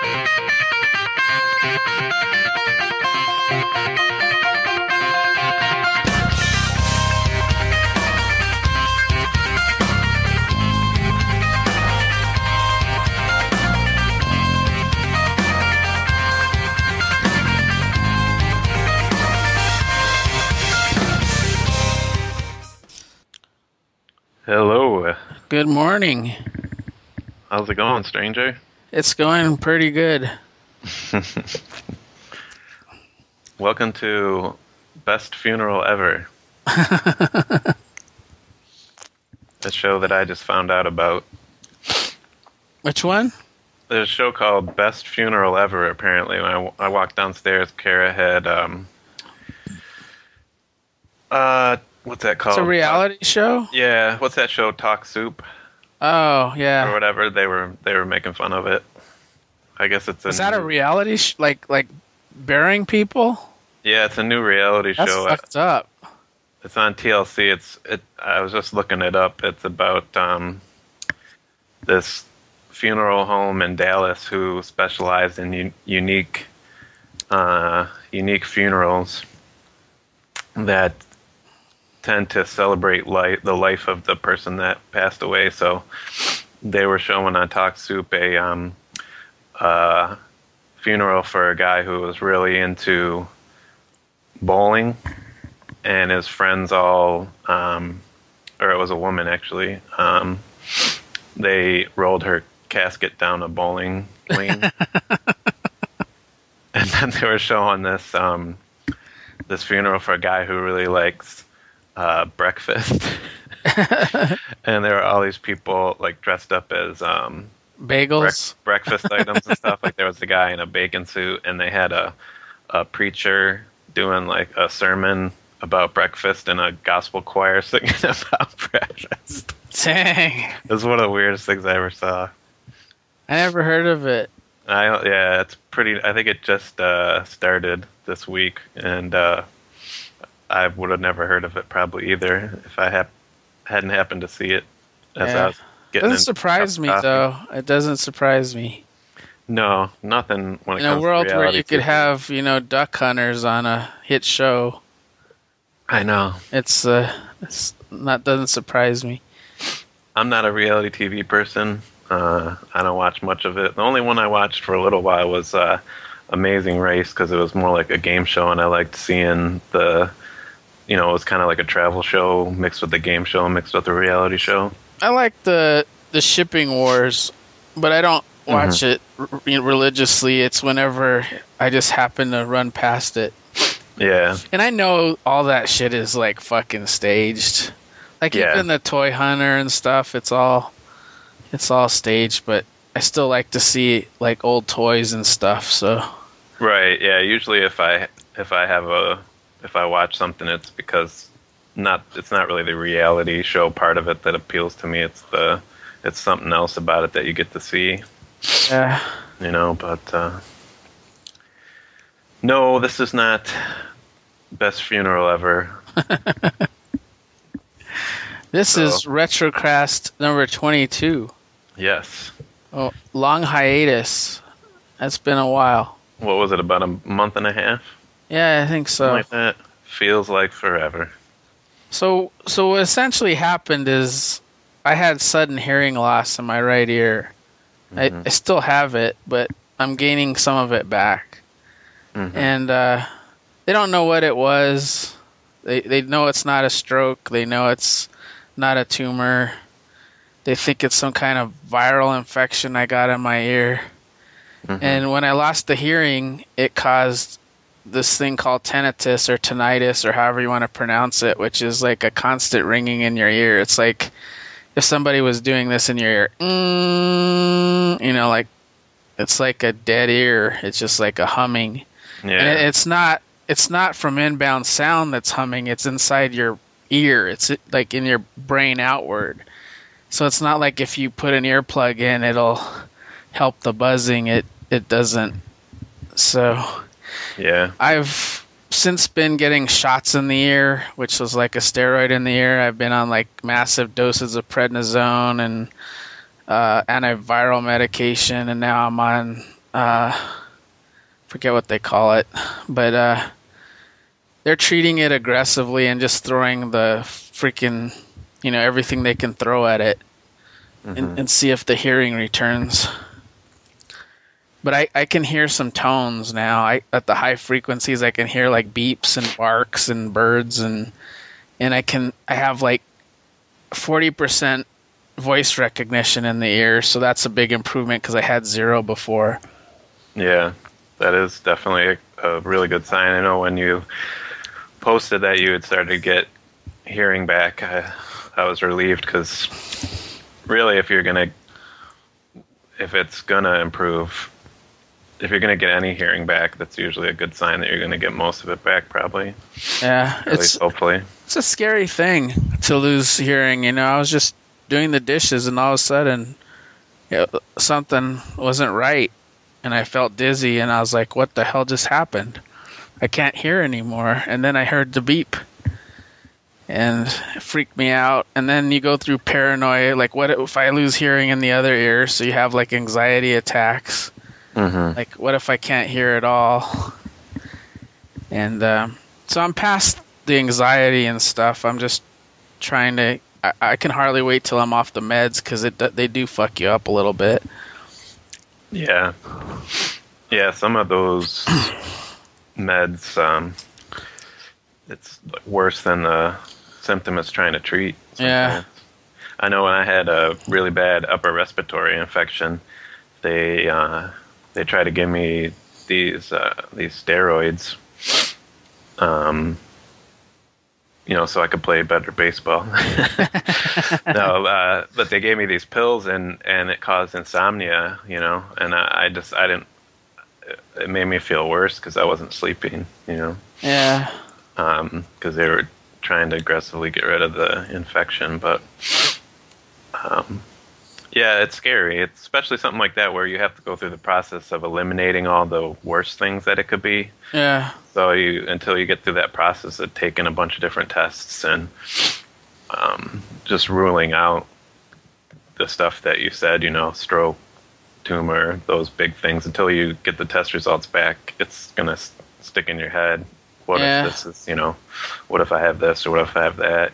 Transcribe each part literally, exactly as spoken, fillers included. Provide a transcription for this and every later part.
Hello. Good morning. How's it going, stranger? It's going pretty good. Welcome to Best Funeral Ever. A show that I just found out about. Which one? There's a show called Best Funeral Ever, apparently. When I, I walked downstairs, Kara had, um... Uh, what's that called? It's a reality Talk, show? Yeah, what's that show, Talk Soup? Oh, yeah. Or whatever, they were they were making fun of it. I guess it's a Is that new, a reality sh- like like burying people? Yeah, it's a new reality That's show. fucked up. It's on T L C. It's it. I was just looking it up. It's about um, this funeral home in Dallas who specialized in u- unique, uh, unique funerals that tend to celebrate life, the life of the person that passed away. So they were showing on Talk Soup a um, uh, funeral for a guy who was really into bowling. And his friends all, um, or it was a woman actually, um, they rolled her casket down a bowling lane. And then they were showing this um, this funeral for a guy who really likes uh, breakfast. And there were all these people like dressed up as um, bagels, bre- breakfast items and stuff. Like there was a guy in a bacon suit, and they had a, a preacher doing like a sermon about breakfast and a gospel choir singing about breakfast. Dang. It was one of the weirdest things I ever saw. I never heard of it. I yeah, it's pretty. I think it just uh, started this week, and uh, I would have never heard of it probably either if I had hadn't happened to see it. As Yeah. I was getting Doesn't surprise me coffee. though. It doesn't surprise me. No, nothing when it In a comes world to where reality you could T V. have, you know, duck hunters on a hit show, I know. it's uh, it's not doesn't surprise me. I'm not a reality T V person. Uh, I don't watch much of it. The only one I watched for a little while was uh, Amazing Race because it was more like a game show, and I liked seeing the, you know, it was kind of like a travel show mixed with the game show, mixed with the reality show. I like the the shipping wars, but I don't watch it r- religiously. It's whenever I just happen to run past it. Yeah. And I know all that shit is like fucking staged. Like Yeah. even the toy hunter and stuff, it's all it's all staged, but I still like to see like old toys and stuff, so Right. Yeah. Usually, if I if I have a if I watch something, it's because not it's not really the reality show part of it that appeals to me. It's the it's something else about it that you get to see. yeah. You know, but uh, no, this is not Best Funeral Ever. This So- is Retrocast number twenty-two. Yes. Oh, long hiatus. That's been a while. What was it, about a month and a half? Yeah, I think so. Something like that. Feels like forever. So, so what essentially happened is I had sudden hearing loss in my right ear. I, I still have it, but I'm gaining some of it back. Mhm. And uh, they don't know what it was. They they know it's not a stroke. They know it's not a tumor. They think it's some kind of viral infection I got in my ear. Mhm. And when I lost the hearing, it caused this thing called tinnitus or tinnitus or however you want to pronounce it, which is like a constant ringing in your ear. It's like if somebody was doing this in your ear, mm, you know, like it's like a dead ear. It's just like a humming. Yeah. And it, it's not it's not from inbound sound that's humming. It's inside your ear. It's like in your brain outward. So it's not like if you put an earplug in, it'll help the buzzing. It it doesn't. So yeah. I've since been getting shots in the ear, which was like a steroid in the ear. I've been on like massive doses of prednisone and uh, antiviral medication, and now I'm on uh, forget what they call it, but uh, they're treating it aggressively and just throwing the freaking, you know, everything they can throw at it, mm-hmm. and, and see if the hearing returns. But I, I can hear some tones now. I at the high frequencies I can hear like beeps and barks and birds, and and I can I have like forty percent voice recognition in the ear, so that's a big improvement because I had zero before. Yeah, that is definitely a, a really good sign. I know when you posted that you had started to get hearing back, I, I was relieved because really if you're gonna if it's gonna improve, if you're going to get any hearing back, that's usually a good sign that you're going to get most of it back, probably. Yeah, At it's least hopefully. It's a scary thing to lose hearing. You know, I was just doing the dishes, and all of a sudden, you know, something wasn't right, and I felt dizzy, and I was like, "What the hell just happened? I can't hear anymore." And then I heard the beep, and it freaked me out. And then you go through paranoia, like, what if I lose hearing in the other ear? So you have like anxiety attacks. Mm-hmm. Like, what if I can't hear at all? And um, so I'm past the anxiety and stuff. I'm just trying to. I, I can hardly wait till I'm off the meds because it they do fuck you up a little bit. Yeah, yeah. Some of those meds, um, it's worse than the symptom it's trying to treat. Sometimes. Yeah. I know when I had a really bad upper respiratory infection, they. Uh, They try to give me these uh, these steroids, um, you know, so I could play better baseball. no, uh, but they gave me these pills, and, and it caused insomnia, you know, and I, I just I didn't. It made me feel worse because I wasn't sleeping, you know. Yeah. Um, because they were trying to aggressively get rid of the infection, but. Um, Yeah, it's scary. It's especially something like that where you have to go through the process of eliminating all the worst things that it could be. Yeah. So you until you get through that process of taking a bunch of different tests and um, just ruling out the stuff that you said, you know, stroke, tumor, those big things. Until you get the test results back, it's gonna s- stick in your head. What yeah. if this is, you know, what if I have this or what if I have that?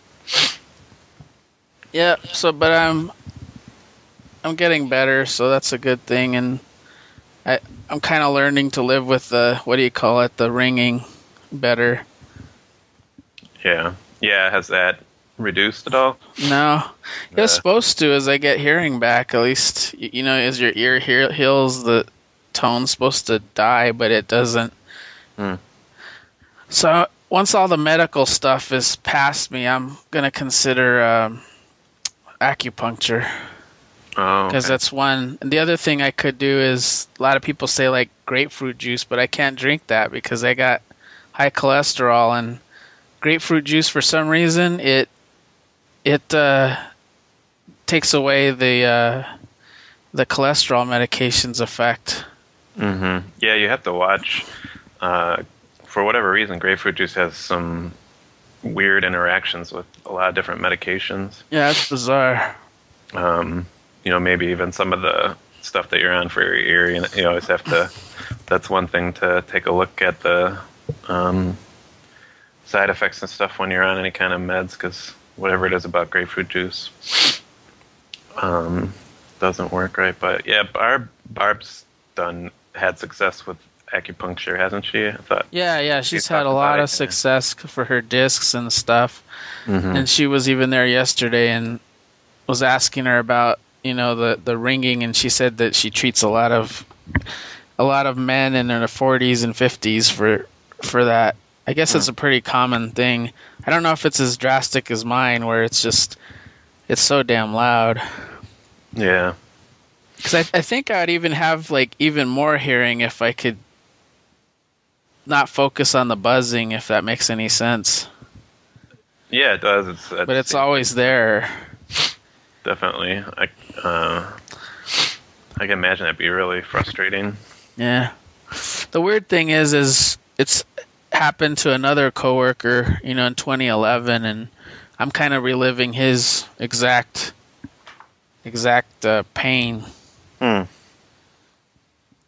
Yeah. So, but I'm. I'm getting better, so that's a good thing, and I, I'm kind of learning to live with the, what do you call it, the ringing better. Yeah. Yeah, has that reduced at all? No. It was uh, supposed to as I get hearing back, at least, you, you know, as your ear he- heals, the tone's supposed to die, but it doesn't. Hmm. So once all the medical stuff is past me, I'm going to consider um, acupuncture. Oh, because okay. that's one. And the other thing I could do is, a lot of people say like grapefruit juice, but I can't drink that because I got high cholesterol, and grapefruit juice, for some reason, it it uh, takes away the uh, the cholesterol medication's effect. Mm-hmm. Yeah, you have to watch. Uh, for whatever reason, grapefruit juice has some weird interactions with a lot of different medications. Yeah, it's bizarre. Um. You know, maybe even some of the stuff that you're on for your ear, you, know, you always have to, that's one thing to take a look at the um, side effects and stuff when you're on any kind of meds, because whatever it is about grapefruit juice um, doesn't work right. But yeah, Barb, Barb's done, had success with acupuncture, hasn't she? I thought. Yeah, yeah, she's had a lot of success for her discs and stuff. Mm-hmm. And she was even there yesterday and was asking her about, you know, the, the ringing, and she said that she treats a lot of a lot of men in their forties and fifties for for that. I guess mm. it's a pretty common thing. I don't know if it's as drastic as mine, where it's just it's so damn loud. Yeah. Because I, I think I'd even have like even more hearing if I could not focus on the buzzing, if that makes any sense. Yeah, it does. It's, it's but it's always there. Definitely. I uh, I can imagine that'd be really frustrating. Yeah. The weird thing is, is it's happened to another coworker, you know, in twenty eleven, and I'm kind of reliving his exact, exact uh, pain. Hmm.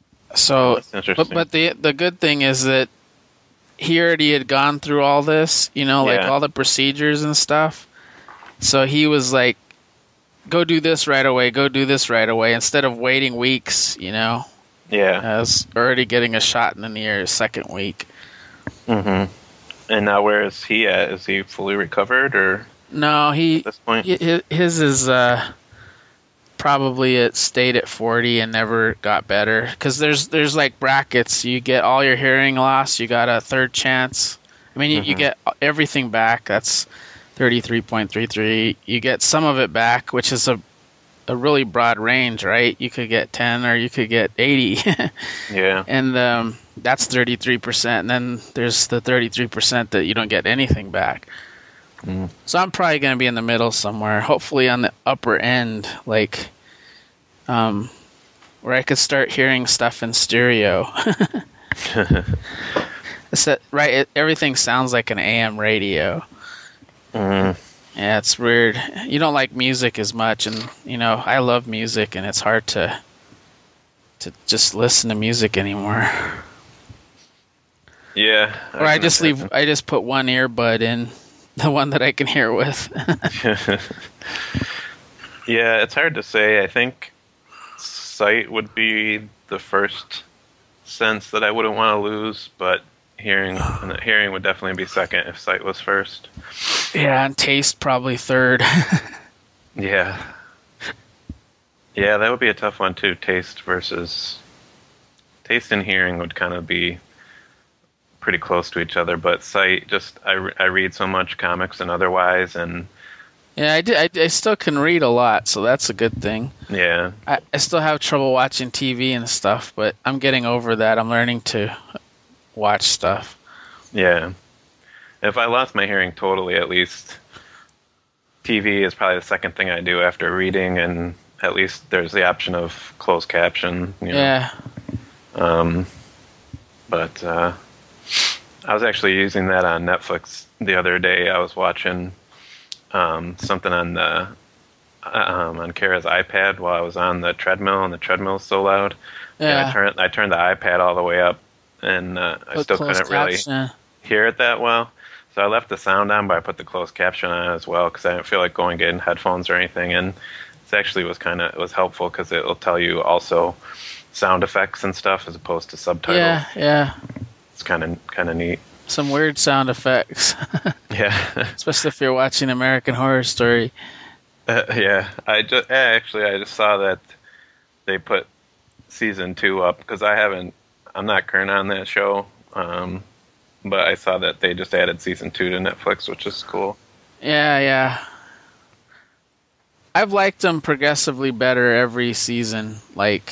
So, That's interesting. but but the the good thing is that he already had gone through all this, you know, like Yeah. all the procedures and stuff. So he was like, "Go do this right away. Go do this right away," instead of waiting weeks. You know, Yeah. I was already getting a shot in the knee his second week. Mm-hmm. And now where is he at? Is he fully recovered or No, he at this point? hi- his is uh, probably it stayed at forty and never got better because there's there's like brackets. You get all your hearing loss. You got a third chance. I mean, you, you Mhm. get everything back. That's thirty-three point three three. You get some of it back, which is a a really broad range, right? You could get ten or you could get eighty. Yeah. And um, that's thirty-three percent. And then there's the thirty-three percent that you don't get anything back. Mm. So I'm probably going to be in the middle somewhere, hopefully on the upper end, like um, where I could start hearing stuff in stereo. It's that, right? It, everything sounds like an A M radio. Mm. Yeah, it's weird. You don't like music as much, and you know I love music, and it's hard to to just listen to music anymore. Yeah. Or I can just leave. imagine. I just put one earbud in, the one that I can hear with. Yeah, it's hard to say. I think sight would be the first sense that I wouldn't want to lose, but hearing hearing would definitely be second if sight was first. Yeah, and taste probably third. Yeah. Yeah, that would be a tough one too. Taste versus taste and hearing would kind of be pretty close to each other, but sight, just I, re- I read so much comics and otherwise, and Yeah, I, did, I, I still can read a lot, so that's a good thing. yeah. I, I still have trouble watching T V and stuff, but I'm getting over that. I'm learning to watch stuff. Yeah. If I lost my hearing totally, at least T V is probably the second thing I do after reading, and at least there's the option of closed caption. You know? Yeah. Um, but uh, I was actually using that on Netflix the other day. I was watching um, something on the um, on Kara's iPad while I was on the treadmill, and the treadmill's so loud. And Yeah. I turned I turned the iPad all the way up, and uh, I Put still closed couldn't really caption. hear it that well. So I left the sound on, but I put the closed caption on as well because I didn't feel like going getting headphones or anything. And it actually was kind of it was helpful because it will tell you also sound effects and stuff as opposed to subtitles. Yeah, yeah. It's kind of kind of neat. Some weird sound effects, Yeah, especially if you're watching American Horror Story. uh, yeah. I just actually I just saw that they put season two up because I haven't. I'm not current on that show. Um, But I saw that they just added season two to Netflix, which is cool. Yeah, yeah. I've liked them progressively better every season. Like,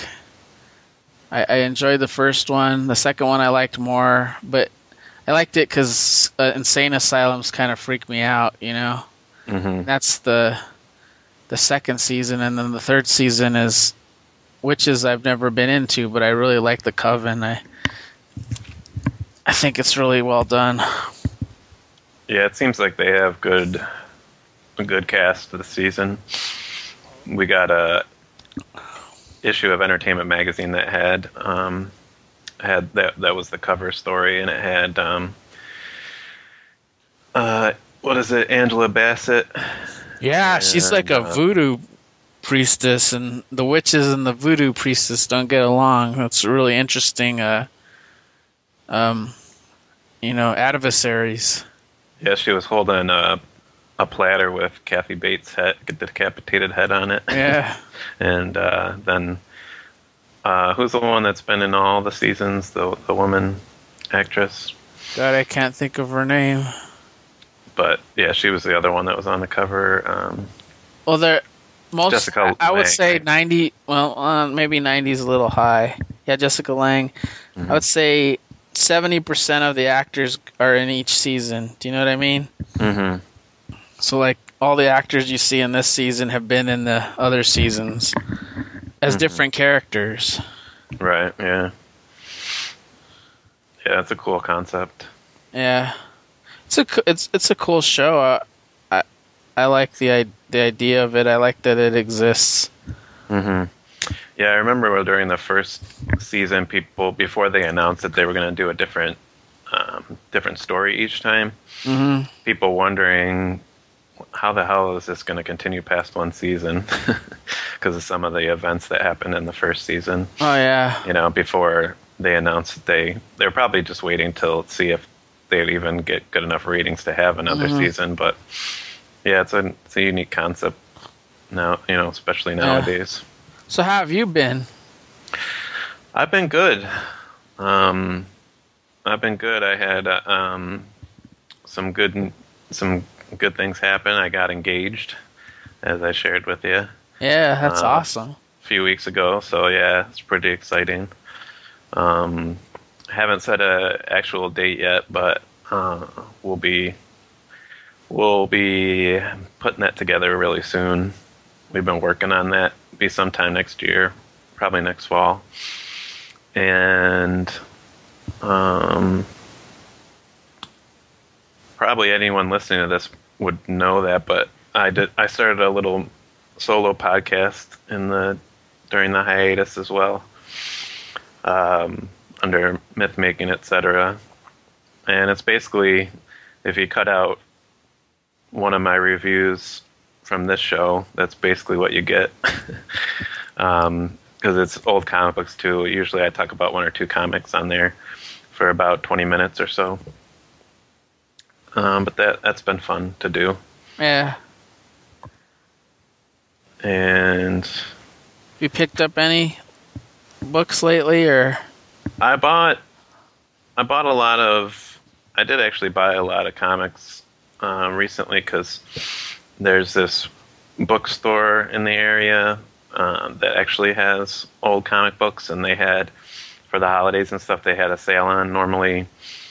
I, I enjoyed the first one. The second one I liked more, but I liked it because uh, insane asylums kind of freak me out, you know? Mm-hmm. That's the the second season, and then the third season is witches I've never been into, but I really like the Coven. I I think it's really well done. Yeah, it seems like they have good, a good cast this season. We got a issue of Entertainment Magazine that had um, had that that was the cover story, and it had um, uh, what is it, Angela Bassett? Yeah, she's like a And, uh, voodoo priestess, and the witches and the voodoo priestess don't get along. That's really interesting. Uh, um, you know, adversaries. Yeah, she was holding a a platter with Kathy Bates' head, the decapitated head on it. Yeah, And uh, then, uh, who's the one that's been in all the seasons? The the woman actress. God, I can't think of her name. But yeah, she was the other one that was on the cover. Um, Well, there most. Jessica I, I would Lange, say right? ninety. Well, uh, maybe ninety is a little high. Yeah, Jessica Lange. Mhm. I would say seventy percent of the actors are in each season. Do you know what I mean? mhm. So, like, all the actors you see in this season have been in the other seasons as Mhm. different characters. Right. Yeah. Yeah, that's a cool concept. Yeah, it's a co- it's it's a cool show. Uh, I I like the i- the idea of it. I like that it exists. hmm Yeah, I remember during the first season, people before they announced that they were going to do a different, um, different story each time. Mm-hmm. People wondering how the hell is this going to continue past one season because of some of the events that happened in the first season. Oh yeah. You know, before they announced that they they're probably just waiting till see if they'd even get good enough ratings to have another Mhm. season. But yeah, it's a it's a unique concept now. You know, especially nowadays. So how have you been? I've been good. Um, I've been good. I had uh, um, some good some good things happen. I got engaged, as I shared with you Yeah, that's Uh, awesome. a few weeks ago. So yeah, it's pretty exciting. Um, haven't set a actual date yet, but uh, we'll be we'll be putting that together really soon. We've been working on that. Be sometime next year, probably next fall. And um, probably anyone listening to this would know that, but I did. I started a little solo podcast in the during the hiatus as well, um, under myth making, et cetera. And it's basically if you cut out one of my reviews from this show, that's basically what you get. um, because it's old comic books too. Usually I talk about one or two comics on there for about twenty minutes or so. Um, but that, that's been fun to do. Yeah. And You picked up any books lately, or? I bought, I bought a lot of, I did actually buy a lot of comics um, recently because there's this bookstore in the area uh, that actually has old comic books, and they had, for the holidays and stuff, they had a sale on. Normally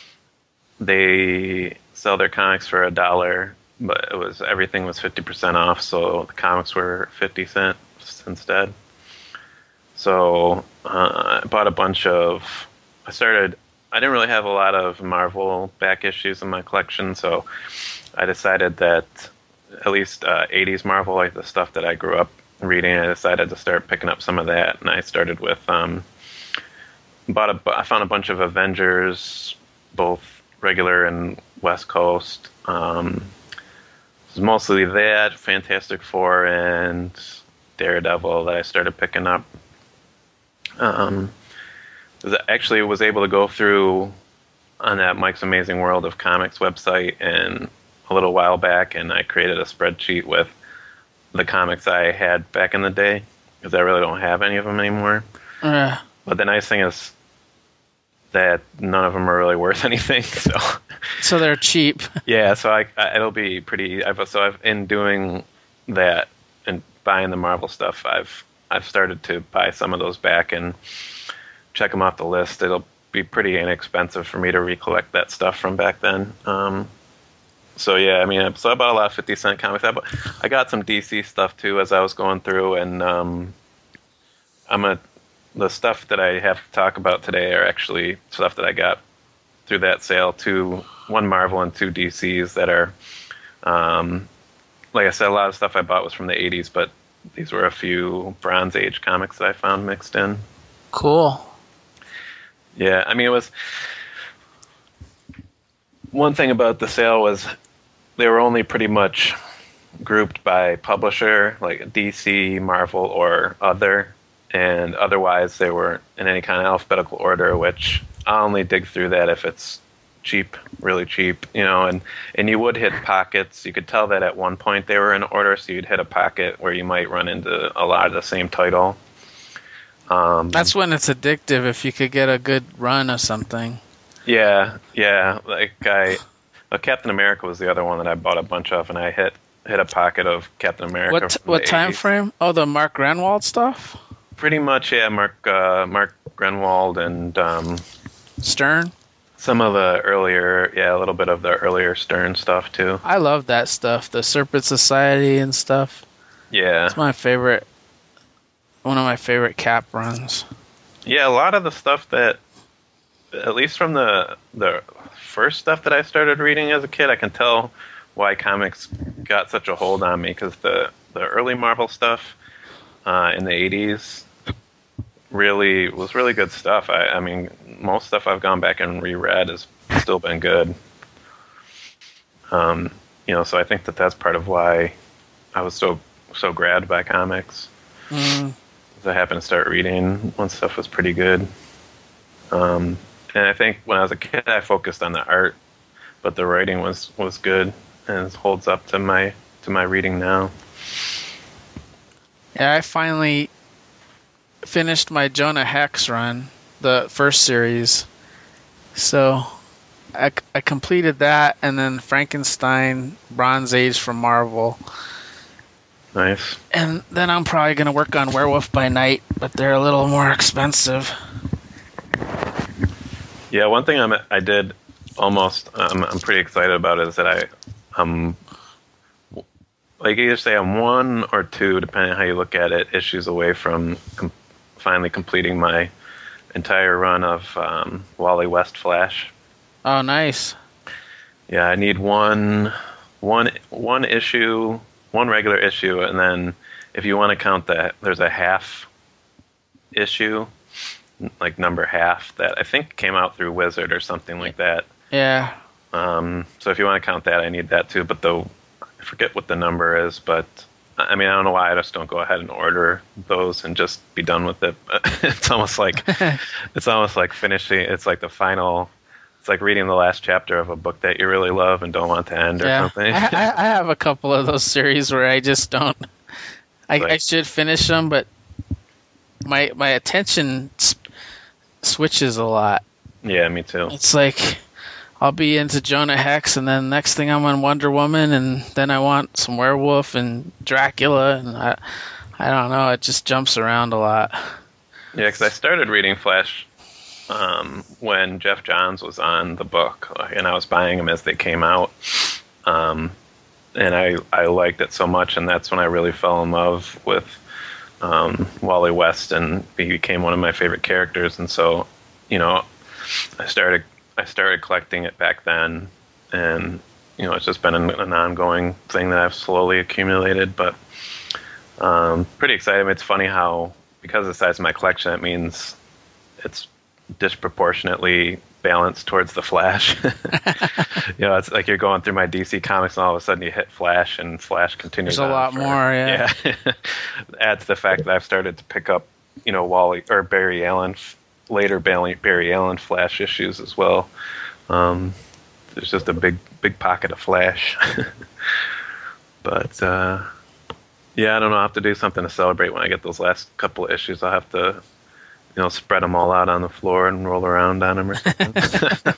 they sell their comics for a dollar, but it was everything was fifty percent off, so the comics were fifty cents instead. So uh, I bought a bunch of, I started, I didn't really have a lot of Marvel back issues in my collection, so I decided that at least uh, eighties Marvel, like the stuff that I grew up reading, I decided to start picking up some of that, and I started with, um, bought a, I found a bunch of Avengers, both regular and West Coast. Um, it was mostly that, Fantastic Four, and Daredevil that I started picking up. Um, I actually was able to go through on that Mike's Amazing World of Comics website and a little while back, and I created a spreadsheet with the comics I had back in the day, because I really don't have any of them anymore. Uh, But the nice thing is that none of them are really worth anything. So so they're cheap. yeah, so I, I it'll be pretty. I've, so I've in doing that and buying the Marvel stuff, I've I've started to buy some of those back and check them off the list. It'll be pretty inexpensive for me to recollect that stuff from back then. Um, so yeah, I mean, so I bought a lot of fifty cent comics. I, bought, I got some D C stuff too as I was going through, and um, I'm a the stuff that I have to talk about today are actually stuff that I got through that sale. Two, one Marvel and two D Cs that are, um, like I said, a lot of stuff I bought was from the eighties, but these were a few Bronze Age comics that I found mixed in. Cool. Yeah, I mean, it was one thing about the sale was they were only pretty much grouped by publisher, like D C, Marvel, or other, and otherwise they weren't in any kind of alphabetical order, which I'll only dig through that if it's cheap, really cheap, you know, and, and you would hit pockets. You could tell that at one point they were in order, so you'd hit a pocket where you might run into a lot of the same title. Um, That's when it's addictive, if you could get a good run of something. Yeah, yeah. Like I, uh, Captain America was the other one that I bought a bunch of, and I hit hit a pocket of Captain America. What from what the time eighties. frame? Oh, the Mark Renwald stuff? Pretty much, yeah. Mark uh, Mark Grenwald and um, Stern? some of the earlier, yeah, a little bit of the earlier Stern stuff too. I love that stuff. The Serpent Society and stuff. Yeah, It's my favorite. One of my favorite Cap runs. yeah. A lot of the stuff that, at least from the the first stuff that I started reading as a kid, I can tell why comics got such a hold on me, because the the early Marvel stuff uh, in the eighties, really was really good stuff. I, I mean, most stuff I've gone back and reread has still been good. Um, you know, so I think that that's part of why I was so so grabbed by comics. Mm. I happened to start reading when stuff was pretty good. Um, and I think when I was a kid, I focused on the art, but the writing was, was good and it holds up to my to my reading now. Yeah, I finally finished my Jonah Hex run, the first series. So I, I completed that, and then Frankenstein, Bronze Age from Marvel. Nice. And then I'm probably going to work on Werewolf by Night, but they're a little more expensive. Yeah, one thing I'm, I did almost, um, I'm pretty excited about is that I, um, like either say I'm one or two, depending on how you look at it, issues away from com- finally completing my entire run of um, Wally West Flash. Oh, nice. Yeah, I need one, one, one issue, one regular issue, and then if you want to count that, there's a half issue, like number half, that I think came out through Wizard or something like that. Yeah. Um, so if you want to count that, I need that too. But though I forget what the number is, but I mean I don't know why I just don't go ahead and order those and just be done with it. It's almost like it's almost like finishing. It's like the final. It's like reading the last chapter of a book that you really love and don't want to end yeah. or something. I, I have a couple of those series where I just don't. I, like, I should finish them, but my my attention s- switches a lot. Yeah, me too. It's like I'll be into Jonah Hex, and then next thing I'm on Wonder Woman, and then I want some werewolf and Dracula, and I I don't know. It just jumps around a lot. Yeah, because I started reading Flash um, when Jeff Johns was on the book, and I was buying them as they came out. Um, and I, I liked it so much, and that's when I really fell in love with um, Wally West, and he became one of my favorite characters. And so, you know, I started I started collecting it back then, and you know, it's just been an, an ongoing thing that I've slowly accumulated. But um, pretty excited. I mean, it's funny how, because of the size of my collection, it means it's disproportionately balanced towards the Flash. You know, it's like you're going through my D C comics and all of a sudden you hit Flash and Flash continues. There's a lot for, more, yeah. yeah. Adds the fact that I've started to pick up, you know, Wally or Barry Allen, later Barry, Barry Allen Flash issues as well. Um, there's just a big, big pocket of Flash. But uh, yeah, I don't know. I'll have to do something to celebrate when I get those last couple of issues. I'll have to, you know, spread them all out on the floor and roll around on them or something.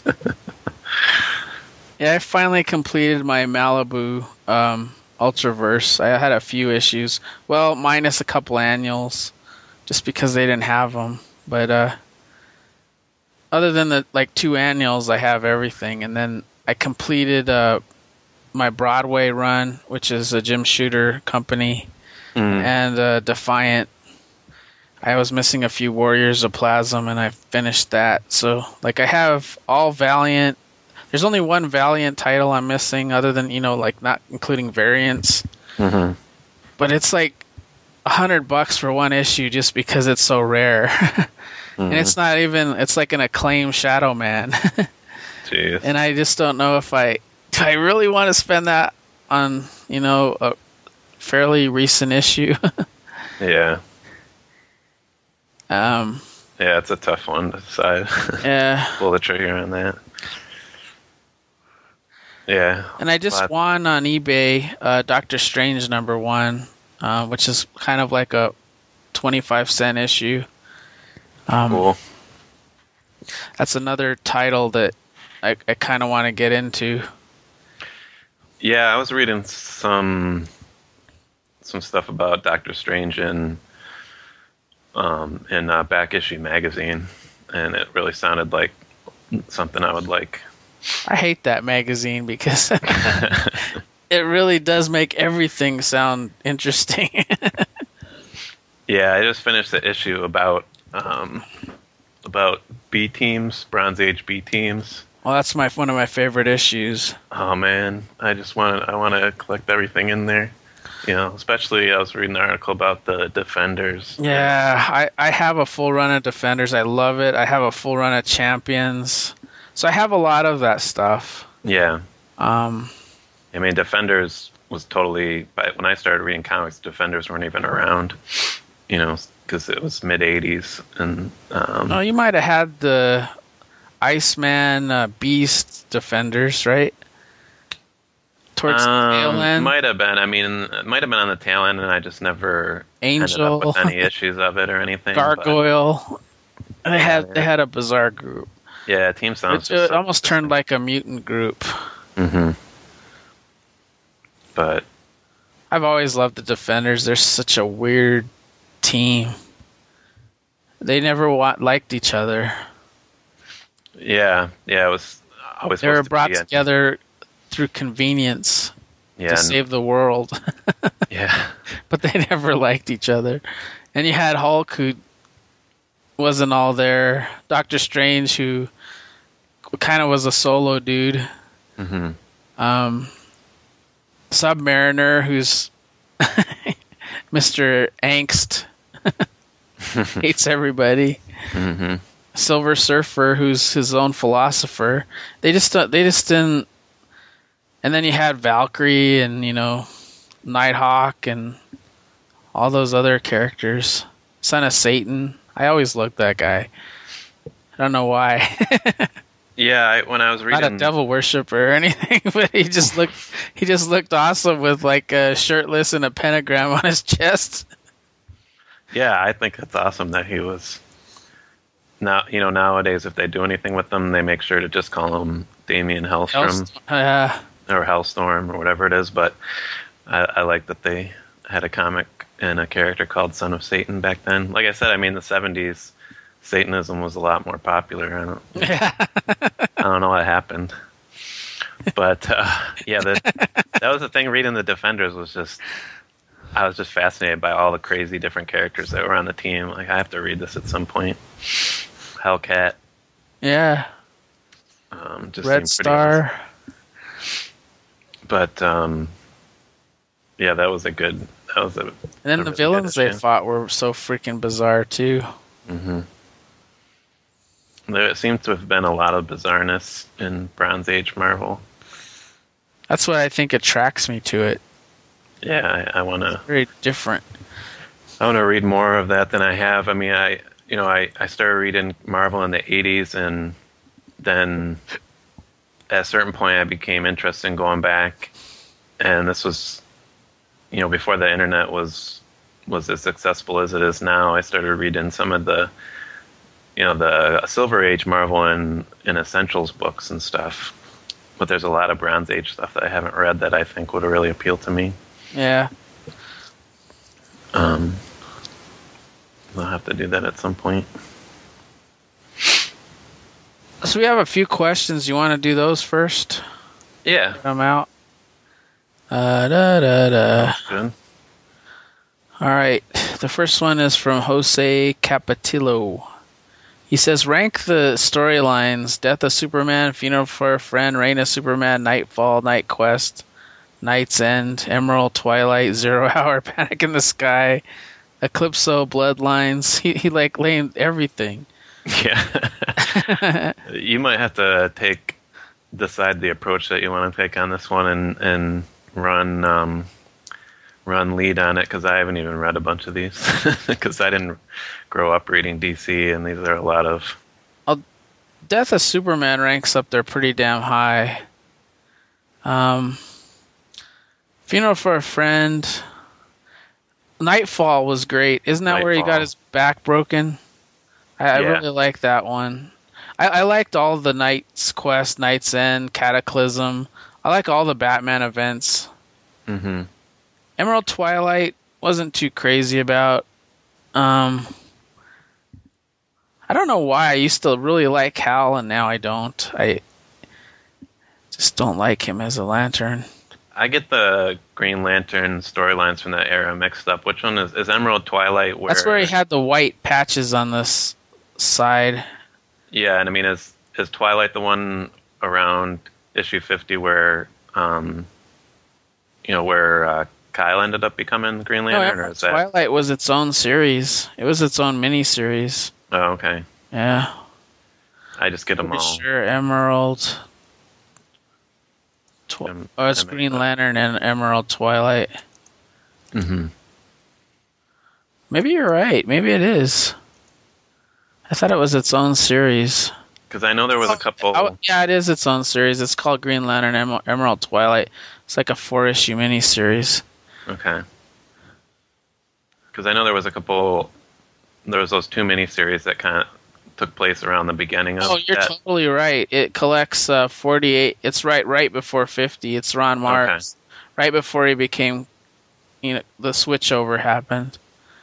Yeah, I finally completed my Malibu um, Ultraverse. I had a few issues. Well, minus a couple annuals, just because they didn't have them. But uh, other than the like two annuals, I have everything. And then I completed uh, my Broadway run, which is a Jim Shooter company, mm. and uh, Defiant. I was missing a few Warriors of Plasm, and I finished that. So, like, I have all Valiant. There's only one Valiant title I'm missing, other than, you know, like, not including variants. Mm-hmm. But it's like a hundred bucks for one issue just because it's so rare. Mm-hmm. And it's not even, it's like an Acclaim Shadow Man. Jeez. And I just don't know if I, do I really want to spend that on, you know, a fairly recent issue? Yeah. Um, yeah, it's a tough one to decide. Yeah. Pull the trigger on that. Yeah. And I just won on eBay uh, Doctor Strange number one, uh, which is kind of like a twenty-five cent issue. Um, cool. That's another title that I, I kind of want to get into. Yeah, I was reading some some stuff about Doctor Strange in um, in uh, Back Issue magazine, and it really sounded like something I would like. I hate that magazine because it really does make everything sound interesting. Yeah, I just finished the issue about um, about B teams, Bronze Age B teams. Well, that's my one of my favorite issues. Oh man, I just want I want to collect everything in there. You know, especially I was reading an article about the Defenders. Yeah, I, I have a full run of Defenders. I love it. I have a full run of Champions. So I have a lot of that stuff. Yeah. Um, I mean, Defenders was totally, when I started reading comics, Defenders weren't even around, you know, because it was mid eighties. And, um, oh, you might have had the Iceman, uh, Beast Defenders, right? Towards um, the tail end. Might have been. I mean, it might have been on the tail end, and I just never Angel. ended up with any issues of it or anything. Gargoyle. But, they had yeah. they had a bizarre group. Yeah, Team Sounds. It, it almost turned like a mutant group. Mm-hmm. But I've always loved the Defenders. They're such a weird team. They never wa- liked each other. Yeah, yeah, it was always. They were to brought be together through convenience yeah, to save the world. Yeah, but they never liked each other. And you had Hulk, who wasn't all there. Doctor Strange, who kind of was a solo dude. Mm-hmm. Um, Submariner, who's Mister Angst, hates everybody. Mm-hmm. Silver Surfer, who's his own philosopher. They just they just didn't. And then you had Valkyrie and, you know, Nighthawk and all those other characters. Son of Satan. I always loved that guy. I don't know why. Yeah, I, when I was reading, not a devil worshiper or anything, but he just looked he just looked awesome with like a shirtless and a pentagram on his chest. Yeah, I think it's awesome that he was. Now, you know, nowadays if they do anything with them, they make sure to just call him Damien Hellstrom. Yeah. Or Hellstorm or whatever it is, but I, I like that they had a comic and a character called Son of Satan back then. Like I said, I mean, the seventies, Satanism was a lot more popular. I don't, yeah. I don't know what happened, but uh, yeah, the, that was the thing. Reading the Defenders was just, I was just fascinated by all the crazy different characters that were on the team. Like, I have to read this at some point. Hellcat. Yeah. Um, just Red Star. Awesome. But um, yeah, that was a good. That was a. And then the really villains they fought were so freaking bizarre too. Mm-hmm. There seems to have been a lot of bizarreness in Bronze Age Marvel. That's what I think attracts me to it. Yeah, I, I want to. Very different. I want to read more of that than I have. I mean, I you know I, I started reading Marvel in the eighties, and then at a certain point I became interested in going back, and this was, you know, before the internet was was as successful as it is now. I started reading some of the, you know, the Silver Age Marvel and, and Essentials books and stuff. But there's a lot of Bronze Age stuff that I haven't read that I think would really appeal to me. Yeah. Um, I'll have to do that at some point. So we have a few questions. You want to do those first? Yeah. I'm out. Uh, da, da, da. Good. All right. The first one is from Jose Capatillo. He says, rank the storylines: Death of Superman, Funeral for a Friend, Reign of Superman, Nightfall, Night Quest, Night's End, Emerald, Twilight, Zero Hour, Panic in the Sky, Eclipso, Bloodlines. He, he like named everything. Yeah. You might have to take decide the approach that you want to take on this one and and run um, run lead on it, because I haven't even read a bunch of these because I didn't grow up reading D C, and these are a lot of. Well, Death of Superman ranks up there pretty damn high. Um, Funeral for a Friend. Nightfall was great. Isn't that Nightfall. Where he got his back broken? I, yeah. I really like that one. I, I liked all the Knight's Quest, Knight's End, Cataclysm. I like all the Batman events. Mm-hmm. Emerald Twilight wasn't too crazy about. Um, I don't know why. I used to really like Hal, and now I don't. I just don't like him as a Lantern. I get the Green Lantern storylines from that era mixed up. Which one is, is Emerald Twilight? Where, that's where he had the white patches on this side. Yeah, and I mean, is is Twilight the one around issue fifty where, um, you know, where uh, Kyle ended up becoming Green No, Lantern, or Emerald is that? Twilight was its own series. It was its own mini-series. Oh, okay. Yeah. I just get them Pretty all. sure Emerald. Tw- Em- oh, it's em- Green Lantern and Emerald Twilight. Mm-hmm. Maybe you're right. Maybe it is. I thought it was its own series. Because I know there was a couple. Oh, yeah, it is its own series. It's called Green Lantern Em- Emerald Twilight. It's like a four-issue mini-series. Okay. Because I know there was a couple. There was those two miniseries that kind of took place around the beginning of. Oh, you're that. totally right. It collects uh, forty-eight. It's right, right before fifty. It's Ron Marks, okay. Right before he became, you know, the switchover happened.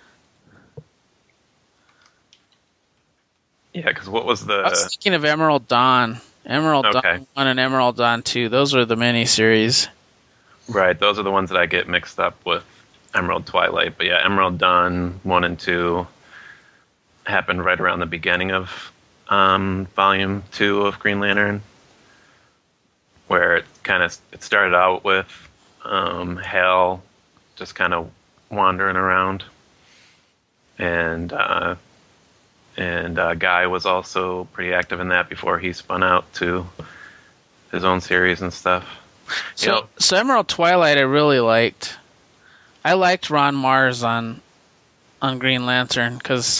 Yeah, because what was the? I was thinking of Emerald Dawn, Emerald okay. Dawn One and Emerald Dawn Two. Those are the miniseries. Right, those are the ones that I get mixed up with Emerald Twilight. But yeah, Emerald Dawn One and Two happened right around the beginning of um, Volume Two of Green Lantern, where it kind of it started out with um, Hal just kind of wandering around, and uh, and uh, Guy was also pretty active in that before he spun out to his own series and stuff. So, you know, so Emerald Twilight, I really liked. I liked Ron Mars on on Green Lantern because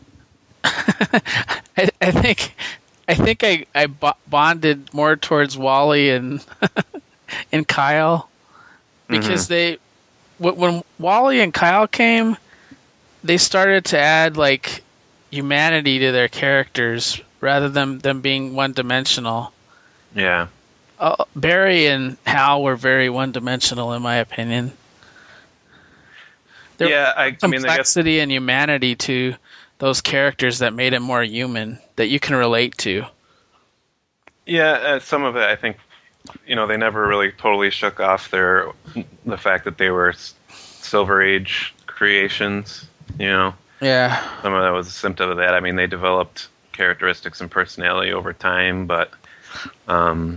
I, I think I think I I bonded more towards Wally and and Kyle because mm-hmm. they when Wally and Kyle came, they started to add like humanity to their characters rather than them being one dimensional. Yeah. Uh, Barry and Hal were very one-dimensional, in my opinion. There yeah, I, was I mean, complexity I guess... and humanity to those characters that made it more human, that you can relate to. Yeah, uh, some of it, I think, you know, they never really totally shook off their the fact that they were Silver Age creations. You know, yeah, some of that was a symptom of that. I mean, they developed characteristics and personality over time, but. Um,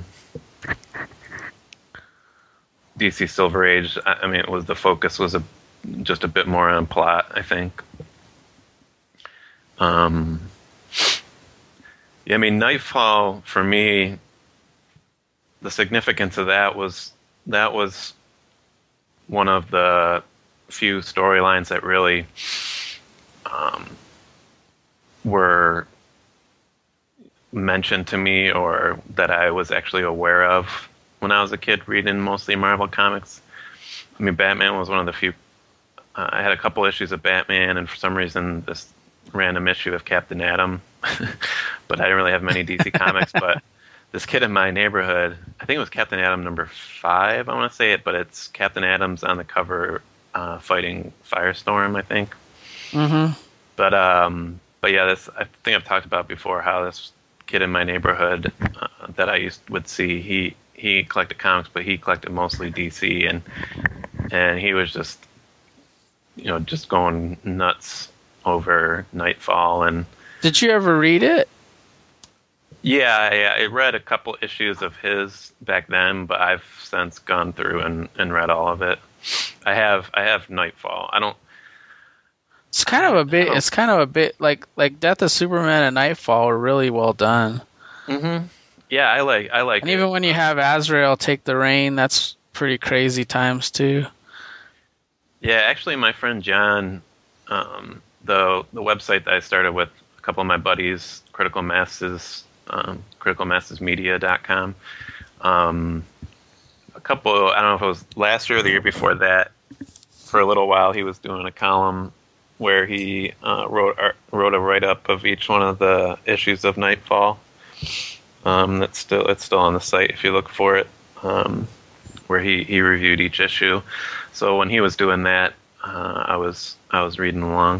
D C Silver Age, I mean, it was the focus was a, just a bit more on plot, I think. Um, yeah, I mean, Nightfall, for me, the significance of that was that was one of the few storylines that really um, were mentioned to me or that I was actually aware of when I was a kid reading mostly Marvel comics. I mean, Batman was one of the few. Uh, I had a couple issues of Batman, and for some reason, this random issue of Captain Atom. But I didn't really have many D C comics. But this kid in my neighborhood, I think it was Captain Atom number five, I want to say it, but it's Captain Atom's on the cover uh, fighting Firestorm, I think. Mm-hmm. But um, but yeah, this I think I've talked about before how this kid in my neighborhood uh, that I used would see he. He collected comics, but he collected mostly D C, and and he was just, you know, just going nuts over Nightfall. And did you ever read it? Yeah, I, I read a couple issues of his back then, but I've since gone through and, and read all of it. I have I have Nightfall. I don't. It's kind of a bit. It's kind of a bit like like Death of Superman and Nightfall are really well done. Mm-hmm. Yeah, I like I like and it. even when you have Azrael take the reign, that's pretty crazy times too. Yeah, actually, my friend John, um, the the website that I started with a couple of my buddies, Critical Masses, um, critical masses media dot com. Um, a couple, I don't know if it was last year or the year before that. For a little while, he was doing a column where he uh, wrote wrote a write up of each one of the issues of Nightfall. Um, that's still it's still on the site if you look for it, um, where he, he reviewed each issue. So when he was doing that, uh, I was I was reading along.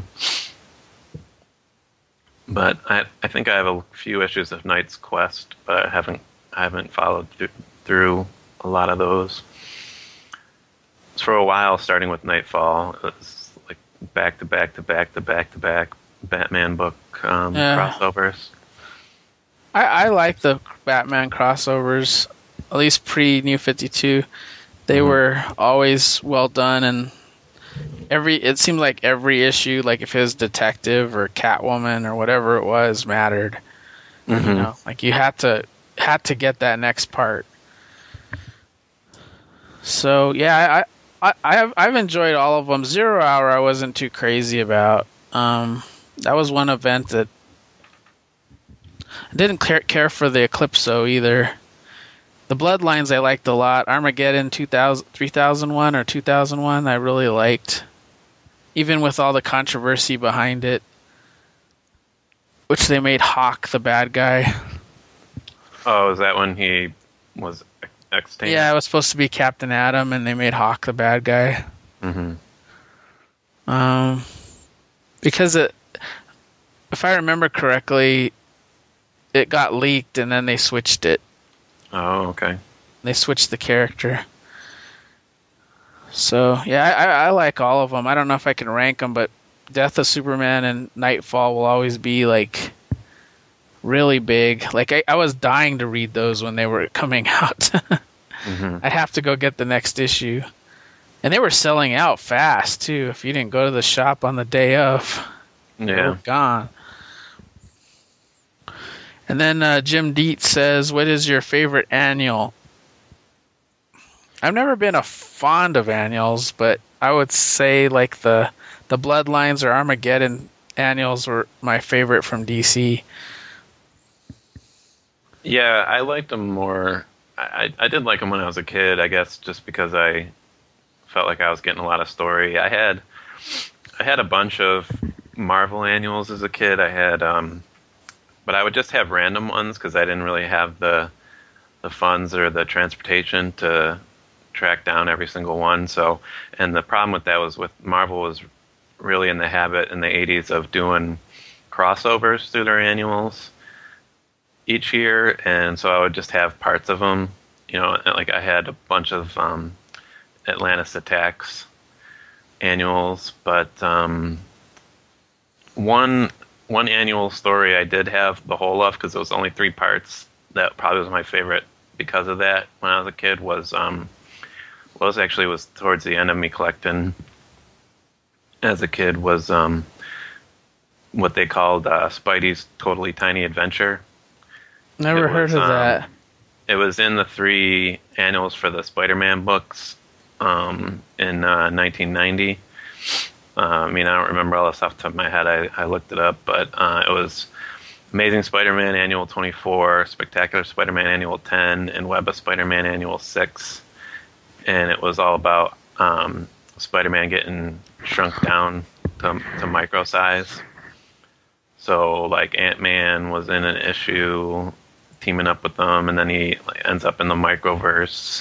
But I I think I have a few issues of Knight's Quest, but I haven't I haven't followed th- through a lot of those. For a while, starting with Nightfall, it was like back to back to back to back to back Batman book um, yeah. crossovers. I, I like the Batman crossovers, at least pre New fifty-two. They Mhm. were always well done, and every it seemed like every issue, like if it was Detective or Catwoman or whatever it was, mattered. You Mhm. know, like you had to had to get that next part. So yeah, I I I've I've enjoyed all of them. Zero Hour I wasn't too crazy about. Um, that was one event that I didn't care care for the Eclipso either. The Bloodlines I liked a lot. Armageddon two thousand, three thousand one or two thousand one I really liked. Even with all the controversy behind it. Which they made Hawk the bad guy. Oh, is that when he was extinct? Yeah, it was supposed to be Captain Atom, and they made Hawk the bad guy. Mm-hmm. Um, because it, if I remember correctly, it got leaked, and then they switched it. Oh, okay. They switched the character. So yeah, I, I like all of them. I don't know if I can rank them, but Death of Superman and Nightfall will always be like really big. Like I, I was dying to read those when they were coming out. Mm-hmm. I'd have to go get the next issue, and they were selling out fast too. If you didn't go to the shop on the day of, they Yeah. were gone. And then uh, Jim Dietz says, "What is your favorite annual?" I've never been a fond of annuals, but I would say like the the Bloodlines or Armageddon annuals were my favorite from D C. Yeah, I liked them more. I, I did like them when I was a kid, I guess, just because I felt like I was getting a lot of story. I had I had a bunch of Marvel annuals as a kid. I had, um, but I would just have random ones because I didn't really have the the funds or the transportation to track down every single one. So, and the problem with that was with Marvel was really in the habit in the eighties of doing crossovers through their annuals each year, and so I would just have parts of them. You know, like I had a bunch of um, Atlantis Attacks annuals, but um, one one annual story I did have the whole of because it was only three parts. That probably was my favorite because of that. When I was a kid, was um, was actually was towards the end of me collecting as a kid was um, what they called uh, Spidey's Totally Tiny Adventure. Never It heard was, of um, that. It was in the three annuals for the Spider-Man books um, in uh, nineteen ninety. Uh, I mean, I don't remember all this off the top of my head. I, I looked it up, but uh, it was Amazing Spider-Man Annual twenty-four, Spectacular Spider-Man Annual ten, and Web of Spider-Man Annual six. And it was all about um, Spider-Man getting shrunk down to, to micro size. So, like, Ant-Man was in an issue teaming up with them, and then he like, ends up in the microverse.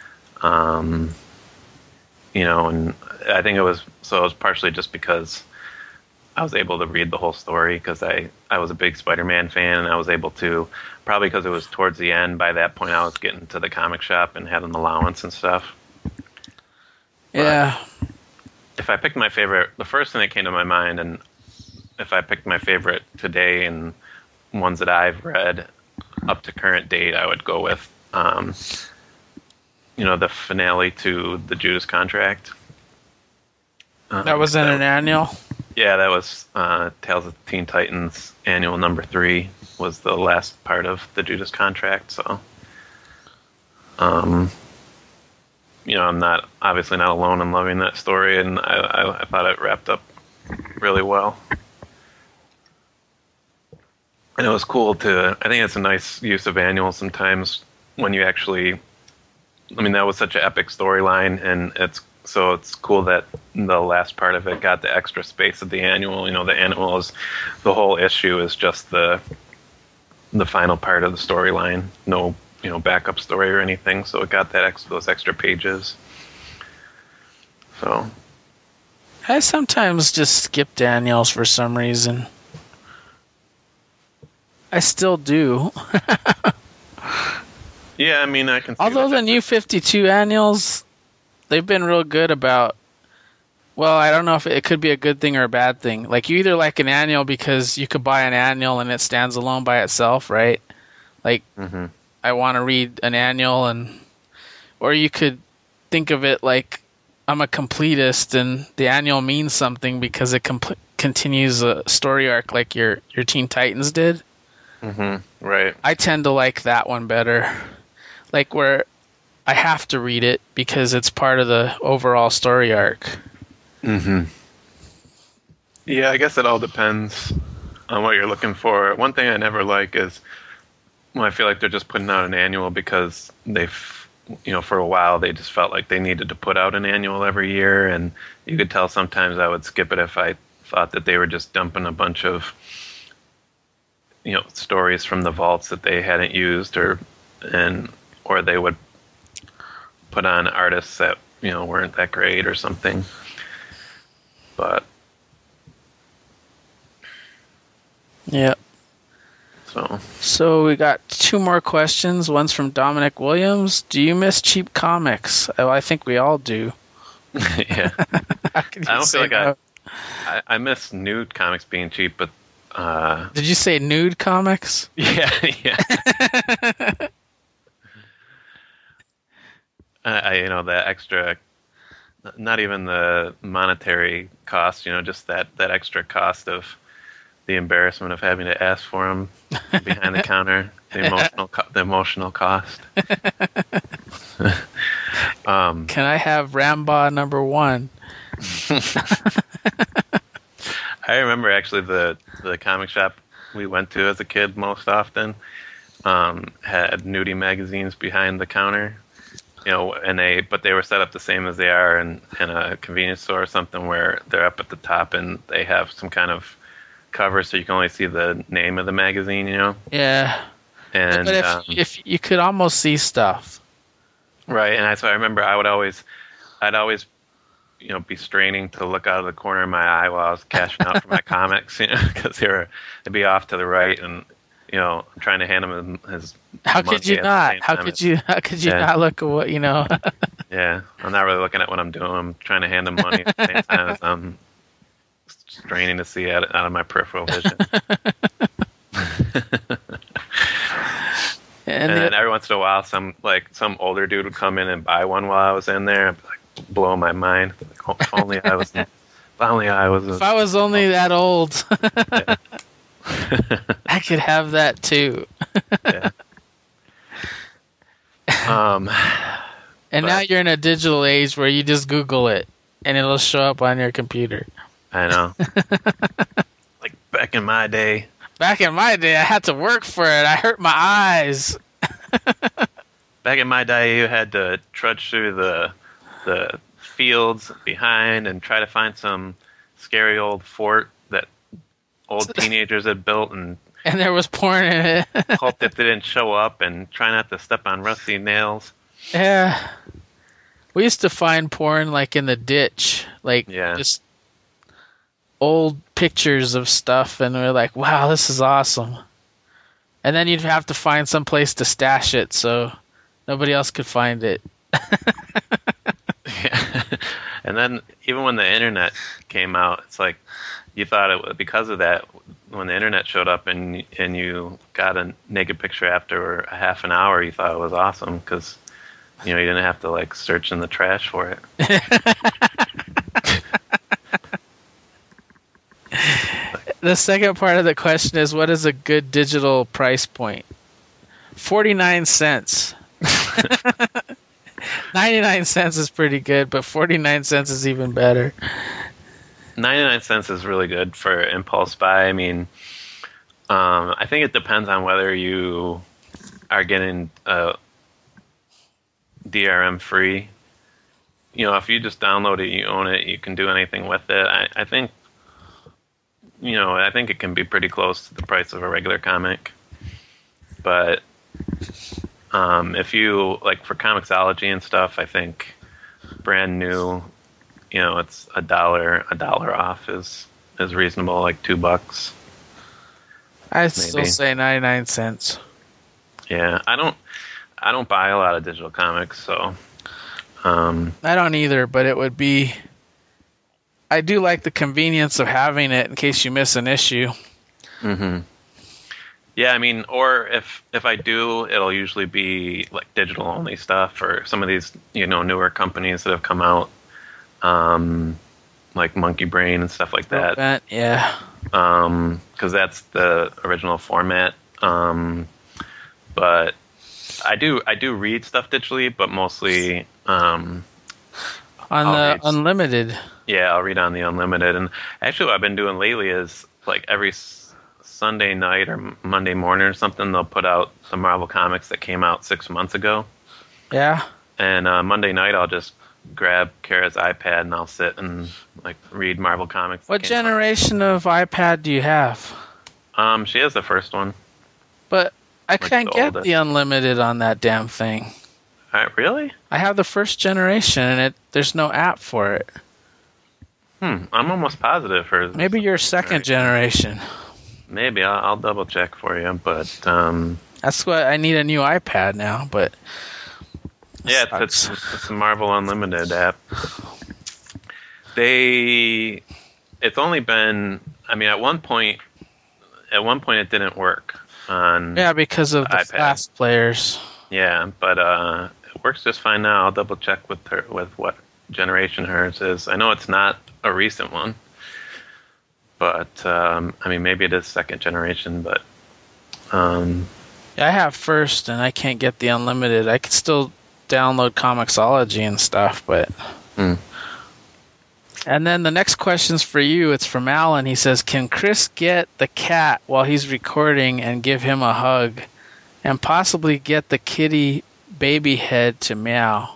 Um, you know, and I think it was so it was partially just because I was able to read the whole story because I, I was a big Spider-Man fan, and I was able to, probably because it was towards the end, by that point I was getting to the comic shop and had an allowance and stuff. Yeah. But if I picked my favorite, the first thing that came to my mind, and if I picked my favorite today and ones that I've read up to current date, I would go with, um, you know, the finale to the Judas Contract. Um, That was in that an annual? Yeah, that was uh, Tales of Teen Titans annual number three was the last part of the Judas Contract. So, um, you know, I'm not obviously not alone in loving that story, and I, I, I thought it wrapped up really well. And it was cool to. I think it's a nice use of annuals sometimes when you actually. I mean, that was such an epic storyline, and it's so it's cool that the last part of it got the extra space of the annual. You know, the annual is the whole issue is just the the final part of the storyline. No, you know, backup story or anything. So it got that ex, those extra pages. So I sometimes just skip annuals for some reason. I still do. yeah, I mean, I can. See Although that. the new fifty-two annuals, they've been real good about. Well, I don't know if it could be a good thing or a bad thing. Like, you either like an annual because you could buy an annual and it stands alone by itself, right? Like, Mm-hmm. I want to read an annual, and or you could think of it like I'm a completist, and the annual means something because it compl- continues a story arc like your your Teen Titans did. Mm-hmm. Right. I tend to like that one better, like where I have to read it because it's part of the overall story arc. Mm-hmm. Yeah, I guess it all depends on what you're looking for. One thing I never like is when I feel like they're just putting out an annual because they've, you know, for a while they just felt like they needed to put out an annual every year, and you could tell sometimes I would skip it if I thought that they were just dumping a bunch of, you know, stories from the vaults that they hadn't used, or and or they would put on artists that, you know, weren't that great or something. But yeah. So So we got two more questions. One's from Dominic Williams. Do you miss cheap comics? Oh, I think we all do. yeah. How can you I don't say feel like no? I, I I miss nude comics being cheap, but uh Did you say nude comics? yeah, yeah. I, I you know, that extra, not even the monetary cost, you know, just that that extra cost of the embarrassment of having to ask for them behind the counter, the emotional co- the emotional cost. um Can I have Rambo number one? I remember actually the the comic shop we went to as a kid most often um, had nudie magazines behind the counter, you know, and they but they were set up the same as they are in, in a convenience store or something, where they're up at the top and they have some kind of cover so you can only see the name of the magazine, you know. Yeah. And But if um, if you could almost see stuff. right, and I, so I remember I would always, I'd always, you know, be straining to look out of the corner of my eye while I was cashing out for my comics, you know, because they were, they'd be off to the right, and you know, I'm trying to hand him his. How could you not? How could you? How could you Yeah. not look at what you know? Yeah, I'm not really looking at what I'm doing. I'm trying to hand him money at the same time as I'm straining to see out, out of my peripheral vision. And And the- then every once in a while, some like some older dude would come in and buy one while I was in there. I'd be like, blowing my mind. Like, oh, if only I was. If only I was. A, if I was only that old, yeah. I could have that too. yeah. Um. And But- now you're in a digital age where you just Google it and it'll show up on your computer. I know. Like back in my day. Back in my day, I had to work for it. I hurt my eyes. Back in my day, you had to trudge through the the fields behind and try to find some scary old fort that old teenagers had built, and And there was porn in it. hope that they didn't show up, and try not to step on rusty nails. Yeah. We used to find porn like in the ditch. Like Yeah. just old pictures of stuff, and we we're like, wow, this is awesome. And then you'd have to find some place to stash it so nobody else could find it. Yeah. And then even when the internet came out, it's like you thought it was because of that. When the internet showed up and and you got a naked picture after a half an hour, you thought it was awesome because you know you didn't have to like search in the trash for it. The second part of the question is, what is a good digital price point? forty-nine cents. ninety-nine cents is pretty good, but forty-nine cents is even better. ninety-nine cents is really good for impulse buy. I mean, um, I think it depends on whether you are getting uh, D R M free. You know, if you just download it, you own it, you can do anything with it. I, I think, you know, I think it can be pretty close to the price of a regular comic. But um, if you, like for Comixology and stuff, I think brand new, you know, it's a dollar, a dollar off is, is reasonable, like two bucks. I still Maybe. say ninety-nine cents. Yeah, I don't, I don't buy a lot of digital comics, so. Um, I don't either, but it would be... I do like the convenience of having it in case you miss an issue. hmm Yeah, I mean, or if if I do, it'll usually be like digital only stuff, or some of these you know newer companies that have come out, um, like Monkey Brain and stuff like that. Event, yeah. Um, because that's the original format. Um, but I do I do read stuff digitally, but mostly um, On I'll the read- unlimited. yeah, I'll read on the unlimited. And actually, what I've been doing lately is like every s- Sunday night or M- Monday morning or something, they'll put out the Marvel comics that came out six months ago. Yeah. And uh, Monday night, I'll just grab Kara's iPad and I'll sit and like read Marvel comics. that What came out. generation of iPad do you have? Um, she has the first one. But I Like can't the get oldest. the unlimited on that damn thing. Uh, really? I have the first generation, and it there's no app for it. Hmm. I'm almost positive hers. is Maybe the your first second generation. Maybe I'll, I'll double check for you, but um, That's what I need a new iPad now. But yeah, it's, sucks. it's it's a Marvel Unlimited app. They, it's only been. I mean, at one point, at one point, it didn't work on. Yeah, because of the iPad. fast players. Yeah, but uh, it works just fine now. I'll double check with her with what generation hers is. I know it's not a recent one, but um, I mean maybe it is second generation. But um, Yeah, I have first, and I can't get the unlimited. I can still download Comixology and stuff, but. Hmm. And then the next question's for you. It's from Alan. He says, "Can Chris get the cat while he's recording and give him a hug, and possibly get the kitty baby head to meow?"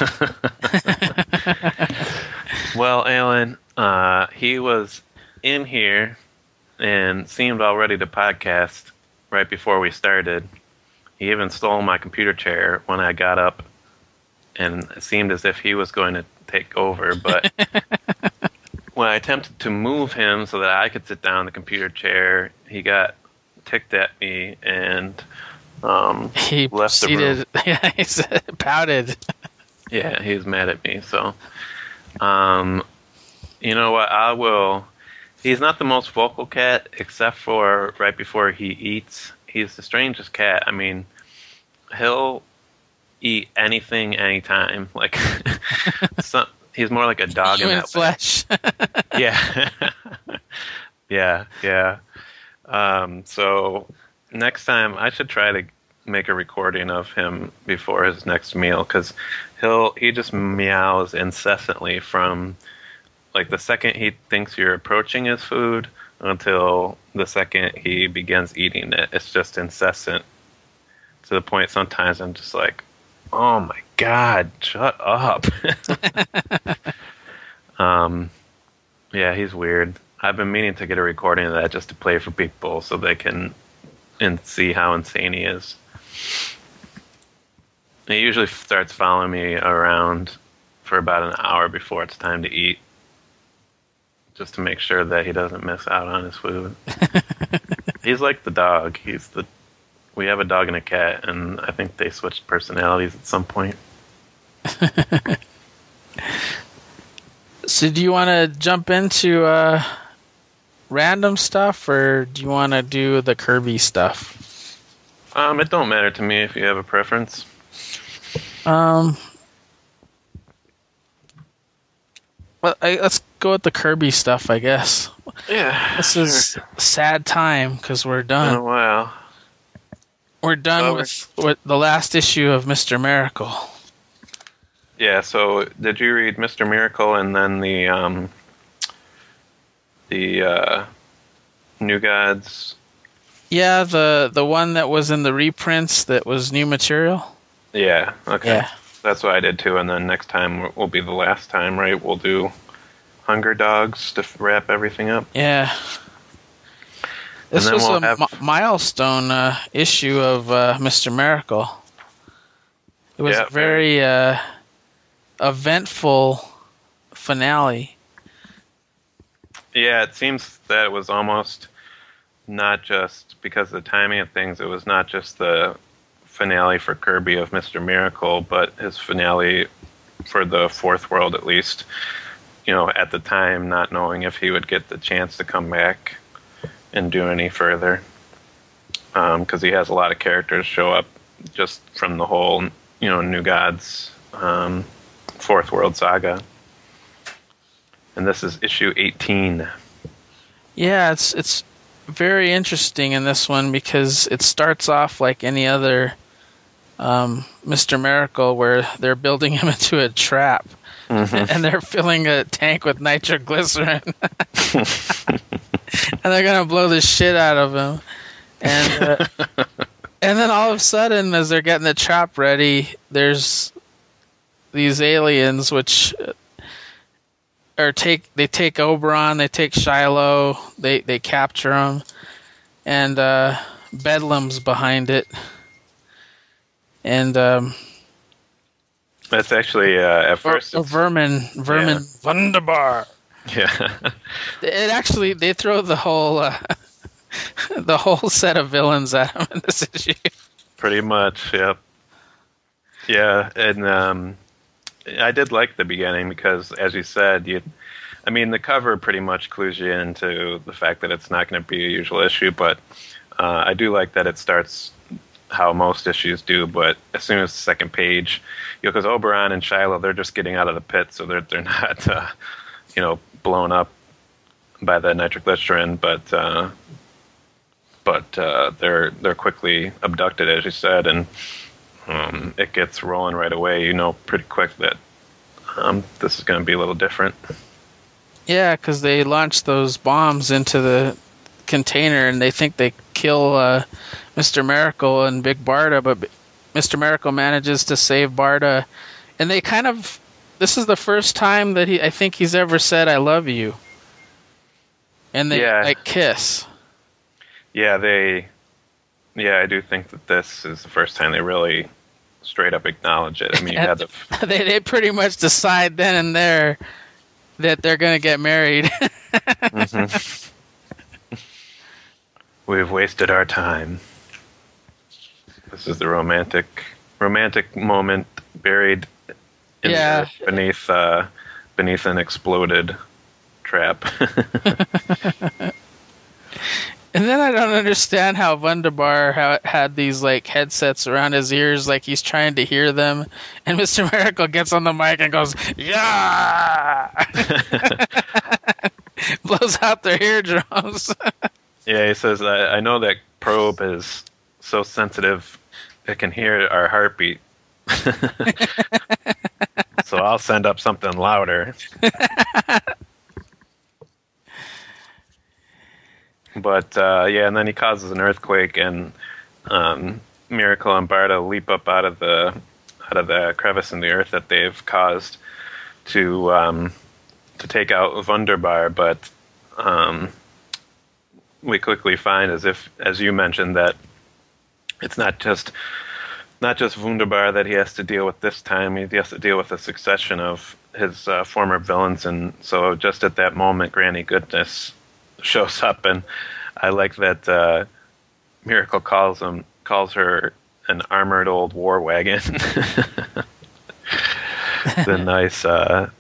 well, Alan, uh, he was in here and seemed all ready to podcast right before we started. He even stole my computer chair when I got up, and it seemed as if he was going to take over, but when I attempted to move him so that I could sit down in the computer chair, he got ticked at me and um, He left the room. proceeded. Yeah, he said, pouted. Yeah, he was mad at me. So, um, you know what? I will. He's not the most vocal cat, except for right before he eats. He's the strangest cat. I mean, he'll eat anything, anytime. Like, some, he's more like a dog in Human that way. flesh. Yeah. yeah, yeah. Um, so next time I should try to make a recording of him before his next meal, because he'll he just meows incessantly from like the second he thinks you're approaching his food until the second he begins eating it. It's just incessant to the point sometimes I'm just like, oh my god, shut up. um Yeah, he's weird. I've been meaning to get a recording of that just to play for people so they can and see how insane he is. He usually starts following me around for about an hour before it's time to eat, just to make sure that he doesn't miss out on his food. He's like the dog. He's the we have a dog and a cat, and I think they switched personalities at some point. So do you want to jump into uh, random stuff, or do you want to do the Kirby stuff? Um, it don't matter to me if you have a preference. Um, well, I, let's go with the Kirby stuff, I guess. Yeah, This is a sad time because we're been a done. while. We're done Well, with, with the last issue of Mister Miracle. Yeah, so did you read Mister Miracle and then the um, the uh, New Gods? Yeah, the the one that was in the reprints that was new material. Yeah, okay. Yeah. That's what I did too, and then next time will be the last time, right? We'll do Hunger Dogs to wrap everything up. Yeah. This then was we'll a have- mi- milestone uh, issue of uh, Mister Miracle. It was Yeah, a very uh, eventful finale. Yeah, it seems that it was almost not just because of the timing of things, it was not just the finale for Kirby of Mister Miracle, but his finale for the Fourth World, at least. You know, at the time, not knowing if he would get the chance to come back and do any further. because um, he has a lot of characters show up just from the whole, you know, New Gods um, Fourth World Saga. And this is issue eighteen. Yeah, it's it's very interesting in this one because it starts off like any other um, Mister Miracle, where they're building him into a trap, mm-hmm. and they're filling a tank with nitroglycerin, and they're gonna blow the shit out of him. And uh, and then all of a sudden, as they're getting the trap ready, there's these aliens which are take they take Oberon, they take Shiloh, they they capture him, and uh, Bedlam's behind it. And um, that's actually uh, at first or, or Vermin Vermin yeah. Wunderbar. Yeah, it actually they throw the whole. Uh, the whole set of villains at him in this issue. Pretty much, yep. Yeah, and um, I did like the beginning because, as you said, you, I mean, the cover pretty much clues you into the fact that it's not going to be a usual issue, but uh, I do like that it starts how most issues do, but as soon as the second page, you know, because Oberon and Shiloh, they're just getting out of the pit, so they're they're not, uh, you know, blown up by the nitroglycerin, but uh, but uh, they're they're quickly abducted, as you said, and um, it gets rolling right away. You know, pretty quick that um, this is going to be a little different. Yeah, because they launch those bombs into the container, and they think they kill uh, Mister Miracle and Big Barda, but Mister Miracle manages to save Barda, and they kind of. This is the first time that he, I think, he's ever said "I love you," and they yeah. like kiss. Yeah, they. Yeah, I do think that this is the first time they really straight up acknowledge it. I mean, you had the. they they pretty much decide then and there that they're going to get married. mm-hmm. We've wasted our time. This is the romantic romantic moment buried in yeah. the earth beneath uh, beneath an exploded trap. And then I don't understand how Wunderbar ha- had these like headsets around his ears, like he's trying to hear them. And Mister Miracle gets on the mic and goes, "Yeah!" Blows out their eardrums. Yeah, he says, I, I know that probe is so sensitive it can hear our heartbeat. So I'll send up something louder. But, uh, yeah, and then he causes an earthquake, and um, Miracle and Barda leap up out of the out of the crevice in the earth that they've caused to um, to take out Wunderbar, but um, we quickly find, as if as you mentioned, that it's not just not just Wunderbar that he has to deal with this time. He has to deal with a succession of his uh, former villains, and so just at that moment, Granny Goodness shows up, and I like that uh, Miracle calls him calls her an armored old war wagon. The nice uh,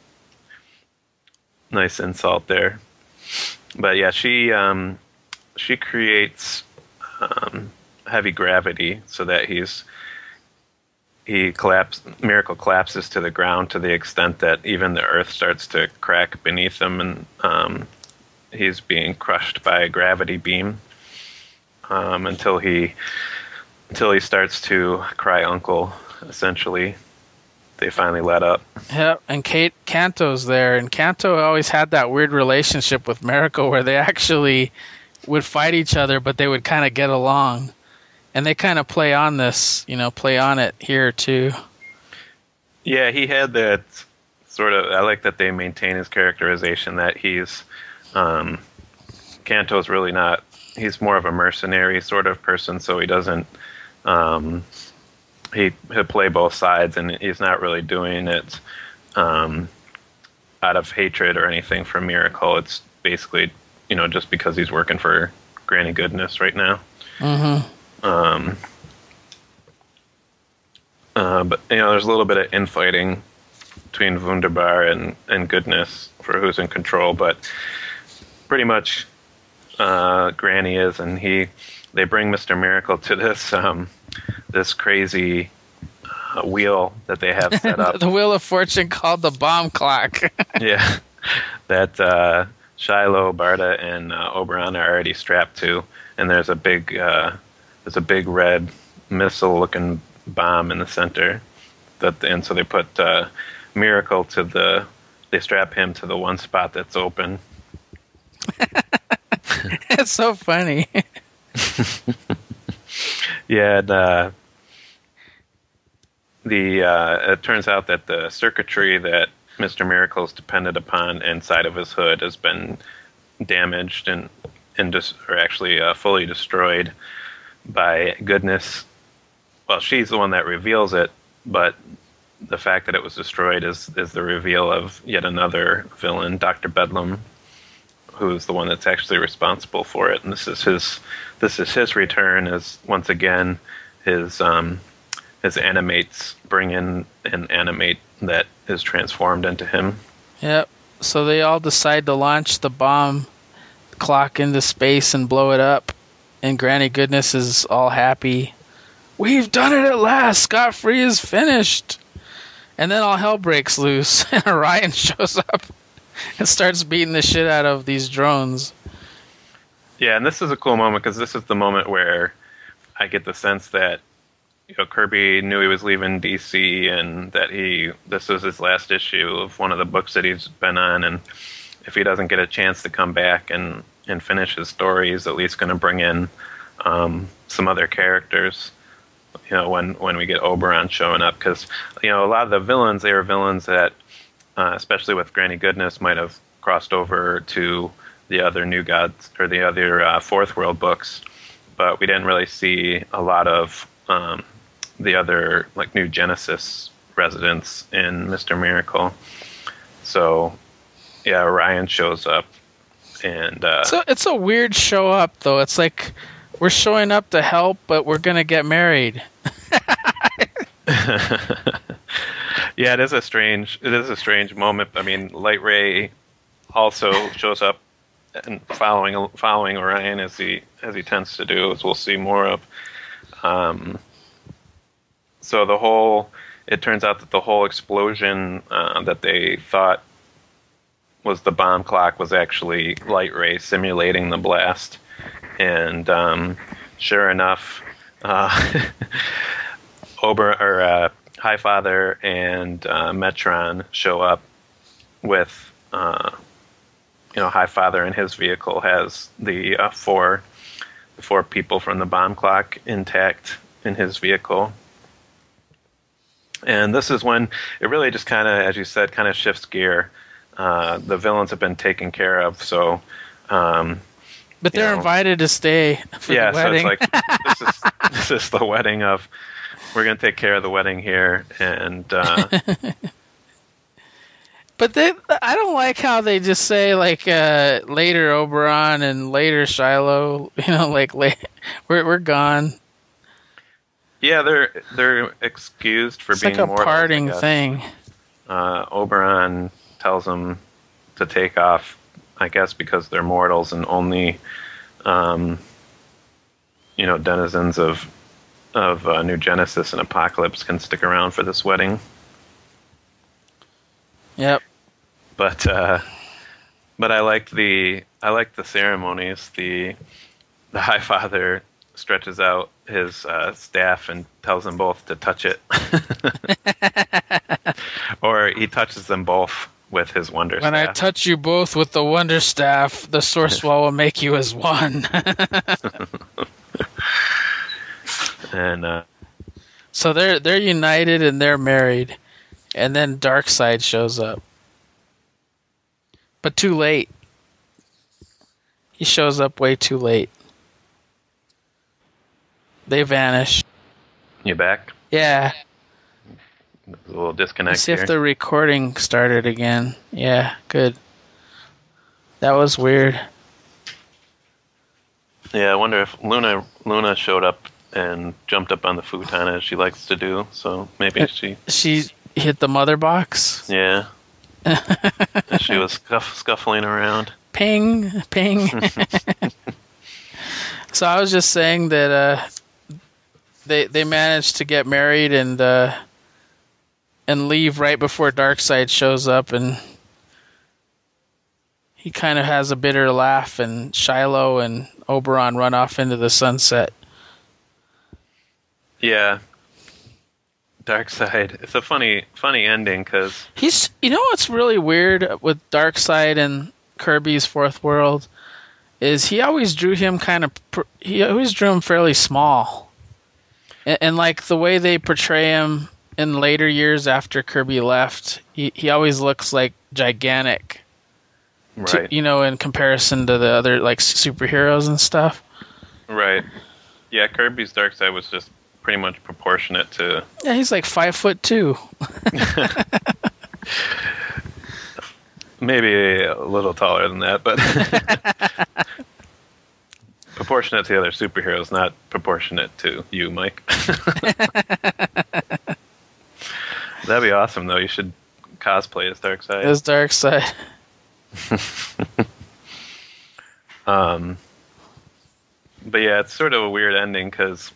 nice insult there. But yeah, she um, she creates um, heavy gravity so that he's he collapse Miracle collapses to the ground to the extent that even the earth starts to crack beneath him, and um, he's being crushed by a gravity beam um, until he until he starts to cry uncle. Essentially, they finally let up. Yep, and Kate Kanto's there, and Kanto always had that weird relationship with Miracle where they actually would fight each other, but they would kind of get along. And they kind of play on this, you know, play on it here too. Yeah, he had that sort of. I like that they maintain his characterization that he's um, Kanto's really not. He's more of a mercenary sort of person, so he doesn't. Um, he he'll play both sides, and he's not really doing it um, out of hatred or anything for Miracle. It's basically, you know, just because he's working for Granny Goodness right now. Mm-hmm. Um, uh, but you know, there's a little bit of infighting between Wunderbar and, and Goodness for who's in control, but pretty much uh, Granny is, and he they bring Mister Miracle to this um, this crazy uh, wheel that they have set up. The Wheel of Fortune called the bomb clock. Yeah, that uh, Shiloh, Barda, and uh, Oberon are already strapped to, and there's a big uh, there's a big red missile-looking bomb in the center. That and so they put uh, Miracle to the they strap him to the one spot that's open. It's so funny. Yeah, and, uh, the uh, it turns out that the circuitry that Mister Miracle's depended upon inside of his hood has been damaged and and dis- or actually uh, fully destroyed by Goodness. Well, she's the one that reveals it, but the fact that it was destroyed is is the reveal of yet another villain, Doctor Bedlam, who is the one that's actually responsible for it. And this is his this is his return as once again his um, his animates bring in an animate that is transformed into him. Yep. So they all decide to launch the bomb clock into space and blow it up. And Granny Goodness is all happy. We've done it at last. Scott Free is finished. And then all hell breaks loose, and Orion shows up and starts beating the shit out of these drones. Yeah, and this is a cool moment because this is the moment where I get the sense that you know Kirby knew he was leaving D C and that he this was his last issue of one of the books that he's been on, and if he doesn't get a chance to come back and, and finish his story, he's at least going to bring in um, some other characters. You know, when, when we get Oberon showing up, because you know a lot of the villains, they were villains that, uh, especially with Granny Goodness, might have crossed over to the other New Gods or the other uh, Fourth World books, but we didn't really see a lot of um, the other like New Genesis residents in Mister Miracle. So, yeah, Orion shows up, and uh, so it's a weird show up though. It's like we're showing up to help, but we're gonna get married. Yeah, it is a strange. It is a strange moment. I mean, Light Ray also shows up and following following Orion as he as he tends to do, as we'll see more of. Um, so the whole. It turns out that the whole explosion uh, that they thought was the bomb clock was actually Light Ray simulating the blast. And um, sure enough, uh, Ober or uh, Highfather and uh, Metron show up with, uh, you know, Highfather in his vehicle has the uh, four, the four people from the bomb clock intact in his vehicle. And this is when it really just kind of, as you said, kind of shifts gear. Uh, the villains have been taken care of, so. Um, but they're you know, invited to stay for yeah, the wedding. so it's like this is this is the wedding of. We're going to take care of the wedding here, and. Uh, But they, I don't like how they just say like uh, later Oberon and later Shiloh. You know, like la- we're we're gone. Yeah, they're they're excused for It's being like a mortals, parting I guess. thing. Uh, Oberon tells them to take off, I guess, because they're mortals and only, um, you know, denizens of of uh, New Genesis and Apocalypse can stick around for this wedding. Yep. But uh, but I liked the I liked the ceremonies. The the Highfather stretches out his uh, staff and tells them both to touch it, or he touches them both with his wonder When staff. I touch you both with the wonder staff, the source wall will make you as one. and uh, So they're they're united and they're married, and then Darkseid shows up, but too late. He shows up way too late. They vanish. you back? Yeah. A little disconnect Let's see here. if the recording started again. Yeah, good. That was weird. Yeah, I wonder if Luna Luna showed up and jumped up on the futon as she likes to do. So maybe she, She hit the mother box. yeah, she was scuff, scuffling around. Ping, ping. So I was just saying that uh, they they managed to get married and uh, and leave right before Darkseid shows up, and he kind of has a bitter laugh, and Shiloh and Oberon run off into the sunset. Yeah. Darkseid. It's a funny funny ending because he's. You know what's really weird with Darkseid and Kirby's Fourth World is he always drew him kind of. He always drew him fairly small, and, and like the way they portray him in later years after Kirby left, he he always looks like gigantic. Right. To, you know, in comparison to the other like superheroes and stuff. Right. Yeah, Kirby's Darkseid was just pretty much proportionate to. Yeah, he's like five foot two. Maybe a little taller than that, but proportionate to the other superheroes, not proportionate to you, Mike. That'd be awesome, though. You should cosplay as Darkseid. As Darkseid. um, but yeah, it's sort of a weird ending because,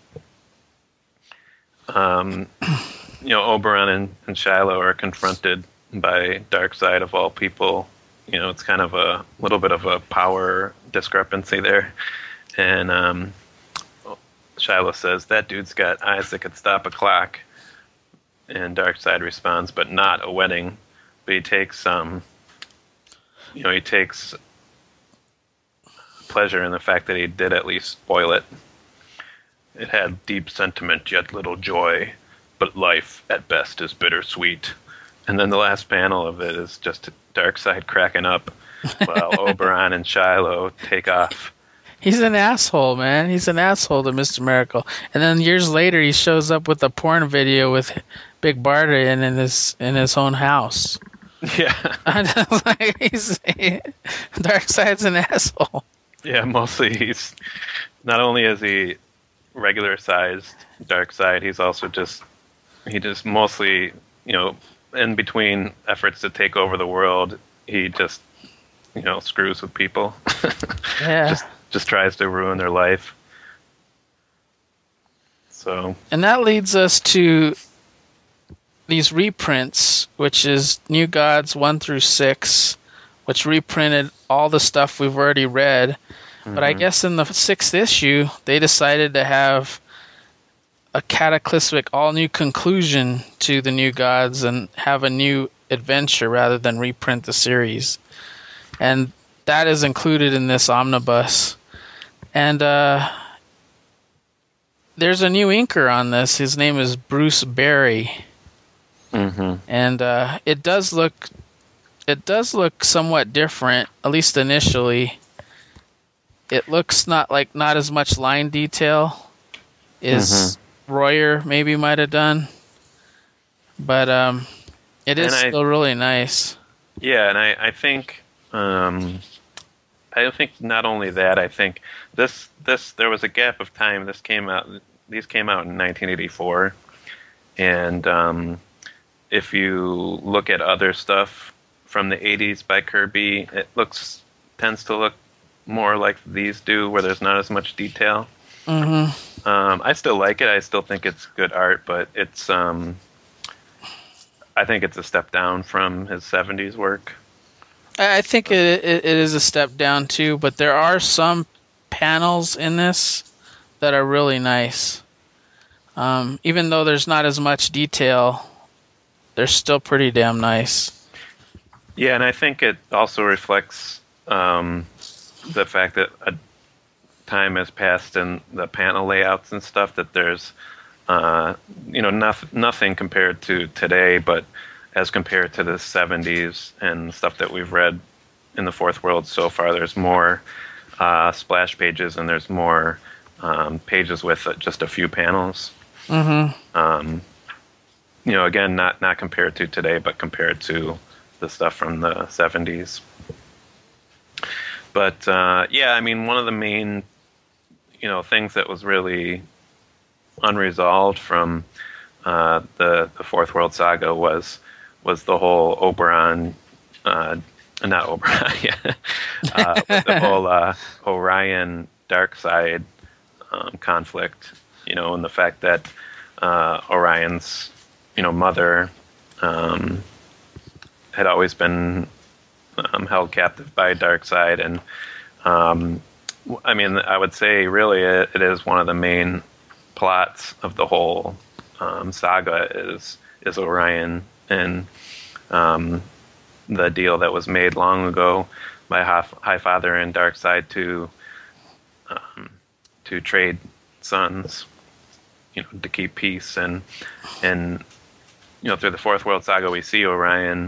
um, you know, Oberon and, and Shiloh are confronted by Darkseid of all people. You know, it's kind of a little bit of a power discrepancy there, and um, Shiloh says that dude's got eyes that could stop a clock, and Darkseid responds, "But not a wedding." But he takes um. You know, he takes pleasure in the fact that he did at least spoil it. It had deep sentiment, yet little joy, but life, at best, is bittersweet. And then the last panel of it is just Darkseid cracking up while Oberon and Shiloh take off. He's an asshole, man. He's an asshole to Mister Miracle. And then years later, he shows up with a porn video with Big Barda in, in his in his own house. Yeah. I'm just like, he's, he, Darkseid's an asshole. Yeah, mostly he's, not only is he regular sized Darkseid, he's also just, he just mostly, you know, in between efforts to take over the world, he just, you know, screws with people. Yeah. just, just tries to ruin their life. So. And that leads us to these reprints, which is New Gods one through six, which reprinted all the stuff we've already read. Mm-hmm. But I guess in the sixth issue, they decided to have a cataclysmic, all-new conclusion to the New Gods and have a new adventure rather than reprint the series. And that is included in this omnibus. And uh, there's a new inker on this. His name is Bruce Berry. Mm-hmm. And uh, it does look, it does look somewhat different, at least initially. It looks not like not as much line detail as mm-hmm. Royer maybe might have done, but um, it is I, still really nice. Yeah, and I, I think, um, I think not only that. I think this this there was a gap of time. This came out. These came out in nineteen eighty-four, and um, if you look at other stuff from the eighties by Kirby, it looks tends to look more like these do, where there's not as much detail. Mm-hmm. Um, I still like it. I still think it's good art, but it's um, I think it's a step down from his seventies work. I think it, it it is a step down too, but there are some panels in this that are really nice. Um, even though there's not as much detail, they're still pretty damn nice. Yeah, and I think it also reflects um, the fact that a time has passed in the panel layouts and stuff, that there's uh, you know nothing, nothing compared to today, but as compared to the seventies and stuff that we've read in the Fourth World so far, there's more uh, splash pages and there's more um, pages with just a few panels. Mm-hmm. Um, you know, again, not not compared to today, but compared to the stuff from the seventies. But uh, yeah, I mean, one of the main, you know, things that was really unresolved from uh, the the Fourth World Saga was was the whole Oberon, uh, not Oberon, yeah, uh, the whole uh, Orion Darkseid um, conflict, you know, and the fact that uh, Orion's, you know, mother um, had always been um, held captive by Darkseid, and um, I mean, I would say really it, it is one of the main plots of the whole um, saga is is Orion and um, the deal that was made long ago by Highfather and Darkseid to um, to trade sons, you know, to keep peace, and and you know, through the Fourth World Saga we see Orion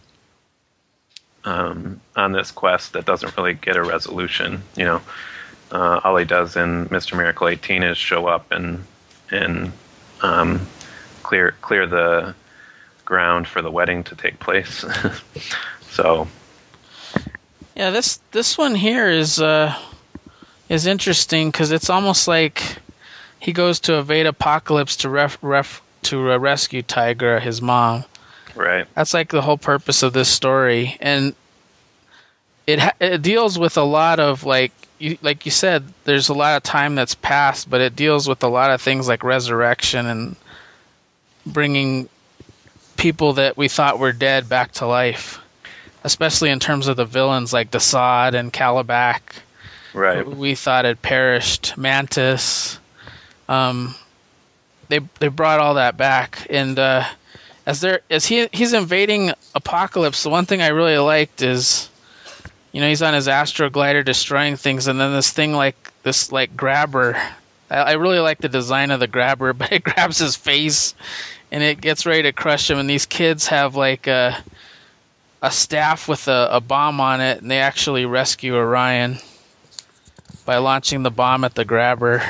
um, on this quest that doesn't really get a resolution. You know, uh, all he does in Mister Miracle eighteen is show up and and um, clear clear the ground for the wedding to take place. So, yeah, this this one here is uh, is interesting because it's almost like he goes to evade apocalypse to ref, ref to uh, rescue Tigra, his mom. Right. That's like the whole purpose of this story, and it ha- it deals with a lot of like you like you said. There's a lot of time that's passed, but it deals with a lot of things like resurrection and bringing people that we thought were dead back to life, especially in terms of the villains like Desaad and Calabac. Right. We thought had perished. Mantis. Um, they they brought all that back, and uh, as they're as he he's invading Apocalypse, the one thing I really liked is, you know, he's on his astro glider destroying things, and then this thing like this like grabber. I, I really like the design of the grabber, but it grabs his face, and it gets ready to crush him. And these kids have like a a staff with a, a bomb on it, and they actually rescue Orion by launching the bomb at the grabber.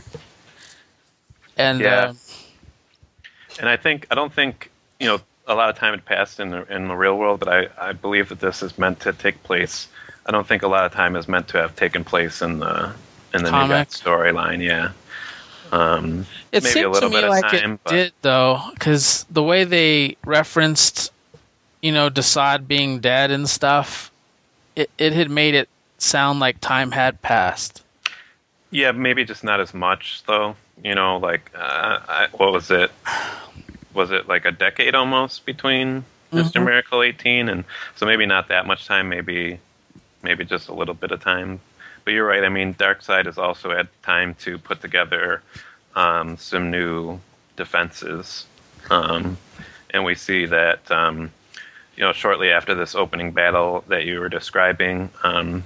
And yeah, uh, and I think I don't think you know a lot of time had passed in the in the real world, but I, I believe that this is meant to take place. I don't think a lot of time is meant to have taken place in the in the New God storyline. Yeah, um, it maybe seemed a little to me bit like of time, it but did though, because the way they referenced, you know, Desaad being dead and stuff, it it had made it sound like time had passed. Yeah, maybe just not as much though. You know, like, uh, I, what was it? Was it like a decade almost between mm-hmm. Mister Miracle eighteen? And so maybe not that much time, maybe maybe just a little bit of time. But you're right, I mean, Darkseid has also had time to put together um, some new defenses. Um, and we see that, um, you know, shortly after this opening battle that you were describing, um,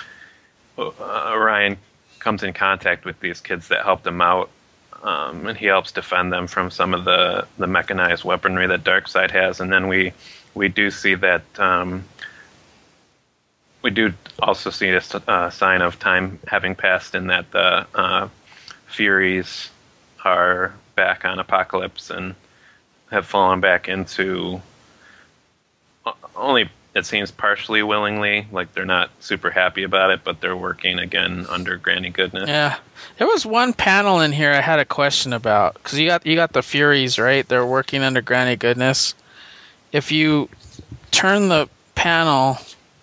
Orion comes in contact with these kids that helped him out. Um, and he helps defend them from some of the, the mechanized weaponry that Darkseid has. And then we we do see that um, we do also see a uh, sign of time having passed in that the uh, Furies are back on Apocalypse and have fallen back into only, it seems, partially willingly. Like they're not super happy about it, but they're working again under Granny Goodness. Yeah. There was one panel in here I had a question about, because you got you got the Furies, right? They're working under Granny Goodness. If you turn the panel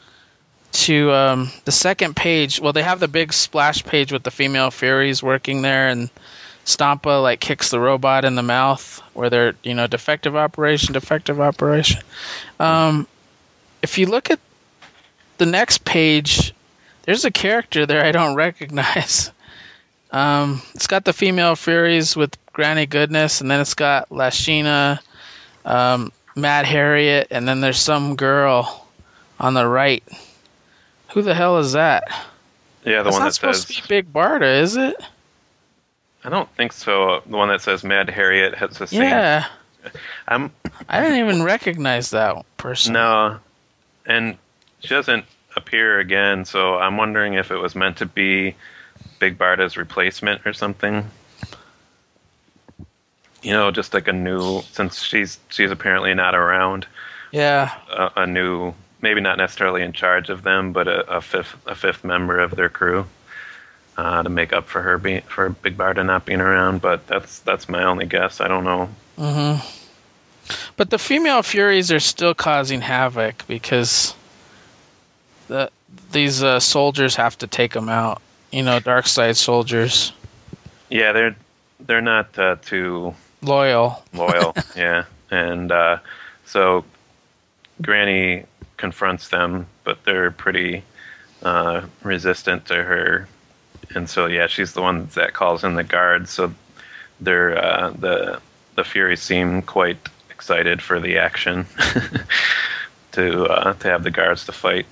to um, the second page, well, they have the big splash page with the female Furies working there, and Stampa like kicks the robot in the mouth, where they're, you know, defective operation, defective operation. Um, if you look at the next page, there's a character there I don't recognize. Um, it's got the female Furies with Granny Goodness, and then it's got Lashina, um, Mad Harriet, and then there's some girl on the right. Who the hell is that? Yeah, the That's one not that supposed says... to be Big Barda, is it? I don't think so. The one that says Mad Harriet has the same... Yeah. I'm... I didn't even recognize that person. No. And she doesn't appear again, so I'm wondering if it was meant to be Big Barda's replacement or something. You know, just like a new, since she's she's apparently not around. Yeah. A, a new, maybe not necessarily in charge of them, but a, a fifth a fifth member of their crew uh, to make up for her being for Big Barda not being around. But that's that's my only guess. I don't know. Mm-hmm. But the female Furies are still causing havoc because the these uh, soldiers have to take them out. You know, Darkseid soldiers. Yeah, they're they're not uh, too Loyal. loyal. Yeah, and uh, so Granny confronts them, but they're pretty uh, resistant to her, and so yeah, she's the one that calls in the guards. So they're uh, the the Furies seem quite excited for the action to uh, to have the guards to fight.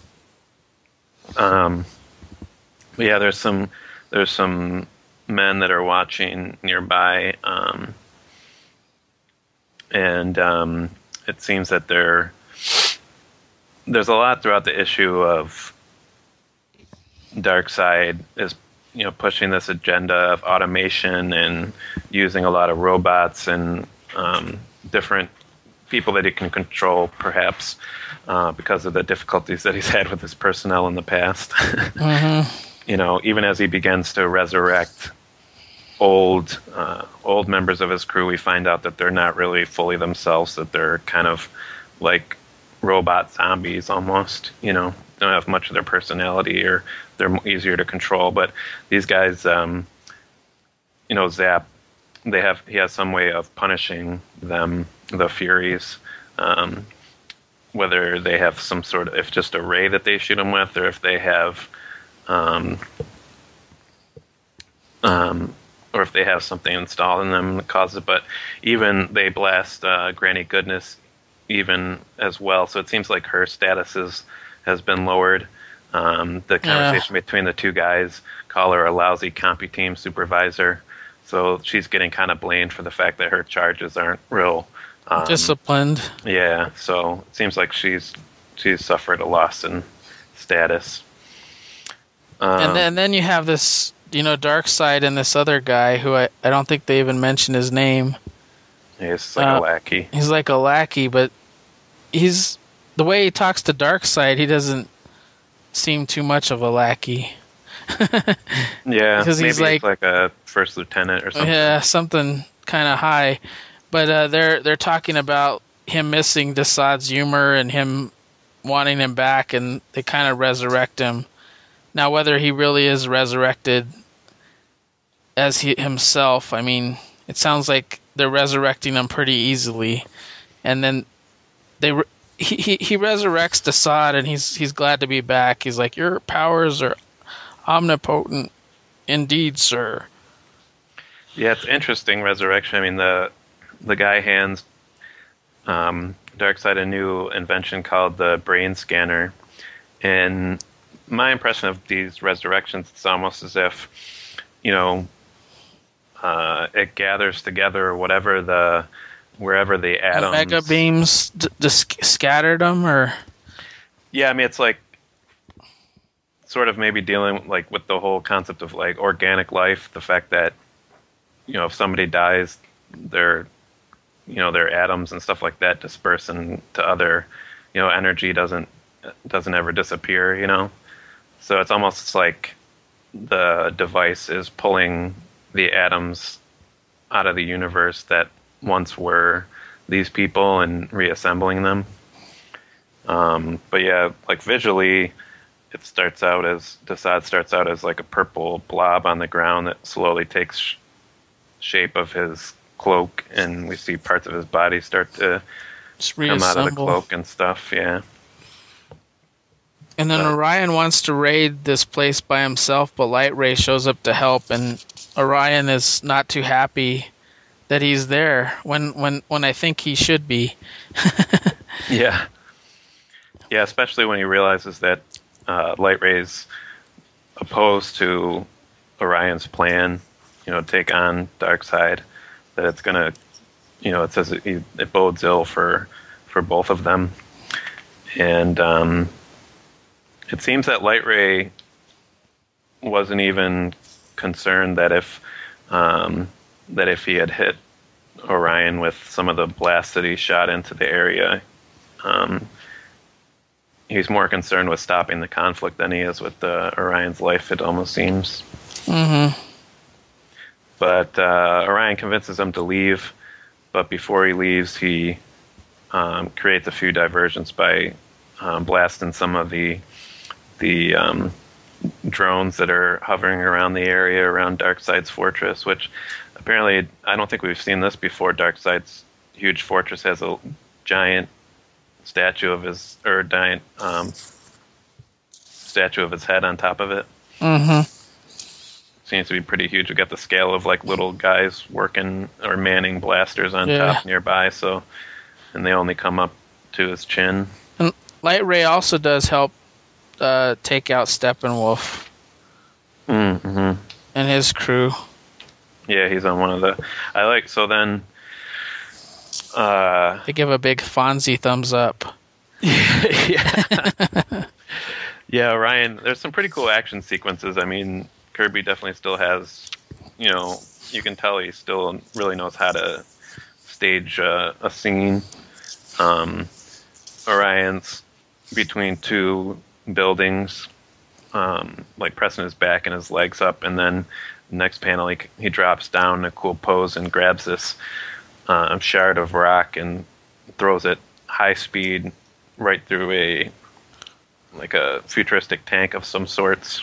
Um, but yeah, there's some there's some men that are watching nearby, um, and um, it seems that they're there's a lot throughout the issue of Darkseid is you know pushing this agenda of automation and using a lot of robots and um, different people that he can control, perhaps uh, because of the difficulties that he's had with his personnel in the past. Mm-hmm. You know, even as he begins to resurrect old uh, old members of his crew, we find out that they're not really fully themselves, that they're kind of like robot zombies almost, you know, don't have much of their personality, or they're easier to control. But these guys, um, you know, Zap, they have he has some way of punishing them, the Furies, um, whether they have some sort of, if just a ray that they shoot them with, or if they have um, um, or if they have something installed in them that causes it. But even they blast uh, Granny Goodness even as well, so it seems like her status is, has been lowered. Um, the conversation yeah. between the two guys call her a lousy compu team supervisor, so she's getting kind of blamed for the fact that her charges aren't real um, disciplined. Yeah, so it seems like she's she's suffered a loss in status. Um, and then and then you have this, you know, Darkseid and this other guy who I, I don't think they even mention his name. He's like uh, a lackey. He's like a lackey, but he's the way he talks to Darkseid, he doesn't seem too much of a lackey. Yeah, because maybe he's like, he's like a first lieutenant or something. Yeah, something kind of high. But uh, they're they're talking about him missing Desaad's humor and him wanting him back, and they kind of resurrect him. Now, whether he really is resurrected as he himself, I mean, it sounds like they're resurrecting him pretty easily, and then they re- he, he he resurrects Desaad, and he's he's glad to be back. He's like, "Your powers are omnipotent, indeed, sir." Yeah, it's interesting resurrection. I mean, the the guy hands um, Darkseid a new invention called the brain scanner, and my impression of these resurrections, it's almost as if, you know, uh, it gathers together whatever the wherever the atoms, mega beams d- just scattered them, or yeah, I mean, it's like sort of maybe dealing like with the whole concept of like organic life, the fact that, you know, if somebody dies, their, you know, their atoms and stuff like that disperse into other, you know, energy doesn't doesn't ever disappear, you know. So it's almost like the device is pulling the atoms out of the universe that once were these people and reassembling them. Um, but yeah, like visually, it starts out as Desaad starts out as like a purple blob on the ground that slowly takes sh- shape of his cloak, and we see parts of his body start to come out of the cloak and stuff. Yeah. And then but, Orion wants to raid this place by himself, but Lightray shows up to help, and Orion is not too happy that he's there when when, when I think he should be. Yeah. Yeah, especially when he realizes that uh, Lightray's opposed to Orion's plan, you know, take on Darkseid, that it's going to, you know, it says it, it bodes ill for, for both of them. And um, it seems that Lightray wasn't even concerned that if um, that if he had hit Orion with some of the blasts that he shot into the area, um, he's more concerned with stopping the conflict than he is with uh, Orion's life, it almost seems. Mm-hmm. But uh, Orion convinces him to leave, but before he leaves, he um, creates a few diversions by um, blasting some of the the um, drones that are hovering around the area around Darkseid's fortress, which apparently I don't think we've seen this before. Darkseid's huge fortress has a giant statue of his or giant um, statue of his head on top of it. Mm-hmm. Seems to be pretty huge. We got the scale of like little guys working or manning blasters on Yeah. top nearby. So, and they only come up to his chin. And Light Ray also does help uh, take out Steppenwolf Mm-hmm. and his crew. Yeah, he's on one of the. I like so then. Uh, They give a big Fonzie thumbs up. yeah. Yeah, Ryan. There's some pretty cool action sequences. I mean, Kirby definitely still has, you know, you can tell he still really knows how to stage uh, a scene. Um, Orion's between two buildings, um, like pressing his back and his legs up, and then the next panel he he drops down in a cool pose and grabs this uh, shard of rock and throws it high speed right through a like a futuristic tank of some sorts.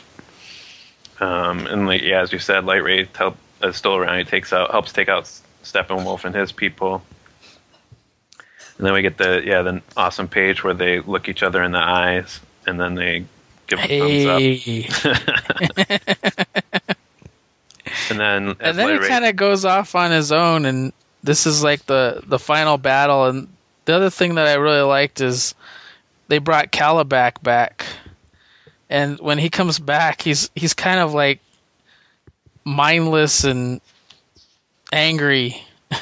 Um, and like, yeah, as you said, Light Ray help, is still around. He takes out, helps take out Steppenwolf and his people. And then we get the yeah the awesome page where they look each other in the eyes and then they give a Hey. thumbs up. And then as And then Light he Ray- kind of goes off on his own, and this is like the, the final battle. And the other thing that I really liked is they brought Calabac back. And when he comes back, he's he's kind of like mindless and angry.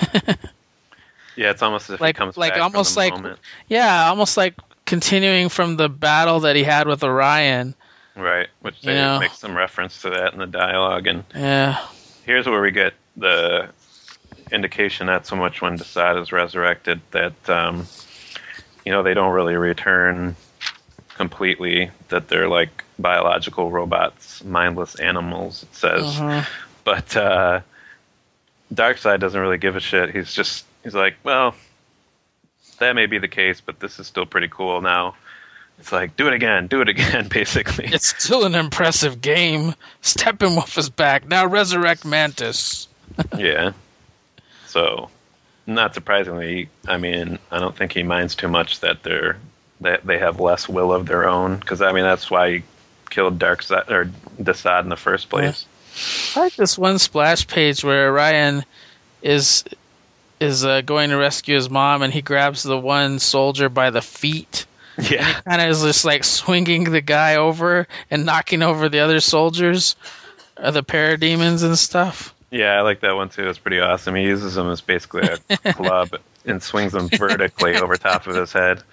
yeah, it's almost as if like he comes like back almost from the like moment. yeah, almost like continuing from the battle that he had with Orion. Right, which You they know. make some reference to that in the dialogue. And Yeah. here's where we get the indication not so much when Desaad is resurrected that um, you know they don't really return completely, that they're like biological robots, mindless animals, it says. Mhm. But uh, Darkseid doesn't really give a shit. He's just he's like, well, that may be the case, but this is still pretty cool now. It's like, do it again, do it again, basically. It's still an impressive game. Steppenwolf is back. Now resurrect Mantis. Yeah. So, not surprisingly, I mean, I don't think he minds too much that they're that they have less will of their own, because I mean that's why he killed Darkseid or Desaad in the first place. I like this one splash page where Orion is is uh, going to rescue his mom, and he grabs the one soldier by the feet. Yeah, Kind of is just like swinging the guy over and knocking over the other soldiers, or the parademons and stuff. yeah, I like that one too. It's pretty awesome. He uses them as basically a club and swings them vertically over top of his head.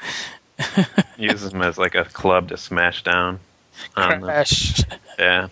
Uses them as like a club to smash down on them. Crash. Yeah.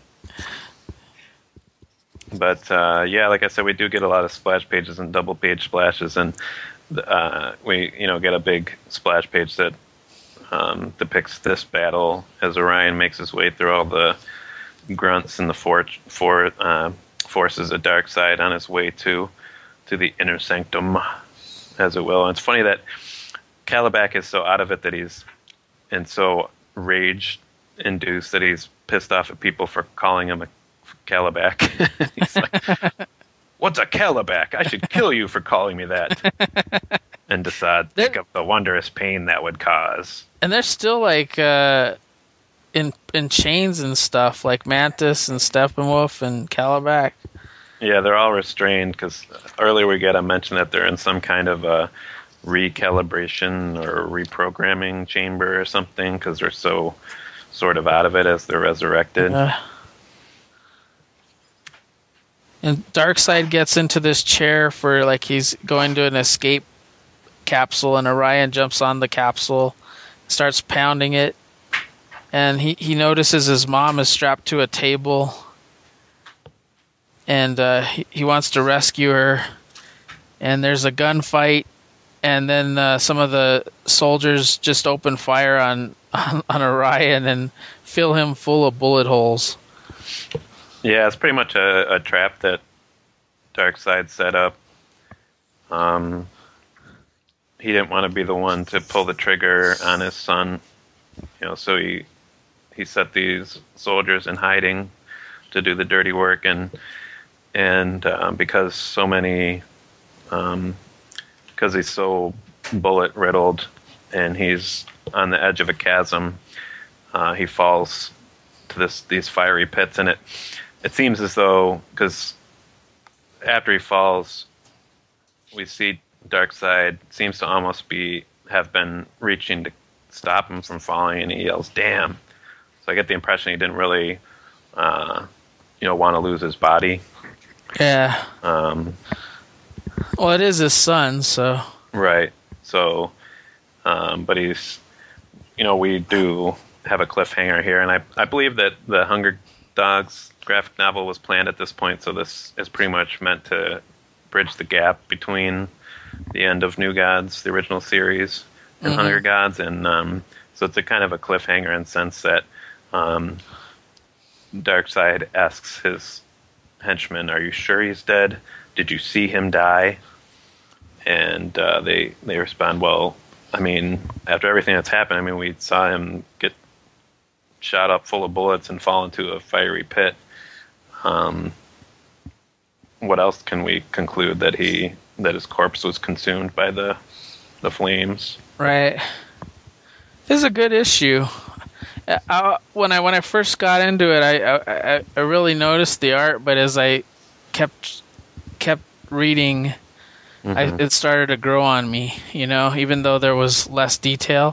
But uh, yeah, like I said, we do get a lot of splash pages and double page splashes, and uh, we you know get a big splash page that um, depicts this battle as Orion makes his way through all the grunts and the for, for uh, forces of Darkseid on his way to to the inner sanctum, as it will. And it's funny that Calabac is so out of it that he's and so rage induced that he's pissed off at people for calling him a Calabac. He's like, "What's a Calabac? I should kill you for calling me that." And Desaad, think of the wondrous pain that would cause. And they're still like uh, in in chains and stuff, like Mantis and Steppenwolf and Calabac. Yeah, they're all restrained because earlier we get a mention that they're in some kind of a recalibration or reprogramming chamber or something because they're so sort of out of it as they're resurrected. Uh, and Darkseid gets into this chair for like he's going to an escape capsule, and Orion jumps on the capsule, starts pounding it, and he, he notices his mom is strapped to a table, and uh, he, he wants to rescue her, and there's a gunfight, and then uh, some of the soldiers just open fire on, on, on Orion and fill him full of bullet holes. Yeah, it's pretty much a, a trap that Darkseid set up. Um, he didn't want to be the one to pull the trigger on his son, you know. So he he set these soldiers in hiding to do the dirty work, and and um, because so many, um, because he's so bullet riddled, and he's on the edge of a chasm, uh, he falls to this these fiery pits, and it it seems as though, because after he falls, we see Darkseid seems to almost be have been reaching to stop him from falling, and he yells, "Damn!" So I get the impression he didn't really, uh, you know, want to lose his body. Yeah. Um, well, it is his son, so. Right. So, um, but he's, you know, we do have a cliffhanger here, and I I believe that the Hunger Dogs graphic novel was planned at this point, so this is pretty much meant to bridge the gap between the end of New Gods, the original series, and mm-hmm. Hunger Gods, and um, so it's a kind of a cliffhanger in the sense that um, Darkseid asks his henchmen, "Are you sure he's dead? Did you see him die?" And uh, they they respond, "Well, I mean, after everything that's happened, I mean, we saw him get shot up full of bullets and fall into a fiery pit. Um, what else can we conclude that he that his corpse was consumed by the the flames?" Right. This is a good issue. I, when I when I first got into it, I, I I really noticed the art, but as I kept kept reading, mm-hmm. I, it started to grow on me. You know, even though there was less detail.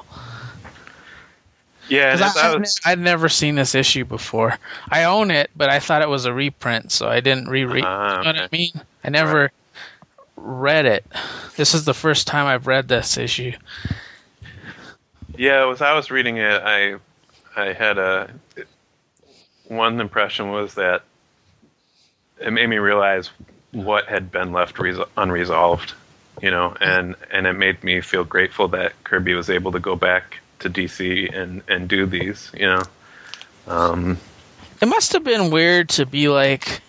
Yeah, I, I was, I'd never seen this issue before. I own it, but I thought it was a reprint, so I didn't reread. Uh, you know okay. what I mean? I never right. read it. This is the first time I've read this issue. Yeah, as I was reading it, I I had a one impression was that it made me realize what had been left resol- unresolved, you know, and and it made me feel grateful that Kirby was able to go back to D C and, and do these, you know. Um, it must have been weird to be like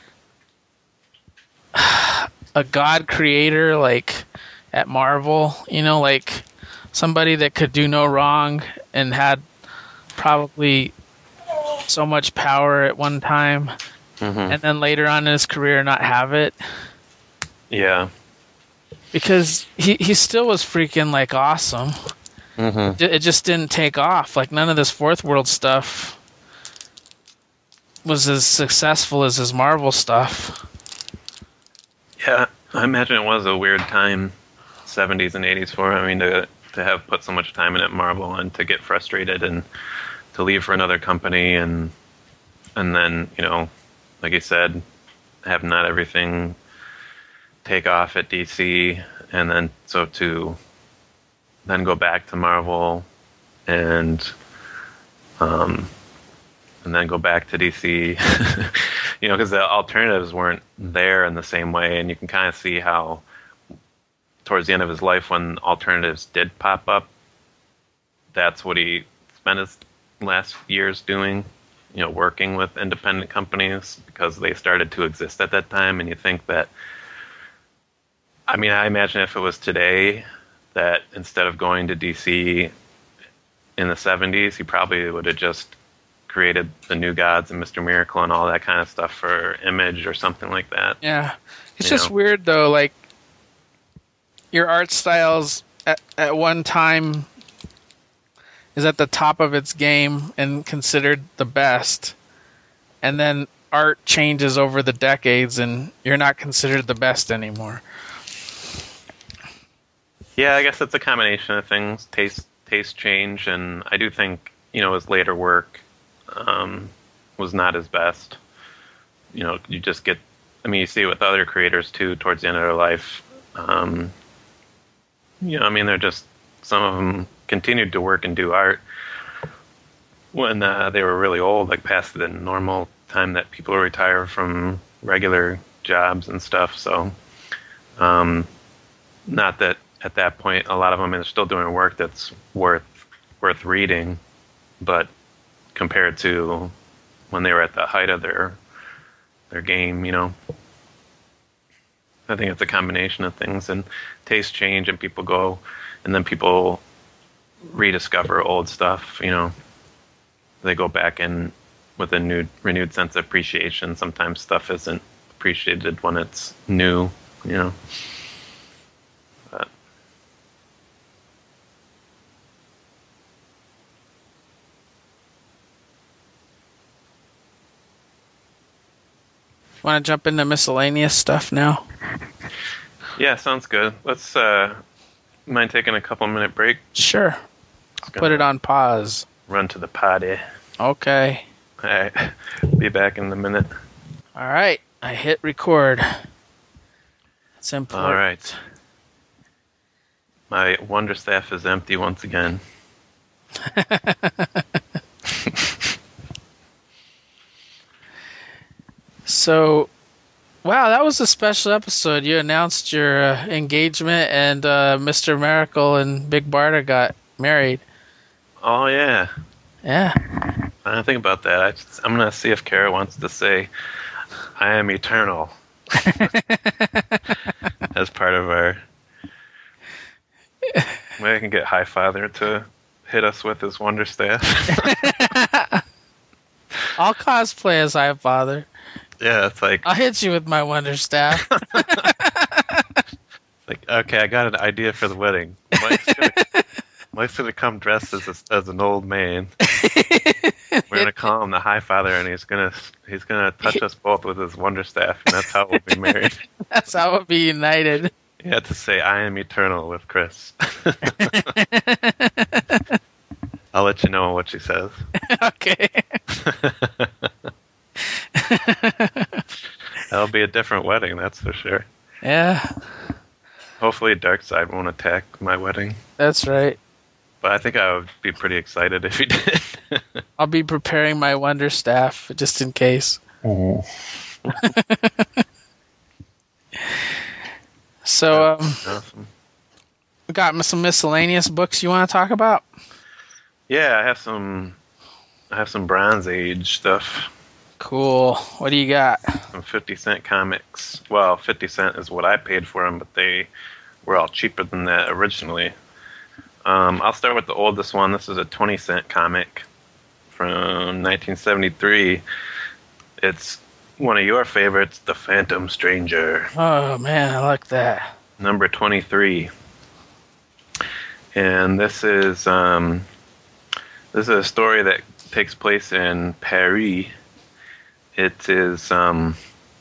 a god creator, like at Marvel, you know, like somebody that could do no wrong and had probably so much power at one time, mm-hmm. and then later on in his career not have it. Yeah. Because he, he still was freaking like awesome. Mm-hmm. It just didn't take off. Like none of this Fourth World stuff was as successful as his Marvel stuff. Yeah, I imagine it was a weird time, seventies and eighties for him. I mean, to to have put so much time in at Marvel and to get frustrated and to leave for another company and and then, you know, like you said, have not everything take off at D C, and then so to then go back to Marvel and um and then go back to D C, you know, because the alternatives weren't there in the same way, and you can kind of see how towards the end of his life when alternatives did pop up, that's what he spent his last years doing, you know, working with independent companies because they started to exist at that time. And you think that, I mean, I imagine if it was today that instead of going to D C in the seventies, he probably would have just created the New Gods and Mister Miracle and all that kind of stuff for Image or something like that. Yeah. It's you just know? weird, though, like, your art styles at, at one time is at the top of its game and considered the best, and then art changes over the decades and you're not considered the best anymore. Yeah, I guess it's a combination of things. Taste taste change, and I do think, you know, his later work um, was not his best. You know, you just get, I mean, you see it with other creators too towards the end of their life. Um, you know, I mean, they're just, some of them continued to work and do art when uh, they were really old, like past the normal time that people retire from regular jobs and stuff. So, um, not that at that point, a lot of them are still doing work that's worth worth reading, but compared to when they were at the height of their their game, you know, I think it's a combination of things, and tastes change, and people go, and then people rediscover old stuff, you know. they go back in with a new renewed sense of appreciation. Sometimes stuff isn't appreciated when it's new, you know. But Want to jump into miscellaneous stuff now? yeah, sounds good. Let's uh mind taking a couple minute break? Sure. I'll put it on pause. Run to the potty. Okay. All right. Be back in a minute. All right. I hit record. It's important. All right. My wonder staff is empty once again. So, wow, that was a special episode. You announced your uh, engagement, and uh, Mister Miracle and Big Barda got married. Oh, yeah. Yeah. I don't think about that. I just, I'm going to see if Kara wants to say, I am eternal. As part of our... Maybe I can get High Father to hit us with his wonder staff. I'll cosplay as High Father. Yeah, it's like... I'll hit you with my wonder staff. Like, okay, I got an idea for the wedding. Mike's gonna, Mike's gonna come dressed as a, as an old man. We're gonna call him the High Father, and he's gonna he's gonna touch us both with his wonder staff, and that's how we'll be married. That's how we'll be united. You have to say, "I am eternal" with Chris. I'll let you know what she says. Okay. That'll be a different wedding, that's for sure. Yeah. Hopefully Darkseid won't attack my wedding. That's right. But I think I would be pretty excited if he did. I'll be preparing my wonder staff just in case. Oh. So, um, awesome. We got some miscellaneous books you want to talk about? Yeah, I have some. I have some Bronze Age stuff. Cool. What do you got? Some fifty cent comics. Well, fifty cent is what I paid for them, but they were all cheaper than that originally. Um, I'll start with the oldest one. This is a twenty cent comic from nineteen seventy-three. It's one of your favorites, The Phantom Stranger. Oh, man, I like that. Number twenty-three. And this is um, this is a story that takes place in Paris. It is um,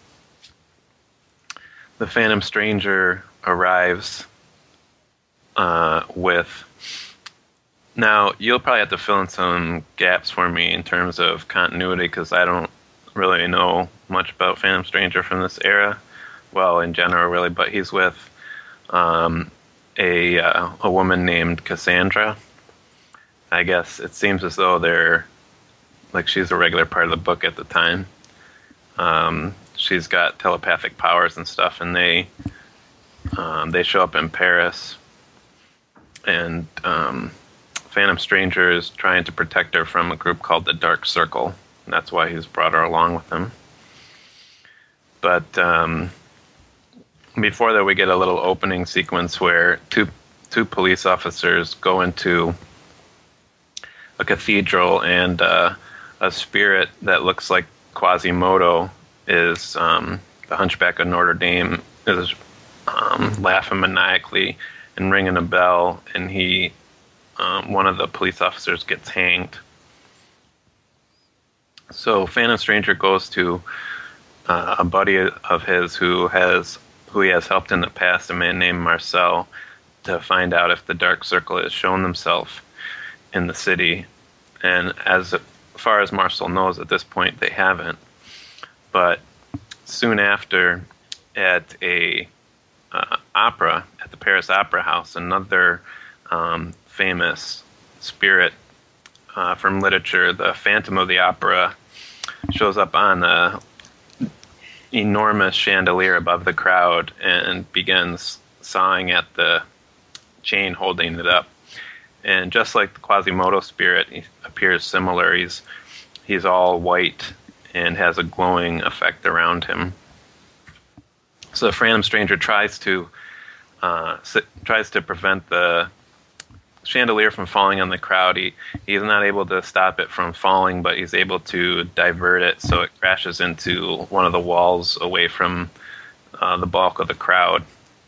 the Phantom Stranger arrives uh, with. Now you'll probably have to fill in some gaps for me in terms of continuity because I don't really know much about Phantom Stranger from this era. Well, in general, really, but he's with um, a uh, a woman named Cassandra. I guess it seems as though they're like she's a regular part of the book at the time. Um, she's got telepathic powers and stuff, and they um, they show up in Paris, and um, Phantom Stranger is trying to protect her from a group called the Dark Circle, and that's why he's brought her along with him. But um, before that, we get a little opening sequence where two two police officers go into a cathedral, and uh, a spirit that looks like Quasimodo is um, the Hunchback of Notre Dame is um, laughing maniacally and ringing a bell, and he um, one of the police officers gets hanged. So Phantom Stranger goes to uh, a buddy of his who has who he has helped in the past, a man named Marcel, to find out if the Dark Circle has shown themselves in the city. And as far as Marcel knows, at this point they haven't. But soon after, at a uh, opera at the Paris Opera House, another um, famous spirit uh, from literature, the Phantom of the Opera, shows up on a enormous chandelier above the crowd and begins sawing at the chain holding it up. And just like the Quasimodo spirit, he appears similar. He's he's all white and has a glowing effect around him. So the Phantom Stranger tries to uh, tries to prevent the chandelier from falling on the crowd. He he's not able to stop it from falling, but he's able to divert it so it crashes into one of the walls away from uh, the bulk of the crowd.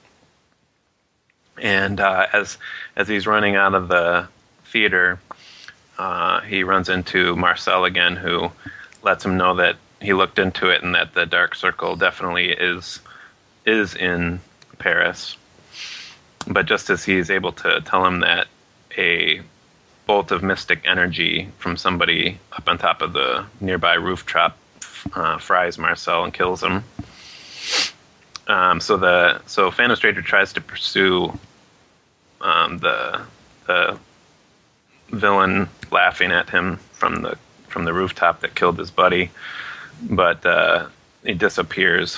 And uh, as as he's running out of the theater, uh, he runs into Marcel again, who lets him know that he looked into it and that the Dark Circle definitely is is in Paris. But just as he's able to tell him that a bolt of mystic energy from somebody up on top of the nearby rooftop uh, fries Marcel and kills him. Um, so the so Phantom Stranger tries to pursue um, the the villain, laughing at him from the from the rooftop that killed his buddy, but uh, he disappears.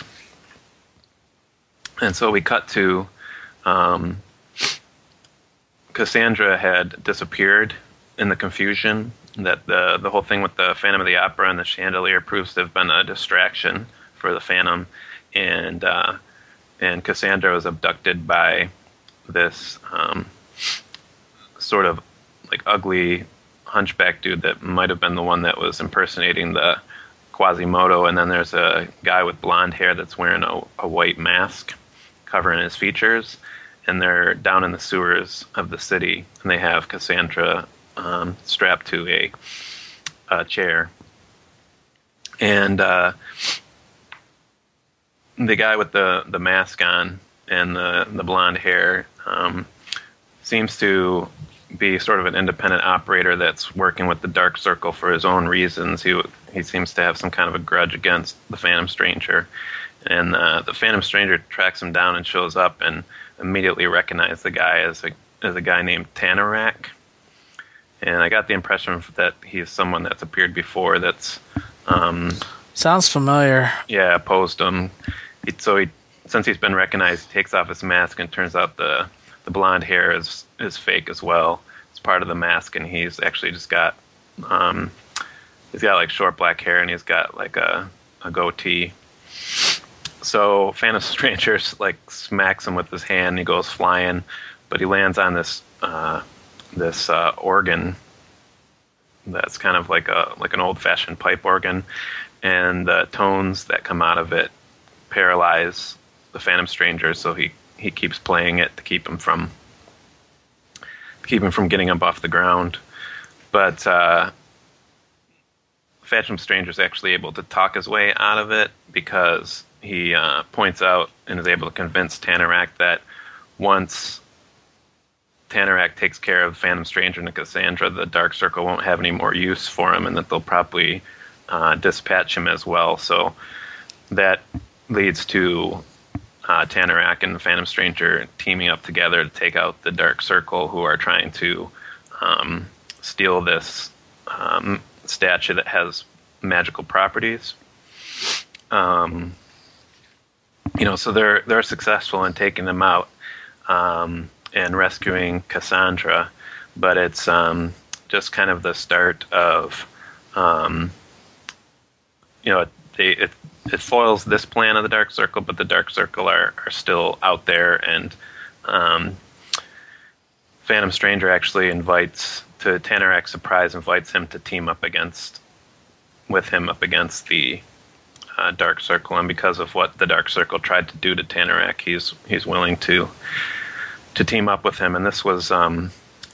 And so we cut to um, Cassandra had disappeared in the confusion. That the the whole thing with the Phantom of the Opera and the chandelier proves to have been a distraction for the Phantom. And uh, and Cassandra was abducted by this um, sort of like ugly hunchback dude that might have been the one that was impersonating the Quasimodo. And then there's a guy with blonde hair that's wearing a, a white mask covering his features. And they're down in the sewers of the city, and they have Cassandra um, strapped to a, a chair. And uh, the guy with the, the mask on and the, the blonde hair um, seems to be sort of an independent operator that's working with the Dark Circle for his own reasons. He he seems to have some kind of a grudge against the Phantom Stranger. And uh, the Phantom Stranger tracks him down and shows up and immediately recognized the guy as a as a guy named Tanarak. And I got the impression that he's someone that's appeared before that's... Um, Sounds familiar. Yeah, opposed him. He, so he, since he's been recognized, he takes off his mask, and turns out the, the blonde hair is, is fake as well. It's part of the mask, and he's actually just got... Um, he's got like short black hair, and he's got like a, a goatee. So Phantom Stranger like smacks him with his hand, and he goes flying, but he lands on this uh, this uh, organ that's kind of like a like an old-fashioned pipe organ, and the tones that come out of it paralyze the Phantom Stranger. So he, he keeps playing it to keep him from to keep him from getting up off the ground. But uh, Phantom Stranger is actually able to talk his way out of it, because he uh, points out and is able to convince Tanarak that once Tanarak takes care of Phantom Stranger and Cassandra, the Dark Circle won't have any more use for him, and that they'll probably uh, dispatch him as well. So that leads to uh, Tanarak and the Phantom Stranger teaming up together to take out the Dark Circle, who are trying to um, steal this um, statue that has magical properties. Um, you know, so they're they're successful in taking them out um, and rescuing Cassandra, but it's um, just kind of the start of, um, you know, they, it it foils this plan of the Dark Circle, but the Dark Circle are, are still out there, and um, Phantom Stranger actually invites, to Tanarak's surprise, invites him to team up against, with him up against the Uh, Dark Circle, and because of what the Dark Circle tried to do to Tanarak, he's he's willing to to team up with him. And this was um,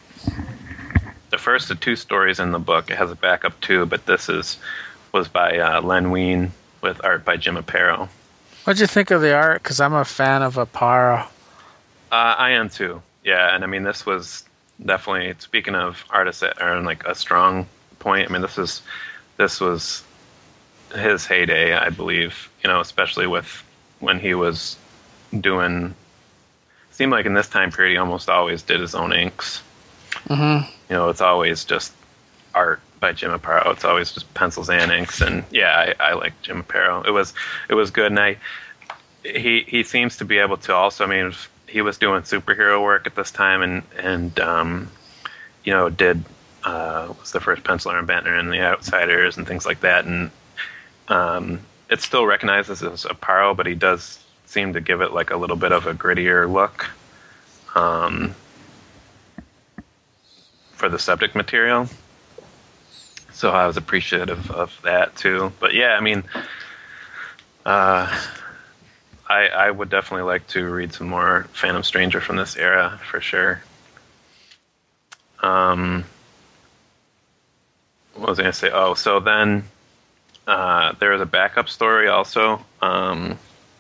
the first of two stories in the book. It has a backup too, but this is was by uh, Len Wein with art by Jim Aparo. What'd you think of the art? Because I'm a fan of Aparo. Uh, I am too. Yeah, and I mean, this was definitely, speaking of artists that are in like a strong point. I mean, this is this was. his heyday, I believe, you know, especially with when he was doing, seemed like in this time period he almost always did his own inks. Mm-hmm. You know, it's always just art by Jim Aparo. It's always just pencils and inks, and yeah, I, I like Jim Aparo. It was it was good, and I he he seems to be able to also, I mean, he was doing superhero work at this time, and and um, you know, did uh, was the first penciler and Bentner and the Outsiders and things like that, and Um, it's still recognized as Aparo, but he does seem to give it like a little bit of a grittier look. Um, for the subject material. So I was appreciative of that too. But yeah, I mean, uh, I I would definitely like to read some more Phantom Stranger from this era for sure. Um, what was I gonna say? Oh, so then uh, there was a backup story also. Um,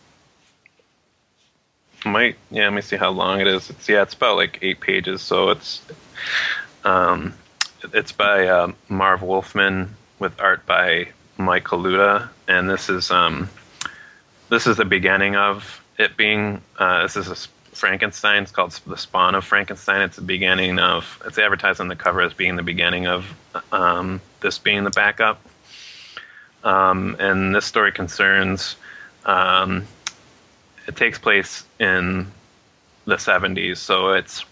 might yeah, let me see how long it is. It's yeah, it's about like eight pages. So it's um, it's by uh, Marv Wolfman with art by Mike Kaluta, and this is um, this is the beginning of it being. Uh, this is a Frankenstein. It's called The Spawn of Frankenstein. It's the beginning of. It's advertised on the cover as being the beginning of um, this being the backup. Um, and this story concerns. Um, it takes place in the seventies, so it's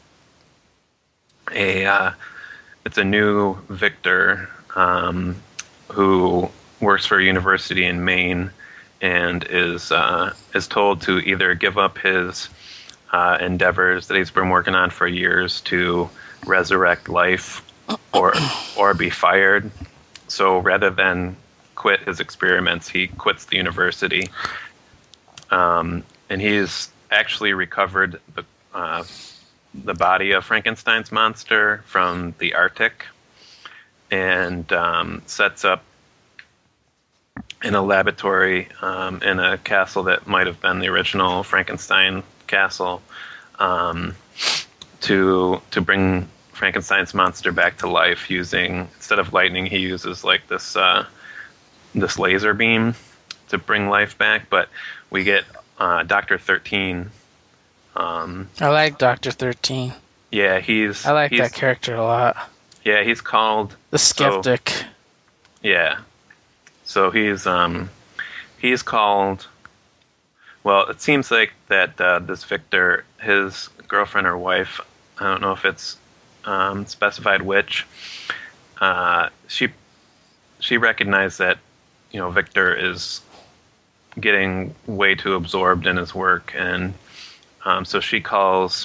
a uh, it's a new Victor um, who works for a university in Maine and is uh, is told to either give up his uh, endeavors that he's been working on for years to resurrect life, or or be fired. So rather than quit his experiments, he quits the university. Um, and he's actually recovered the uh, the body of Frankenstein's monster from the Arctic, and um, sets up in a laboratory um, in a castle that might have been the original Frankenstein castle, um, to to bring Frankenstein's monster back to life using, instead of lightning, he uses like this uh, this laser beam to bring life back. But we get uh, Doctor thirteen. Um, I like Doctor thirteen. Yeah, he's. I like he's, that character a lot. Yeah, he's called the Skeptic. So, yeah, so he's um, he's called. Well, it seems like that uh, this Victor, his girlfriend or wife, I don't know if it's um, specified which. Uh, she she recognized that, you know, Victor is getting way too absorbed in his work, and um, so she calls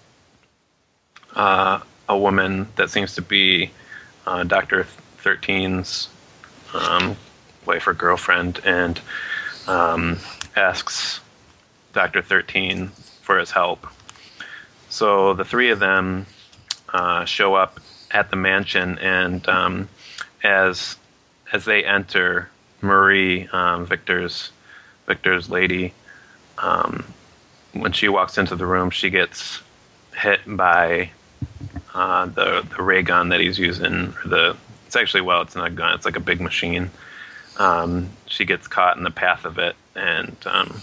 uh, a woman that seems to be uh, Doctor thirteen's um, wife or girlfriend, and um, asks Doctor thirteen for his help. So the three of them uh, show up at the mansion, and um, as as they enter, Marie, um, Victor's Victor's lady, um, when she walks into the room, she gets hit by uh, the the ray gun that he's using. Or the it's actually well, it's not a gun; it's like a big machine. Um, she gets caught in the path of it, and um,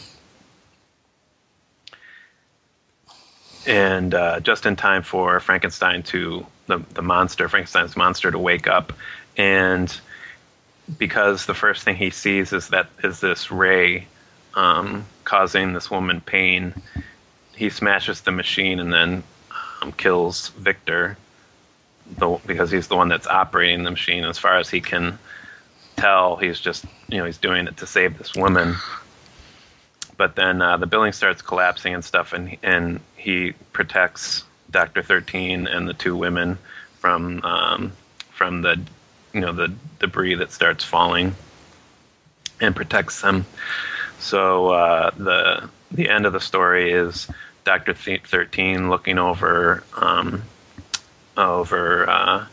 and uh, just in time for Frankenstein to the the monster, Frankenstein's monster, to wake up, and because the first thing he sees is that is this ray um, causing this woman pain, he smashes the machine and then um, kills Victor, the, because he's the one that's operating the machine. As far as he can tell, he's just, you know, he's doing it to save this woman. But then uh, the building starts collapsing and stuff, and and he protects Doctor thirteen and the two women from um, from the you know the debris that starts falling, and protects them. So uh, the the end of the story is Doctor thirteen looking over um, over uh,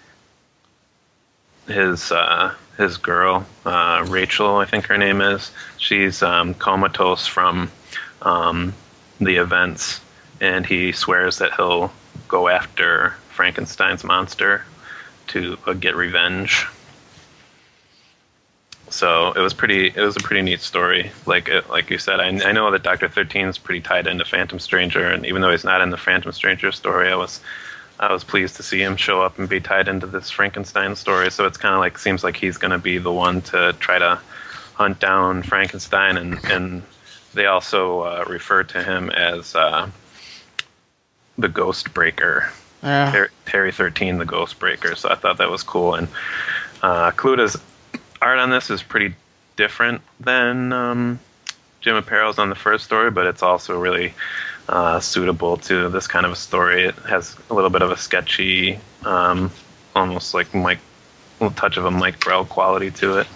his uh, his girl, uh, Rachel, I think her name is. She's um, comatose from um, the events, and he swears that he'll go after Frankenstein's monster to uh, get revenge. So it was pretty. It was a pretty neat story. Like it, like you said, I, I know that Doctor thirteen is pretty tied into Phantom Stranger, and even though he's not in the Phantom Stranger story, I was I was pleased to see him show up and be tied into this Frankenstein story. So it's kind of like, seems like he's going to be the one to try to hunt down Frankenstein, and and they also uh, refer to him as uh, the Ghost Breaker. Yeah. Ter- Terry thirteen, the Ghost Breaker. So I thought that was cool. And uh, Kaluta's art on this is pretty different than um, Jim Apparel's on the first story, but it's also really uh, suitable to this kind of a story. It has a little bit of a sketchy, um, almost like Mike, a little touch of a Mike Grell quality to it.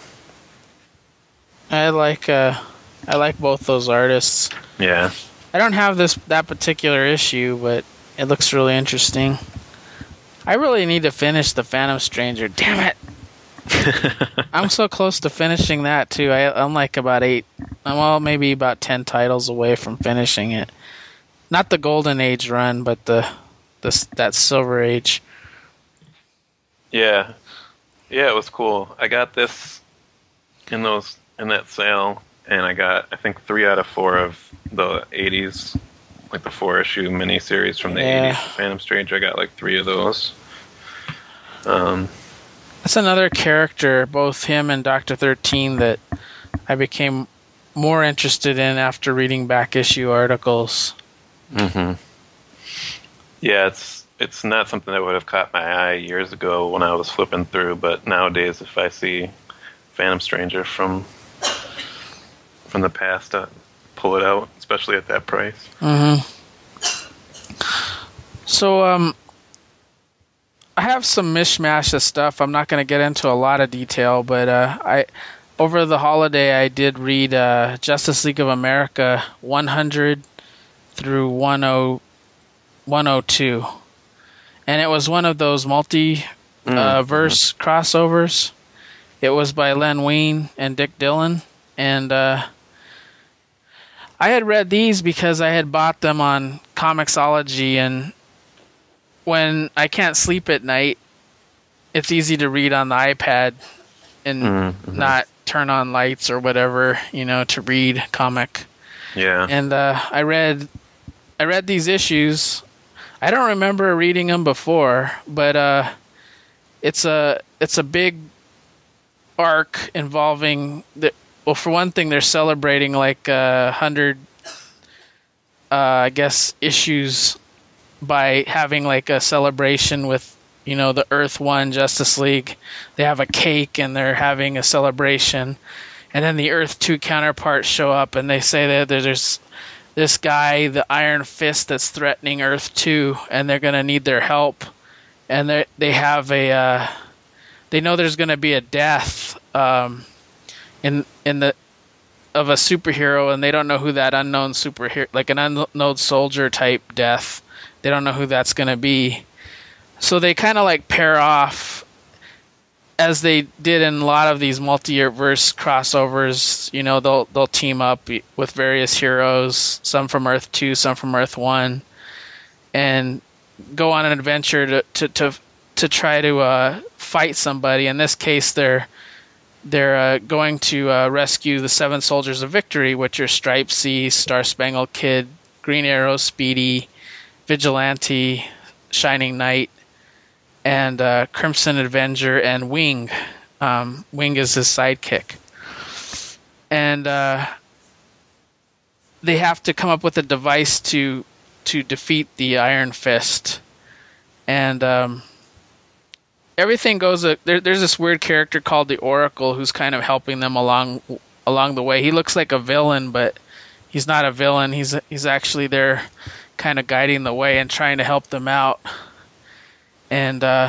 I like uh, I like both those artists. Yeah. I don't have this that particular issue, but it looks really interesting. I really need to finish The Phantom Stranger. Damn it! I'm so close to finishing that too. I, I'm like about eight, well, maybe about ten titles away from finishing it. Not the Golden Age run, but the, the that Silver Age. Yeah, yeah, it was cool. I got this in those in that sale, and I got I think three out of four of the eighties, like the four issue miniseries from the Yeah. eighties. Phantom Stranger, I got like three of those. Um. That's another character, both him and Doctor thirteen, that I became more interested in after reading back issue articles. Mm-hmm. Yeah, it's it's not something that would have caught my eye years ago when I was flipping through, but nowadays if I see Phantom Stranger from from the past, I pull it out, especially at that price. Mm-hmm. So, um, I have some mishmash of stuff. I'm not going to get into a lot of detail, but uh, I over the holiday I did read uh, Justice League of America one hundred through one oh two, and it was one of those multi uh, verse mm-hmm. crossovers. It was by Len Wein and Dick Dillon, and uh, I had read these because I had bought them on Comixology, and when I can't sleep at night, it's easy to read on the iPad and mm-hmm. not turn on lights or whatever, you know, to read comic. Yeah. And uh, I read, I read these issues. I don't remember reading them before, but uh, it's a it's a big arc involving the. Well, for one thing, they're celebrating like a hundred, uh, I guess, issues by having like a celebration with, you know, the Earth One Justice League. They have a cake and they're having a celebration, and then the Earth Two counterparts show up and they say that there's this guy, the Iron Fist, that's threatening Earth Two, and they're gonna need their help. And they they have a uh, they know there's gonna be a death um, in in the of a superhero, and they don't know who that unknown superhero, like an unknown soldier type death. They don't know who that's going to be. So they kind of like pair off, as they did in a lot of these multi-verse crossovers. You know, they'll they'll team up with various heroes, some from Earth two, some from Earth one, and go on an adventure to to to, to try to uh, fight somebody. In this case, they're they're uh, going to uh, rescue the Seven Soldiers of Victory, which are Stripesy, Star Spangled Kid, Green Arrow, Speedy, Vigilante, Shining Knight, and uh, Crimson Avenger, and Wing. Um, Wing is his sidekick. And uh, they have to come up with a device to to defeat the Iron Fist. And um, everything goes... Uh, there, there's this weird character called the Oracle who's kind of helping them along along the way. He looks like a villain, but he's not a villain. He's He's actually there kind of guiding the way and trying to help them out. And uh,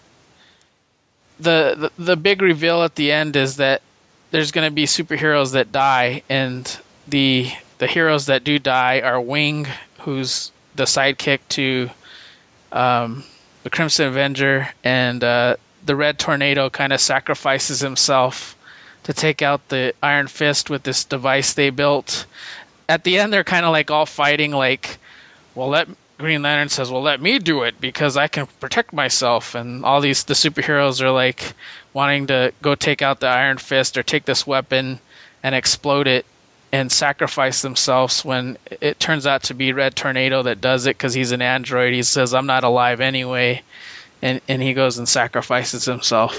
the, the the big reveal at the end is that there's going to be superheroes that die, and the the heroes that do die are Wing, who's the sidekick to um, the Crimson Avenger, and uh, the Red Tornado kind of sacrifices himself to take out the Iron Fist with this device they built. At the end, they're kind of like all fighting like, well, let Green Lantern says, well, let me do it because I can protect myself. And all these, the superheroes are like wanting to go take out the Iron Fist or take this weapon and explode it and sacrifice themselves, when it turns out to be Red Tornado that does it because he's an android. He says, I'm not alive anyway. And, and he goes and sacrifices himself.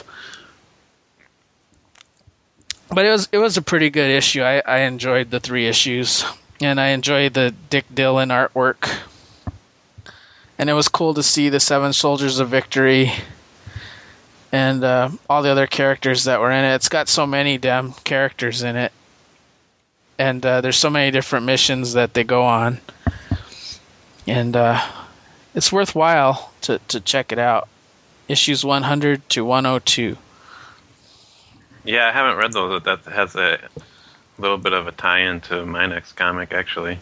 But it was, it was a pretty good issue. I, I enjoyed the three issues. And I enjoyed the Dick Dillon artwork. And it was cool to see the Seven Soldiers of Victory and uh, all the other characters that were in it. It's got so many damn characters in it. And uh, there's so many different missions that they go on. and uh, it's worthwhile to, to check it out. Issues one hundred to one oh two. Yeah, I haven't read those. That has a little bit of a tie-in to my next comic, actually.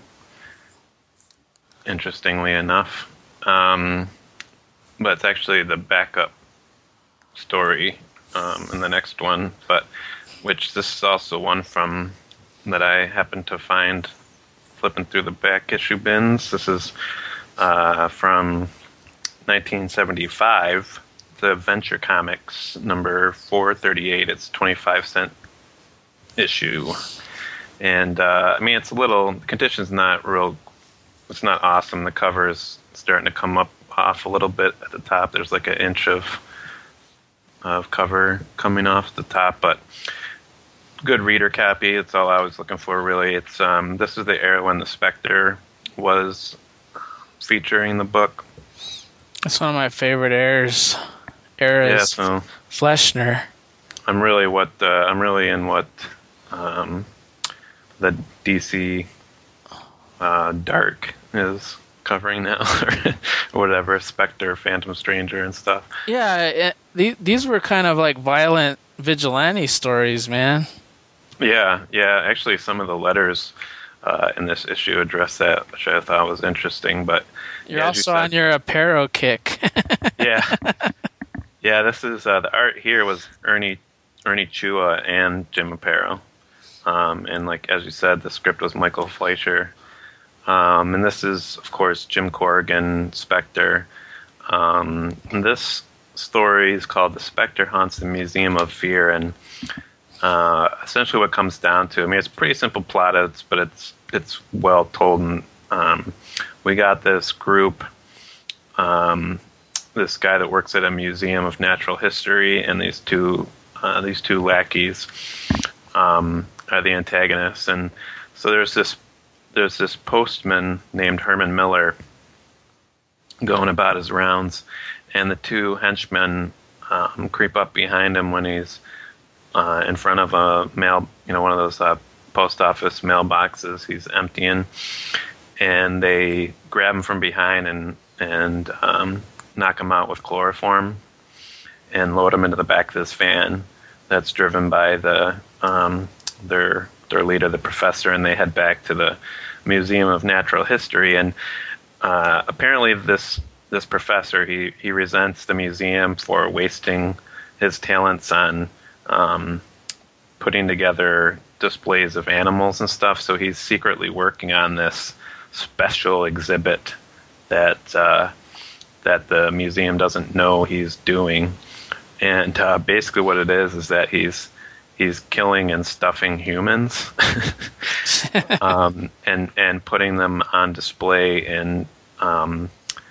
Interestingly enough. Um, but it's actually the backup story um, in the next one, but which this is also one from that I happened to find flipping through the back issue bins. This is uh, from nineteen seventy-five, the Venture Comics number four thirty-eight. It's twenty-five cent issue, and uh, I mean it's a little. The condition's not real. It's not awesome. The cover is starting to come up off a little bit at the top. There's like an inch of of cover coming off the top, but good reader copy. It's all I was looking for, really. It's um, this is the era when the Spectre was featuring the book. It's one of my favorite eras. Eras. Yeah, so Fleshner. I'm really what uh, I'm really in what um, the D C uh, Dark is covering now, or whatever, Spectre, Phantom Stranger, and stuff. Yeah, it, these these were kind of like violent vigilante stories, man. Yeah, yeah. Actually, some of the letters uh, in this issue address that, which I thought was interesting. But you're yeah, also you on your apparel kick. Yeah, yeah. This is uh, the art here was Ernie Ernie Chua and Jim Aparo, um, and like as you said, the script was Michael Fleischer. Um, and this is, of course, Jim Corrigan, Spectre. Um, and this story is called "The Spectre Haunts the Museum of Fear," and uh, essentially what it comes down to, I mean, it's a pretty simple plot, it's, but it's it's well told. And um, we got this group, um, this guy that works at a museum of natural history, and these two uh, these two lackeys um, are the antagonists. And so there's this. There's this postman named Herman Miller going about his rounds, and the two henchmen um, creep up behind him when he's uh, in front of a mail, you know, one of those uh, post office mailboxes he's emptying, and they grab him from behind and and um, knock him out with chloroform, and load him into the back of this van that's driven by the um, their their leader, the professor, and they head back to the Museum of Natural History. And uh, apparently this this professor, he, he resents the museum for wasting his talents on um, putting together displays of animals and stuff, so he's secretly working on this special exhibit that uh, that the museum doesn't know he's doing. And uh, basically what it is is that he's he's killing and stuffing humans um, and and putting them on display in um,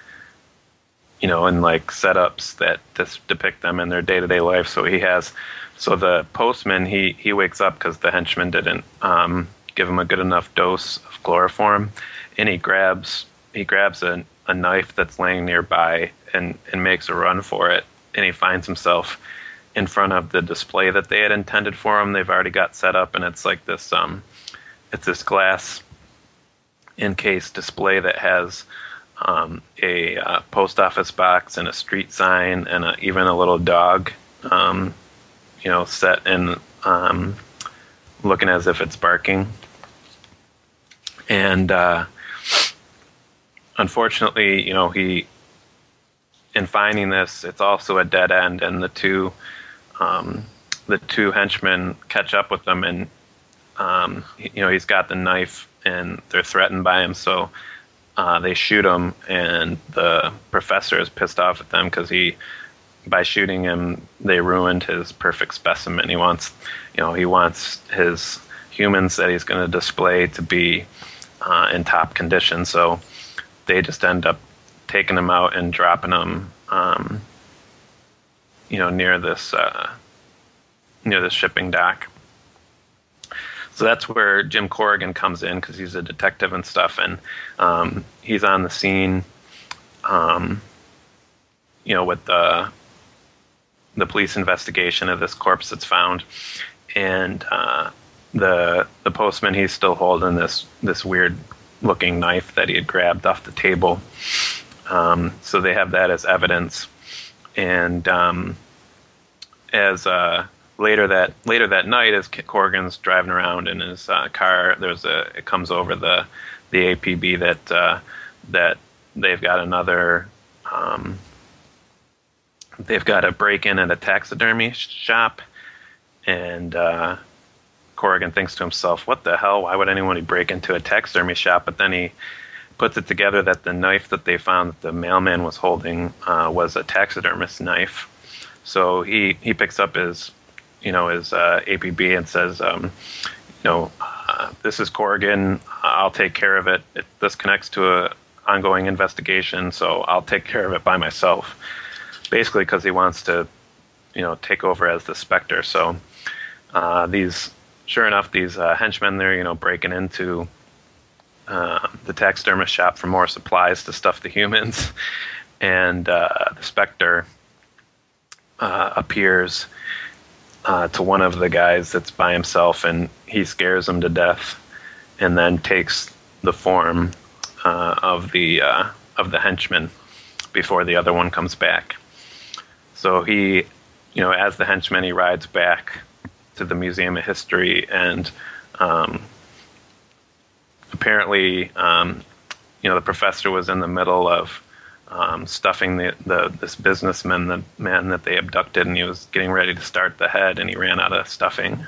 you know in like setups that dis- depict them in their day-to-day life. So he has so the postman he he wakes up because the henchman didn't um, give him a good enough dose of chloroform, and he grabs he grabs a, a knife that's laying nearby and and makes a run for it, and he finds himself in front of the display that they had intended for him. They've already got set up, and it's like this um it's this glass encased display that has um, a uh, post office box and a street sign and a, even a little dog um, you know set in um, looking as if it's barking. And uh, unfortunately, you know he in finding this, it's also a dead end, and the two Um, the two henchmen catch up with them, and um, you know he's got the knife, and they're threatened by him. So uh, they shoot him, and the professor is pissed off at them because he, by shooting him, they ruined his perfect specimen. He wants, you know, he wants his humans that he's going to display to be uh, in top condition. So they just end up taking him out and dropping him. Um, you know, near this uh, near this shipping dock. So that's where Jim Corrigan comes in because he's a detective and stuff, and um, he's on the scene, um, you know, with the the police investigation of this corpse that's found, and uh, the the postman, he's still holding this this weird looking knife that he had grabbed off the table. Um, so they have that as evidence. And um, as uh, later that later that night, as Corrigan's driving around in his uh, car, there's a it comes over the the A P B that uh, that they've got another um, they've got a break-in at a taxidermy shop, and uh, Corrigan thinks to himself, "What the hell? Why would anyone break into a taxidermy shop?" But then he puts it together that the knife that they found that the mailman was holding uh, was a taxidermist knife. So he, he picks up his, you know, his uh, A P B and says, um, you know, uh, this is Corrigan. I'll take care of it. it. This connects to a ongoing investigation, so I'll take care of it by myself. Basically, because he wants to, you know, take over as the Spectre. So uh, these, sure enough, these uh, henchmen, they're, you know, breaking into Uh, the taxidermist shop for more supplies to stuff the humans, and uh, the Spectre uh, appears uh, to one of the guys that's by himself, and he scares him to death, and then takes the form uh, of the uh, of the henchman before the other one comes back. So he, you know, as the henchman, he rides back to the Museum of History, and um, apparently, um, you know, the professor was in the middle of um, stuffing the, the this businessman, the man that they abducted, and he was getting ready to start the head, and he ran out of stuffing.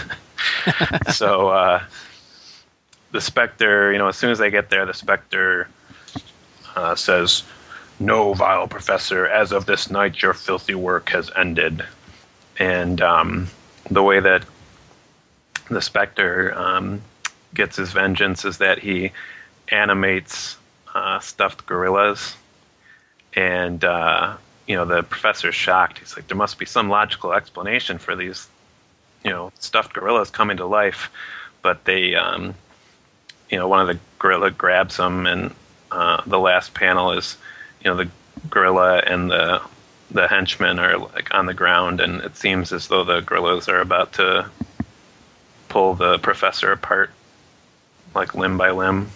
So uh, the Spectre, you know, as soon as they get there, the Spectre uh, says, "No, vile professor, as of this night your filthy work has ended." And um, the way that the Spectre um, gets his vengeance is that he animates uh, stuffed gorillas, and uh, you know, the professor's shocked. He's like, there must be some logical explanation for these, you know, stuffed gorillas coming to life, but they, um, you know, one of the gorilla grabs them, and uh, the last panel is, you know, the gorilla and the the henchmen are like on the ground, and it seems as though the gorillas are about to pull the professor apart, like limb by limb.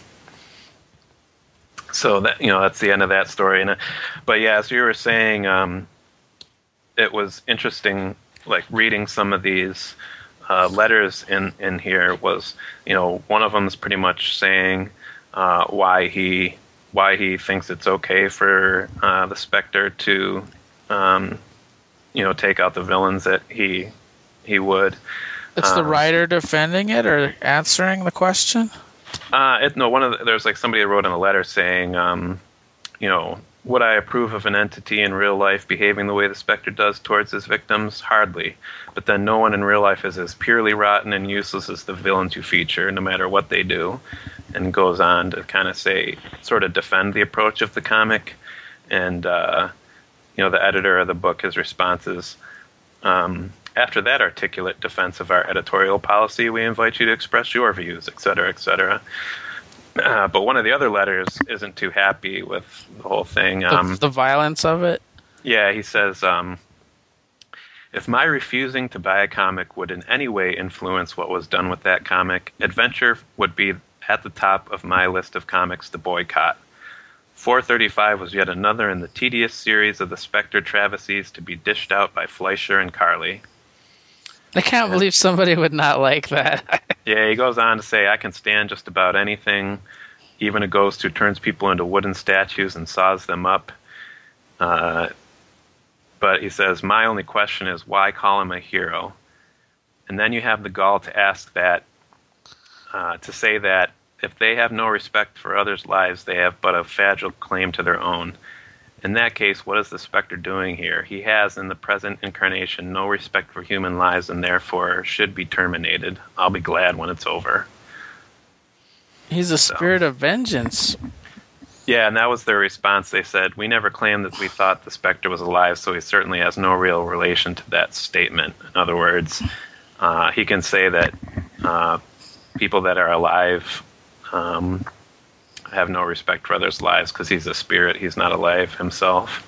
So that, you know, that's the end of that story. And, but yeah, as you were saying, um, it was interesting, like reading some of these uh, letters in, in here was, you know, one of them is pretty much saying uh, why he why he thinks it's okay for uh, the Spectre to, um, you know, take out the villains that he he would. It's the um, writer defending it or answering the question? Uh, it, no, one of the, there's like somebody that wrote in a letter saying, um, you know, would I approve of an entity in real life behaving the way the Spectre does towards his victims? Hardly. But then no one in real life is as purely rotten and useless as the villains you feature, no matter what they do. And goes on to kind of say, sort of defend the approach of the comic. And, uh, you know, the editor of the book, his response is, um, after that articulate defense of our editorial policy, we invite you to express your views, et cetera, et cetera. Uh, but one of the other letters isn't too happy with the whole thing. Um, the, the violence of it? Yeah, he says, um, if my refusing to buy a comic would in any way influence what was done with that comic, Adventure would be at the top of my list of comics to boycott. four thirty-five was yet another in the tedious series of the Spectre travesties to be dished out by Fleischer and Carly. I can't believe somebody would not like that. Yeah, he goes on to say, I can stand just about anything, even a ghost who turns people into wooden statues and saws them up. Uh, but he says, my only question is, why call him a hero? And then you have the gall to ask that, uh, to say that if they have no respect for others' lives, they have but a fragile claim to their own. In that case, what is the Spectre doing here? He has, in the present incarnation, no respect for human lives and therefore should be terminated. I'll be glad when it's over. He's a spirit so. of vengeance. Yeah, and that was their response. They said, we never claimed that we thought the Spectre was alive, so he certainly has no real relation to that statement. In other words, uh, he can say that uh, people that are alive um, have no respect for others' lives because he's a spirit. He's not alive himself.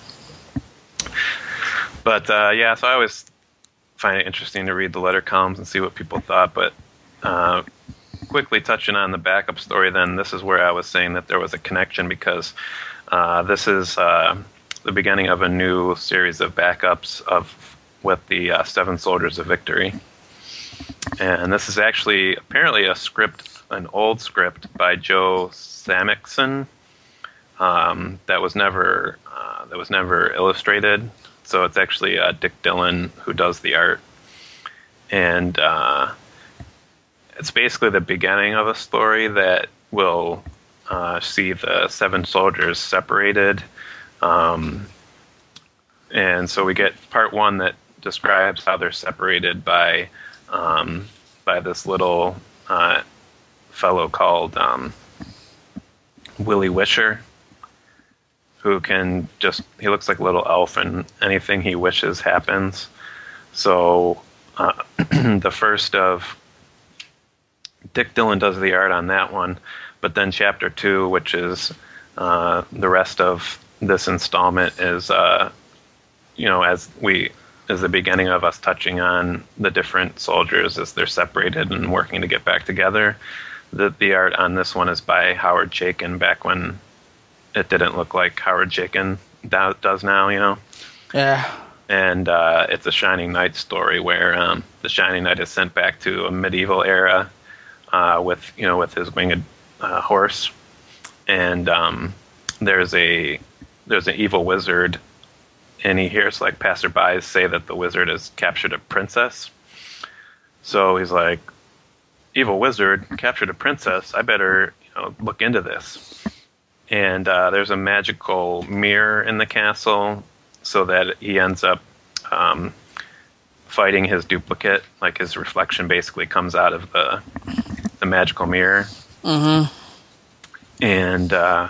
But, uh, yeah, so I always find it interesting to read the letter columns and see what people thought. But uh, quickly touching on the backup story, then this is where I was saying that there was a connection because uh, this is uh, the beginning of a new series of backups of with the uh, Seven Soldiers of Victory. And this is actually apparently a script, an old script by Joe Samixon um, that was never uh, that was never illustrated. So it's actually uh, Dick Dillon who does the art, and uh, it's basically the beginning of a story that will uh, see the Seven Soldiers separated. Um, and so we get part one that describes how they're separated by um, by this little uh, fellow called um, Willie Wisher, who can just, he looks like a little elf and anything he wishes happens. So uh, the first of, Dick Dillon does the art on that one, but then chapter two, which is uh, the rest of this installment, is, uh, you know, as we, is the beginning of us touching on the different soldiers as they're separated and working to get back together. The, the art on this one is by Howard Chaykin, back when it didn't look like Howard Chaykin do, does now, you know? Yeah. And uh, it's a Shining Knight story where um, the Shining Knight is sent back to a medieval era uh, with, you know, with his winged uh, horse. And um, there's a there's an evil wizard, and he hears like passerbys say that the wizard has captured a princess. So he's like, evil wizard captured a princess. I better, you know, look into this. And uh, there's a magical mirror in the castle, so that he ends up um, fighting his duplicate. Like his reflection basically comes out of the the magical mirror. Mm-hmm. And uh,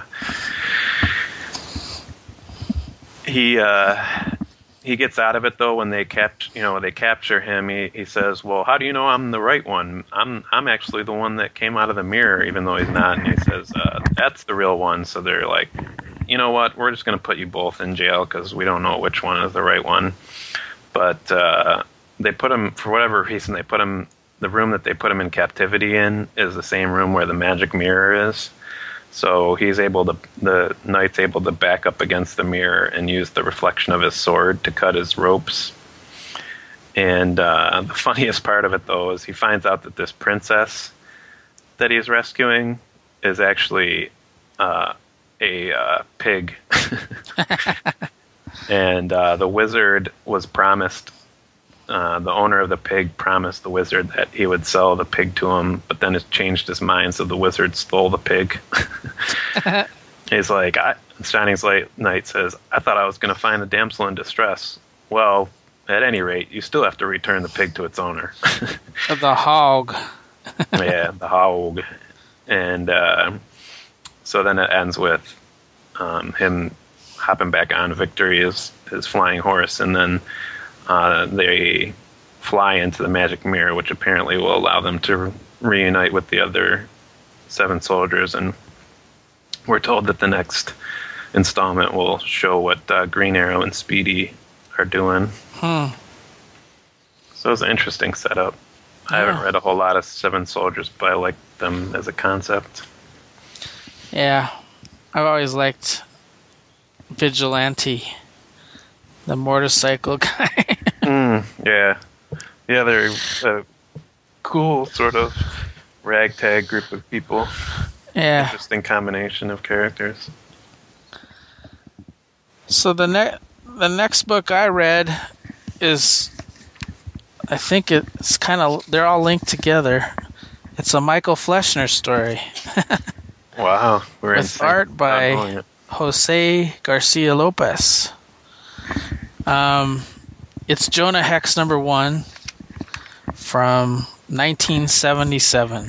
he uh, he gets out of it though when they cap you know they capture him. He he says, "Well, how do you know I'm the right one? I'm I'm actually the one that came out of the mirror," even though he's not. And he says, uh, "That's the real one." So they're like, "You know what? We're just going to put you both in jail because we don't know which one is the right one." But uh, they put him, for whatever reason, they put him. The room that they put him in captivity in is the same room where the magic mirror is. So he's able to, the knight's able to back up against the mirror and use the reflection of his sword to cut his ropes. And uh, the funniest part of it, though, is he finds out that this princess that he's rescuing is actually uh, a uh, pig. And uh, the wizard was promised, uh, the owner of the pig promised the wizard that he would sell the pig to him, but then it changed his mind, so the wizard stole the pig. He's like, I, Shining Knight says, "I thought I was going to find the damsel in distress." Well, at any rate, you still have to return the pig to its owner. The hog. Yeah, the hog. And uh, so then it ends with um, him hopping back on Victory, his, his flying horse, and then uh, they fly into the magic mirror, which apparently will allow them to reunite with the other seven soldiers. And we're told that the next installment will show what uh, Green Arrow and Speedy are doing. Hmm. So it's an interesting setup. I Yeah. haven't read a whole lot of Seven Soldiers, but I like them as a concept. Yeah. I've always liked Vigilante, the motorcycle guy. Mm, yeah. Yeah, they're a cool sort of ragtag group of people. Yeah. Interesting combination of characters. So the ne- the next book I read is, I think it's kind of, they're all linked together. It's a Michael Fleschner story. Wow. We're With art by Jose Garcia Lopez. Um, it's Jonah Hex number one from nineteen seventy-seven.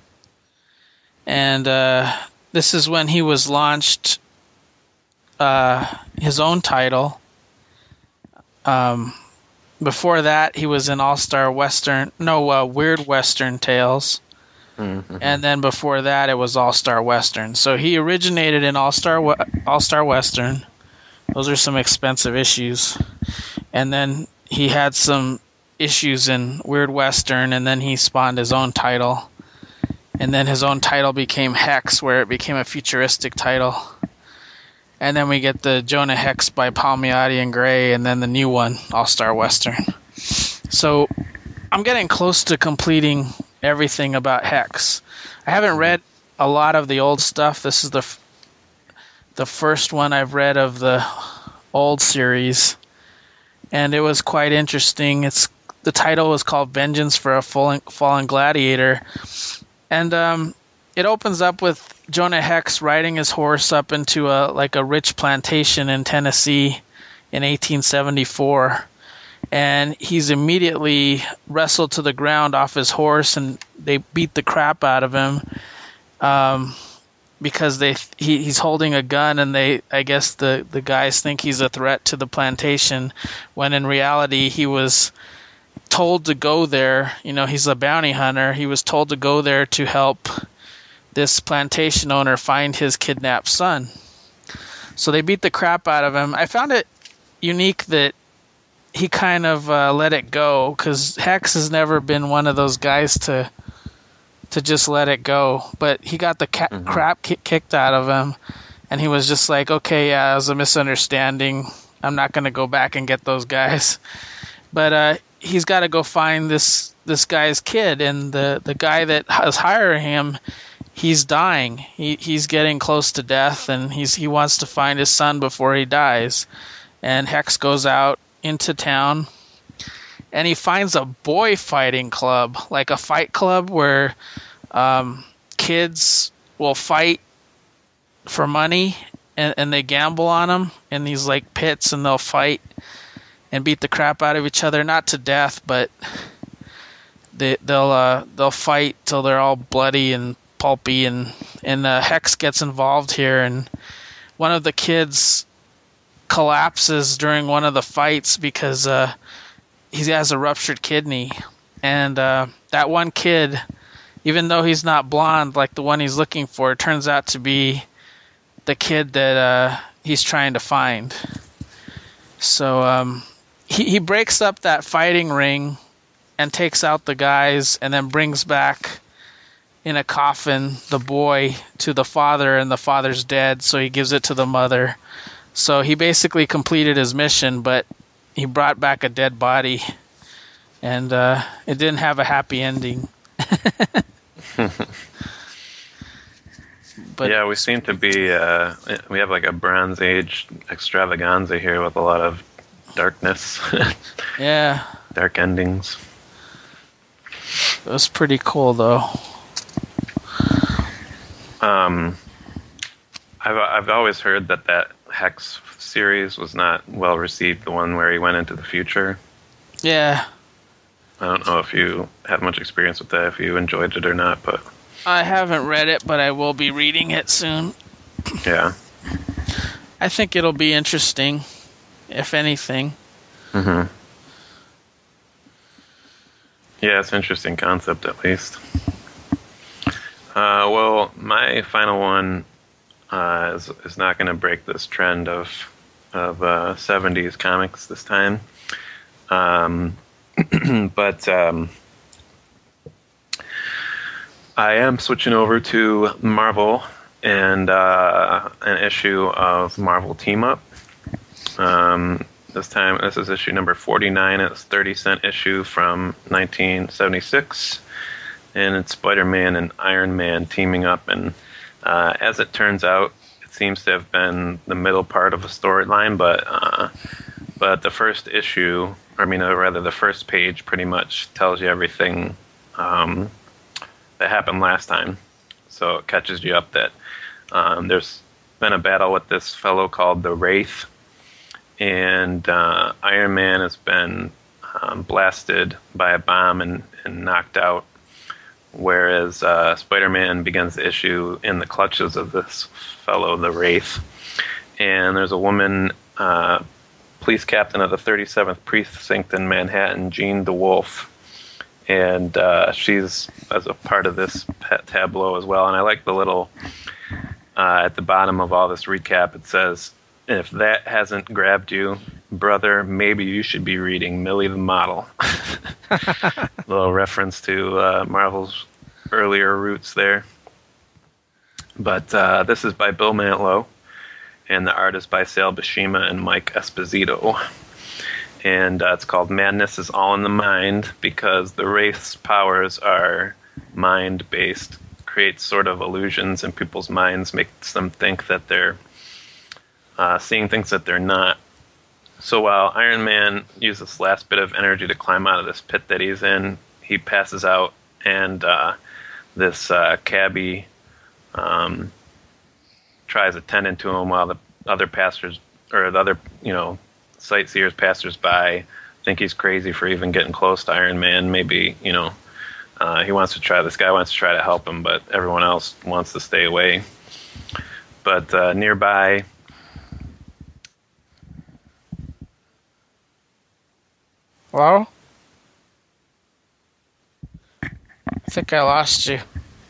And uh, this is when he was launched uh, his own title. Um, before that, he was in All-Star Western, no, uh, Weird Western Tales. Mm-hmm. And then before that, it was All-Star Western. So he originated in All-Star We- All-Star Western. Those are some expensive issues. And then he had some issues in Weird Western, and then he spawned his own title. and then his own title became Hex, where it became a futuristic title. And then we get the Jonah Hex by Palmiotti and Gray, and then the new one, All-Star Western. So I'm getting close to completing everything about Hex. I haven't read a lot of the old stuff. This is the f- the first one I've read of the old series, and it was quite interesting. It's the title was called Vengeance for a Fallen, Fallen Gladiator, and um, it opens up with Jonah Hex riding his horse up into a like a rich plantation in Tennessee in eighteen seventy-four, and he's immediately wrestled to the ground off his horse, and they beat the crap out of him um, because they he, he's holding a gun, and they I guess the, the guys think he's a threat to the plantation, when in reality he was told to go there. You know, he's a bounty hunter. He was told to go there to help this plantation owner find his kidnapped son. So they beat the crap out of him. I found it unique that he kind of uh, let it go, because Hex has never been one of those guys to to just let it go. But he got the ca- mm-hmm. crap ki- kicked out of him, and he was just like, okay, yeah, it was a misunderstanding. I'm not going to go back and get those guys. But uh, he's got to go find this this guy's kid, and the, the guy that is hiring him, he's dying. He he's getting close to death, and he's he wants to find his son before he dies. And Hex goes out into town, and he finds a boy fighting club, like a fight club where um, kids will fight for money, and, and they gamble on them in these like pits, and they'll fight and beat the crap out of each other, not to death, but they, they'll uh, they'll fight till they're all bloody and pulpy, and and uh, Hex gets involved here, and one of the kids collapses during one of the fights because uh, he has a ruptured kidney, and uh, that one kid, even though he's not blonde like the one he's looking for, turns out to be the kid that uh, he's trying to find. So um, he he breaks up that fighting ring and takes out the guys, and then brings back in a coffin the boy to the father, and the father's dead, so he gives it to the mother. So he basically completed his mission, but he brought back a dead body, and uh, it didn't have a happy ending. But yeah, we seem to be, uh, we have like a Bronze Age extravaganza here with a lot of darkness. Yeah. Dark endings. It was pretty cool, though. Um, I've I've always heard that that Hex series was not well received, the one where he went into the future. Yeah. I don't know if you had much experience with that, if you enjoyed it or not, but I haven't read it, but I will be reading it soon. Yeah. I think it'll be interesting, if anything. Mm-hmm. Yeah, it's an interesting concept, at least. Uh, well, my final one uh, is, is not going to break this trend of of uh, seventies comics this time. Um, but um, I am switching over to Marvel and uh, an issue of Marvel Team Up. Um, this time, this is issue number forty-nine. It's a thirty cent issue from nineteen seventy-six. And it's Spider-Man and Iron Man teaming up. And uh, as it turns out, it seems to have been the middle part of a storyline. But uh, but the first issue, I mean, or rather the first page pretty much tells you everything um, that happened last time. So it catches you up that um, there's been a battle with this fellow called the Wraith. And uh, Iron Man has been um, blasted by a bomb and, and knocked out. Whereas uh, Spider-Man begins the issue in the clutches of this fellow, the Wraith. And there's a woman, uh, police captain of the thirty-seventh Precinct in Manhattan, Jean DeWolf. And uh, she's as a part of this tableau as well. And I like the little, uh, at the bottom of all this recap, it says, if that hasn't grabbed you, brother, maybe you should be reading Millie the Model. Little reference to uh, Marvel's earlier roots there. But uh, this is by Bill Mantlo, and the art is by Sal Buscema and Mike Esposito. And uh, it's called Madness is All in the Mind, because the Wraith's powers are mind-based, creates sort of illusions in people's minds, makes them think that they're uh, seeing things that they're not. So while Iron Man uses this last bit of energy to climb out of this pit that he's in, he passes out, and uh, this uh, cabbie um, tries attending to him while the other passers, or the other, you know, sightseers, passers-by, think he's crazy for even getting close to Iron Man. Maybe, you know, uh, he wants to try, this guy wants to try to help him, but everyone else wants to stay away. But uh, nearby, hello? I think I lost you.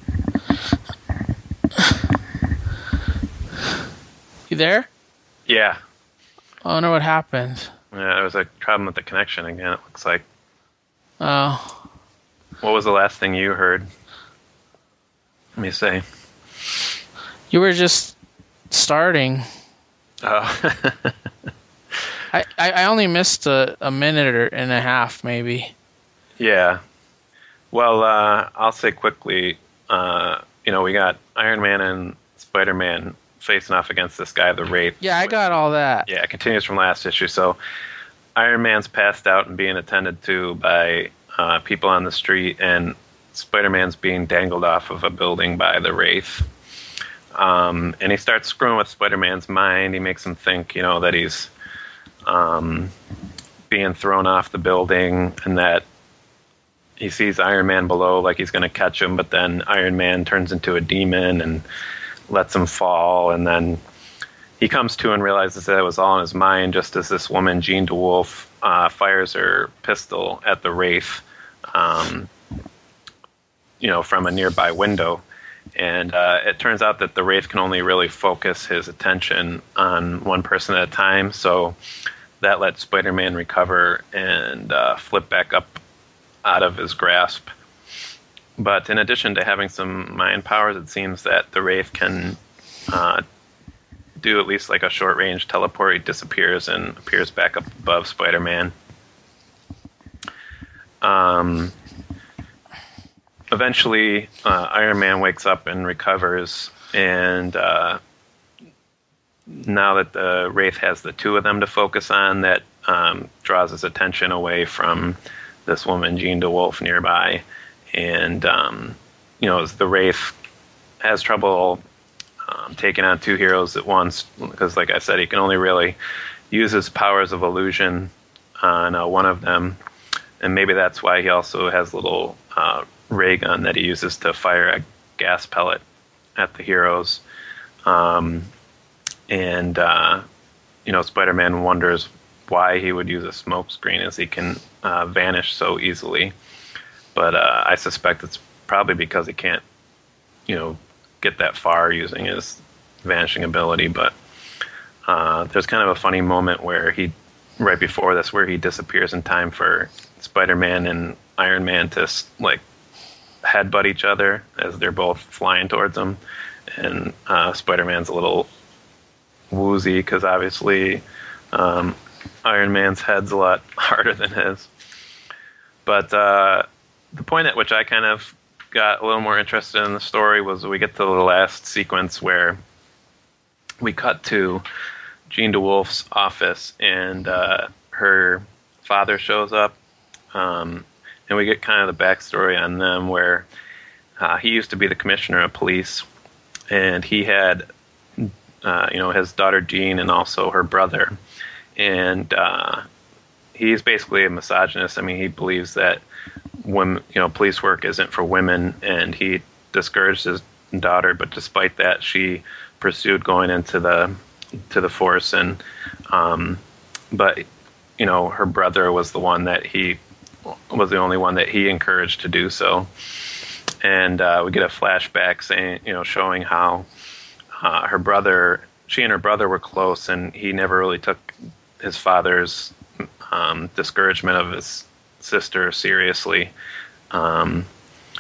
You there? yeah. I wonder what happened. Yeah, there was a problem with the connection again, it looks like. Oh. What was the last thing you heard? Let me see. You were just starting. Oh. I, I, I only missed a, a minute or and a half, maybe. Yeah. Well, uh, I'll say quickly, uh, you know, we got Iron Man and Spider-Man facing off against this guy, the Wraith. Yeah, I got all that. Yeah, it continues from last issue. So Iron Man's passed out and being attended to by uh, people on the street, and Spider-Man's being dangled off of a building by the Wraith. Um, and he starts screwing with Spider-Man's mind. He makes him think, you know, that he's um, being thrown off the building, and that he sees Iron Man below like he's going to catch him, but then Iron Man turns into a demon and lets him fall, and then he comes to and realizes that it was all in his mind, just as this woman, Jean DeWolf, uh, fires her pistol at the Wraith, um, you know, from a nearby window. And uh, it turns out that the Wraith can only really focus his attention on one person at a time, so that lets Spider-Man recover and uh, flip back up out of his grasp. But in addition to having some mind powers, it seems that the Wraith can uh, do at least like a short-range teleport. He disappears and appears back up above Spider-Man. Um, eventually, uh, Iron Man wakes up and recovers, and uh, now that the Wraith has the two of them to focus on, that um, draws his attention away from this woman, Jean DeWolf, nearby. And, um, you know, as the Wraith has trouble um, taking on two heroes at once, because, like I said, he can only really use his powers of illusion on uh, one of them. And maybe that's why he also has a little uh, ray gun that he uses to fire a gas pellet at the heroes. Um, and, uh, you know, Spider-Man wonders why he would use a smoke screen, as he can uh, vanish so easily. But uh, I suspect it's probably because he can't, you know, get that far using his vanishing ability. But uh, there's kind of a funny moment where he, right before this, where he disappears in time for Spider-Man and Iron Man to, like, headbutt each other as they're both flying towards him. And uh, Spider-Man's a little woozy because obviously um, Iron Man's head's a lot harder than his. But uh, the point at which I kind of got a little more interested in the story was we get to the last sequence where we cut to Jean DeWolf's office, and uh, her father shows up, um, and we get kind of the backstory on them, where uh, he used to be the commissioner of police, and he had, uh, you know, his daughter Jean and also her brother, and uh, he's basically a misogynist. I mean, he believes that women, you know, police work isn't for women, and he discouraged his daughter, but despite that, she pursued going into the to the force, and um, but you know, her brother was the one that he was the only one that he encouraged to do so. And uh, we get a flashback saying, you know, showing how uh, her brother, she and her brother were close, and he never really took his father's um, discouragement of his sister seriously. Um,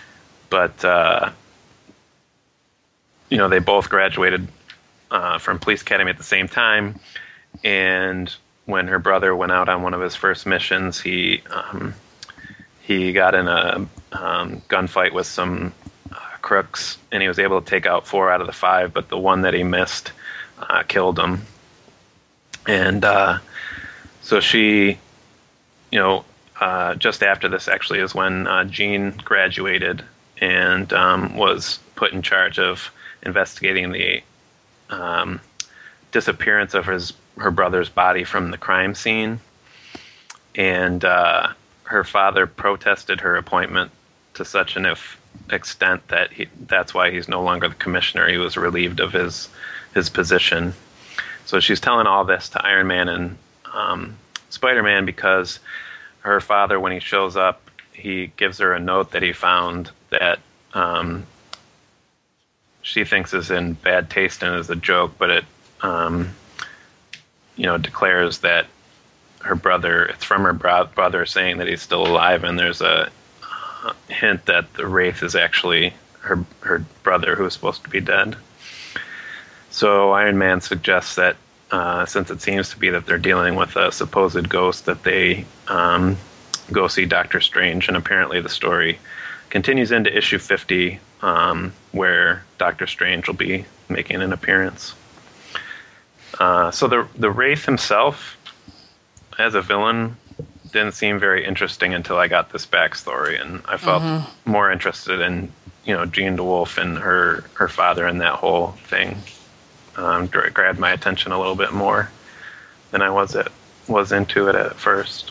but uh, you know, they both graduated uh, from police academy at the same time. And when her brother went out on one of his first missions, he um, he got in a um, gunfight with some uh, crooks, and he was able to take out four out of the five, but the one that he missed uh, killed him. And uh, so she, you know, uh, just after this actually is when uh, Jean graduated and um, was put in charge of investigating the um, disappearance of his her brother's body from the crime scene. And uh, her father protested her appointment to such an if, extent that he, that's why he's no longer the commissioner. He was relieved of his his position. So she's telling all this to Iron Man and um, Spider-Man because her father, when he shows up, he gives her a note that he found that um, she thinks is in bad taste and is a joke, but it, um, you know, declares that her brother, it's from her bro- brother saying that he's still alive, and there's a uh, hint that the Wraith is actually her her brother who's supposed to be dead. So Iron Man suggests that uh, since it seems to be that they're dealing with a supposed ghost, that they um, go see Doctor Strange, and apparently the story continues into issue fifty, um, where Doctor Strange will be making an appearance. Uh, so the the Wraith himself, as a villain, didn't seem very interesting until I got this backstory, and I felt mm-hmm. more interested in, you know, Jean DeWolf and her, her father and that whole thing. Um, grabbed my attention a little bit more than I was at was into it at first.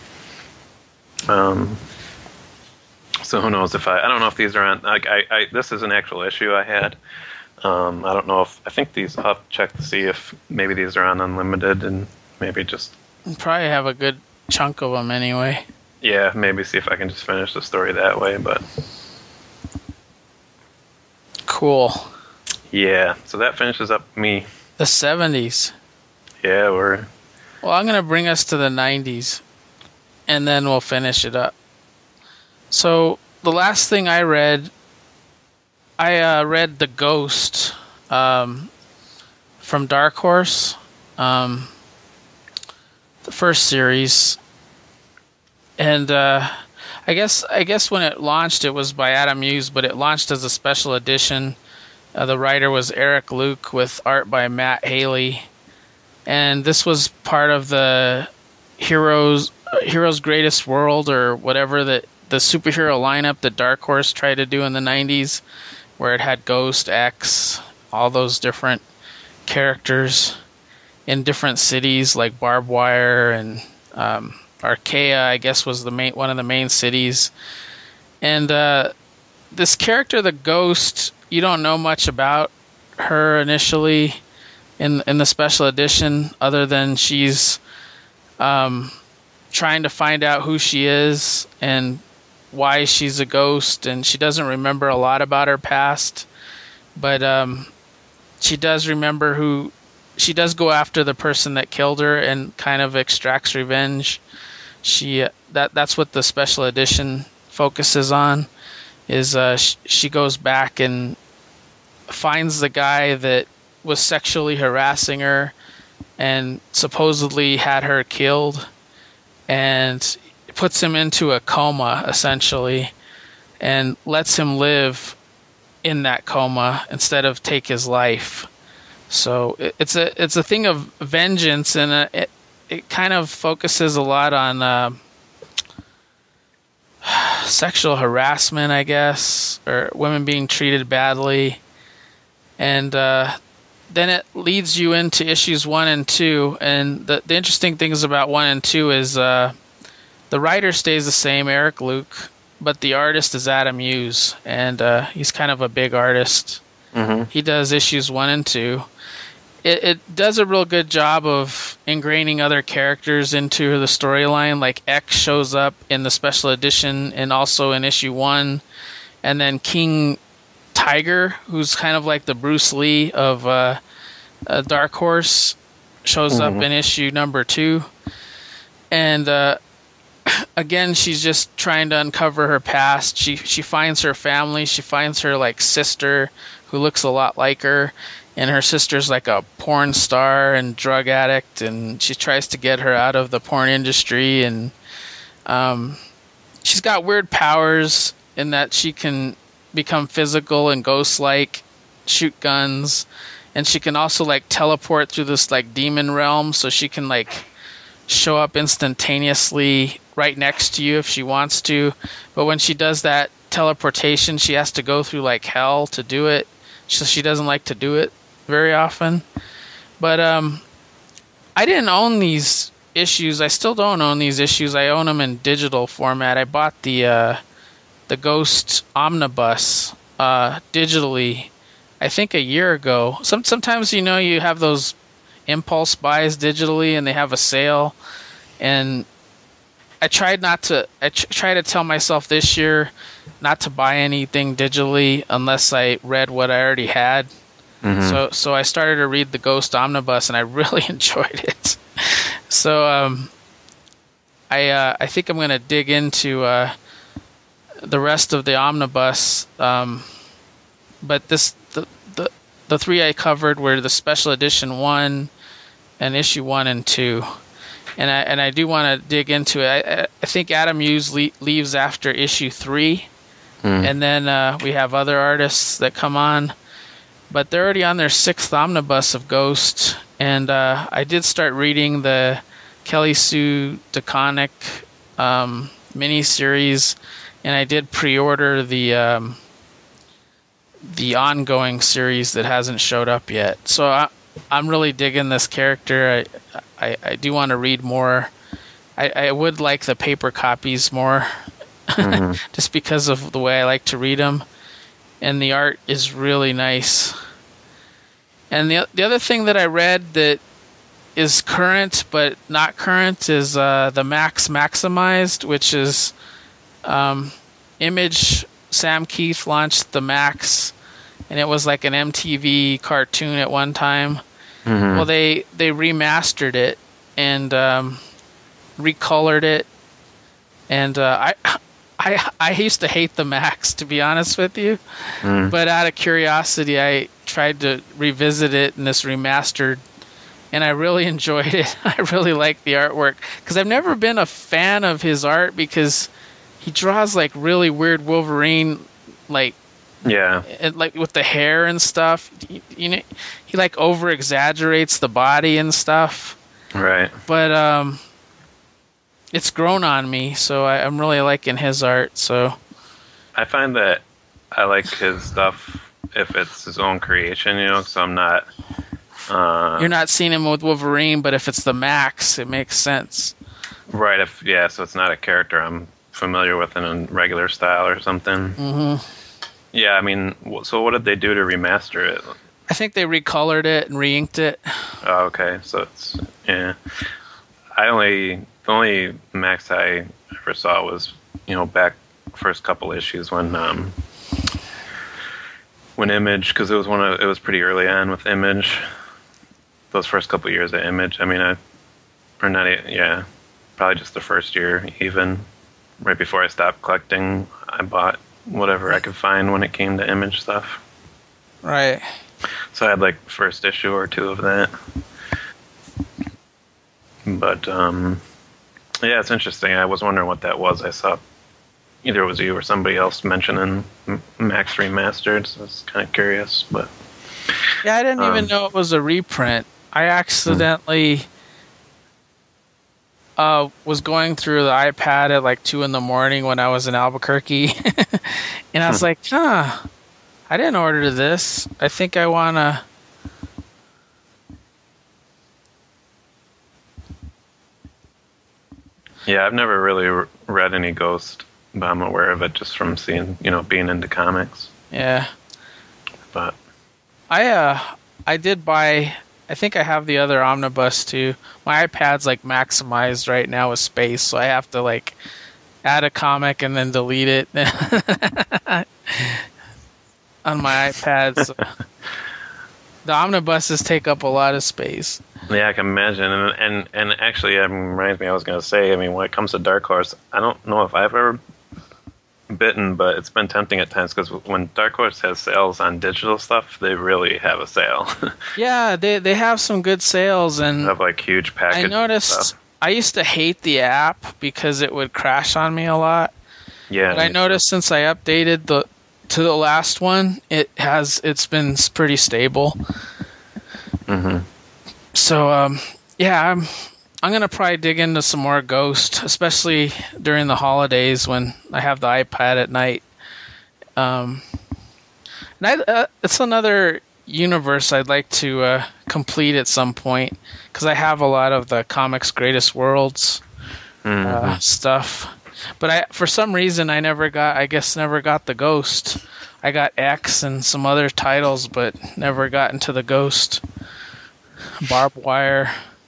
Um, so who knows if I I don't know if these are on, like I, I this is an actual issue I had. Um, I don't know if I think these I'll have to check to see if maybe these are on Unlimited and maybe just you probably have a good chunk of them anyway. Yeah, maybe see if I can just finish the story that way. But cool. Yeah, so that finishes up me. The seventies. Yeah, we're... Well, I'm going to bring us to the nineties, and then we'll finish it up. So, the last thing I read, I uh, read The Ghost um, from Dark Horse, um, the first series. And uh, I guess I guess when it launched, it was by Adam Hughes, but it launched as a special edition. Uh, the writer was Eric Luke with art by Matt Haley. And this was part of the Heroes Heroes Greatest World, or whatever, that the superhero lineup that Dark Horse tried to do in the nineties, where it had Ghost, X, all those different characters in different cities like Barbed Wire and um, Archaea, I guess, was the main one of the main cities. And uh, this character, the Ghost, you don't know much about her initially in in the special edition, other than she's um, trying to find out who she is and why she's a ghost, and she doesn't remember a lot about her past, but um, she does remember who she does go after the person that killed her and kind of extracts revenge. She that that's what the special edition focuses on, is uh, sh- she goes back and finds the guy that was sexually harassing her and supposedly had her killed, and puts him into a coma, essentially, and lets him live in that coma instead of take his life. So it, it's a it's a thing of vengeance, and a, it it kind of focuses a lot on uh, sexual harassment, I guess, or women being treated badly. And uh, then it leads you into issues one and two. And the, the interesting things about one and two is uh, the writer stays the same, Eric Luke, but the artist is Adam Hughes, and uh, he's kind of a big artist. Mm-hmm. He does issues one and two. It, it does a real good job of ingraining other characters into the storyline. Like X shows up in the special edition and also in issue one, and then King Tiger, who's kind of like the Bruce Lee of uh, uh, Dark Horse, shows mm-hmm. up in issue number two. And uh, again, she's just trying to uncover her past. She she finds her family. She finds her like sister, who looks a lot like her, and her sister's like a porn star and drug addict, and she tries to get her out of the porn industry. And um, she's got weird powers in that she can become physical and ghost-like, shoot guns, and she can also like teleport through this like demon realm, so she can like show up instantaneously right next to you if she wants to. But when she does that teleportation, she has to go through like hell to do it, so she doesn't like to do it very often. But um I didn't own these issues. I still don't own these issues. I own them in digital format. I bought the uh the Ghost Omnibus uh digitally, I think a year ago. Some sometimes, you know, you have those impulse buys digitally and they have a sale, and I tried not to I tr- try to tell myself this year not to buy anything digitally unless I read what I already had. Mm-hmm. So so I started to read the Ghost Omnibus, and I really enjoyed it. So um I uh, I think I'm going to dig into uh, the rest of the Omnibus, um but this the the the three I covered were the special edition one and issue one and two, and I and I do want to dig into it. I, I think Adam Hughes le- leaves after issue three, mm. and then uh, we have other artists that come on, but they're already on their sixth omnibus of Ghost, and uh, I did start reading the Kelly Sue DeConnick um, miniseries, and I did pre-order the. Um, the ongoing series that hasn't showed up yet. So I, I'm really digging this character. I I, I do want to read more. I, I would like the paper copies more, mm-hmm. just because of the way I like to read them. And the art is really nice. And the the other thing that I read that is current but not current is uh, the Max Maximized, which is um, Image. Sam Keith launched the Max, and it was like an M T V cartoon at one time. Mm-hmm. Well, they they remastered it and um, recolored it, and uh, I I I used to hate the Max, to be honest with you, mm. but out of curiosity, I tried to revisit it in this remastered, and I really enjoyed it. I really like the artwork because I've never been a fan of his art because he draws like really weird Wolverine, like yeah, it, like with the hair and stuff. You, you know, he like over exaggerates the body and stuff. Right. But um, it's grown on me, so I, I'm really liking his art. So I find that I like his stuff if it's his own creation, you know. So I'm not. Uh, You're not seeing him with Wolverine, but if it's the Max, it makes sense. Right. If yeah, so it's not a character I'm familiar with in a regular style or something. Mm-hmm. Yeah, I mean, so what did they do to remaster it? I think they recolored it and re-inked it. Oh, okay. So it's yeah. I only the only Max I ever saw was, you know, back first couple issues when um when Image, because it was one of it was pretty early on with Image. Those first couple years at Image. I mean, I or not yeah, probably just the first year even. Right before I stopped collecting, I bought whatever I could find when it came to Image stuff. Right. So I had like first issue or two of that. But um, yeah, it's interesting. I was wondering what that was. I saw either it was you or somebody else mentioning Max Remastered, so I was kind of curious. But yeah, I didn't um, even know it was a reprint. I accidentally... Hmm. Uh, was going through the iPad at like two in the morning when I was in Albuquerque, and I was like, "Huh, I didn't order this. I think I wanna." Yeah, I've never really read any Ghost, but I'm aware of it just from seeing, you know, being into comics. Yeah, but I uh, I did buy. I think I have the other omnibus too. My iPad's like maximized right now with space, so I have to like add a comic and then delete it on my iPad. So. The omnibuses take up a lot of space. Yeah, I can imagine. And and, and actually, it reminds me, I was going to say, I mean, when it comes to Dark Horse, I don't know if I've ever bitten, but it's been tempting at times because when Dark Horse has sales on digital stuff, they really have a sale. Yeah, they they have some good sales, and They have like huge packages. I noticed. Stuff. I used to hate the app because it would crash on me a lot. Yeah, but I noticed since I updated the to the last one, it has it's been pretty stable. Mm-hmm. So um, yeah, I'm I'm gonna probably dig into some more Ghost, especially during the holidays when I have the iPad at night. Um, and I, uh, it's another universe I'd like to uh, complete at some point because I have a lot of the comics Greatest Worlds Mm-hmm. uh, stuff, but I for some reason I never got I guess never got the Ghost. I got X and some other titles, but never got into the Ghost. Barbed Wire.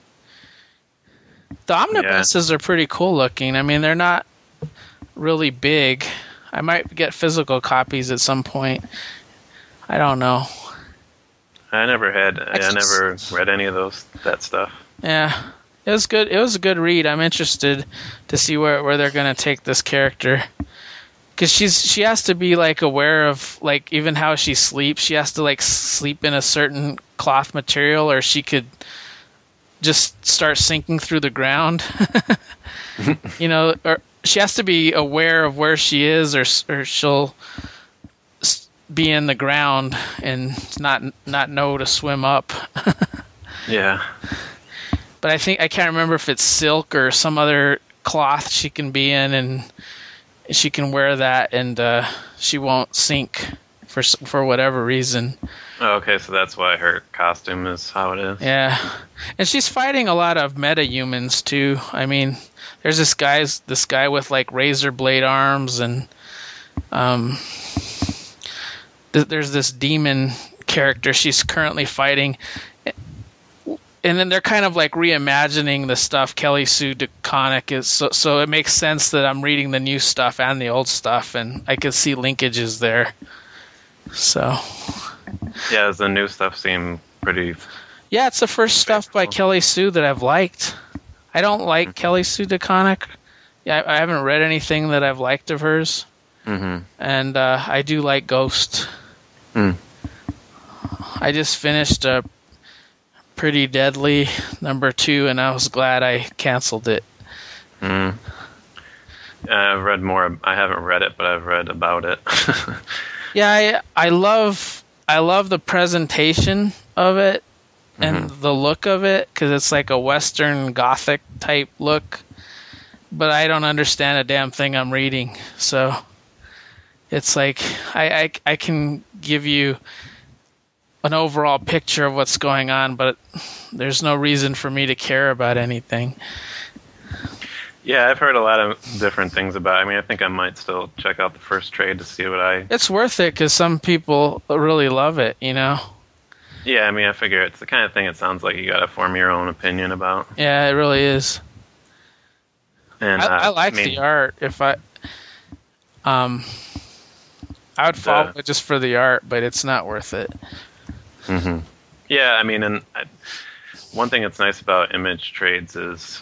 The omnibuses yeah. are pretty cool looking. I mean, they're not really big. I might get physical copies at some point. I don't know. I never had. I, I never read any of those that stuff. Yeah, it was good. It was a good read. I'm interested to see where where they're gonna take this character. Because she's she has to be like aware of like even how she sleeps. She has to like sleep in a certain cloth material, or she could just start sinking through the ground. You know, or she has to be aware of where she is, or or she'll be in the ground and not not know to swim up. Yeah. But I think I can't remember if it's silk or some other cloth she can be in, and she can wear that, and uh, she won't sink for for whatever reason. Oh, okay, so that's why her costume is how it is. Yeah, and she's fighting a lot of meta-humans too. I mean, there's this guy's this guy with like razor blade arms, and um, th- there's this demon character she's currently fighting. And then they're kind of like reimagining the stuff Kelly Sue DeConnick is, so, so it makes sense that I'm reading the new stuff and the old stuff, and I can see linkages there. So, yeah, does the new stuff seem pretty? Yeah, it's the first stuff by Kelly Sue that I've liked. I don't like mm-hmm. Kelly Sue DeConnick. Yeah, I, I haven't read anything that I've liked of hers, mm-hmm. and uh, I do like Ghost. Mm. I just finished a Pretty Deadly number two, and I was glad I canceled it. Mm. I've read more. I haven't read it, but I've read about it. Yeah, I I love I love the presentation of it and mm-hmm. the look of it, because it's like a Western Gothic type look. But I don't understand a damn thing I'm reading, so it's like I I, I can give you an overall picture of what's going on, but there's no reason for me to care about anything. Yeah, I've heard a lot of different things about it. I mean, I think I might still check out the first trade to see what I... It's worth it, because some people really love it, you know? Yeah, I mean, I figure it's the kind of thing it sounds like you gotta form your own opinion about. Yeah, it really is. And I, uh, I like I mean, the art. If I... Um, I would follow the, it just for the art, but it's not worth it. Mm-hmm. Yeah, I mean, and I, one thing that's nice about image trades is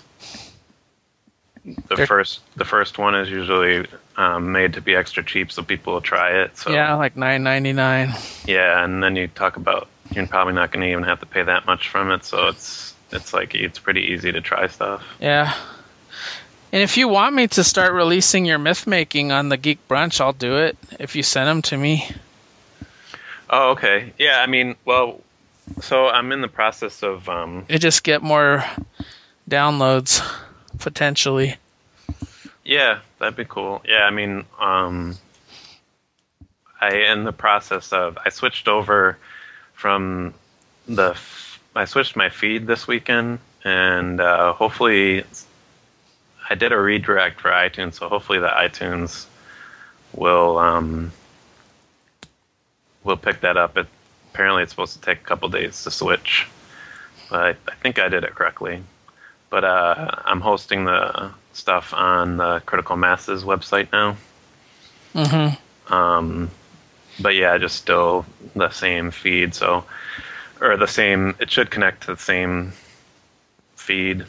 the They're, first the first one is usually um, made to be extra cheap, so people will try it. So yeah, like nine ninety-nine. Yeah, and then you talk about you're probably not going to even have to pay that much from it, so it's it's like it's pretty easy to try stuff. Yeah. And if you want me to start releasing your myth making on the Geek Brunch, I'll do it if you send them to me. Oh, okay. Yeah, I mean, well, so I'm in the process of... Um, you just get more downloads, potentially. Yeah, that'd be cool. Yeah, I mean, um, I in the process of... I switched over from the... I switched my feed this weekend, and uh, hopefully... I did a redirect for iTunes, so hopefully the iTunes will... Um, We'll pick that up. It, apparently, it's supposed to take a couple days to switch, but I, I think I did it correctly. But uh, I'm hosting the stuff on the Critical Masses website now. Mm-hmm. Um, but yeah, just still the same feed. So or the same. It should connect to the same feed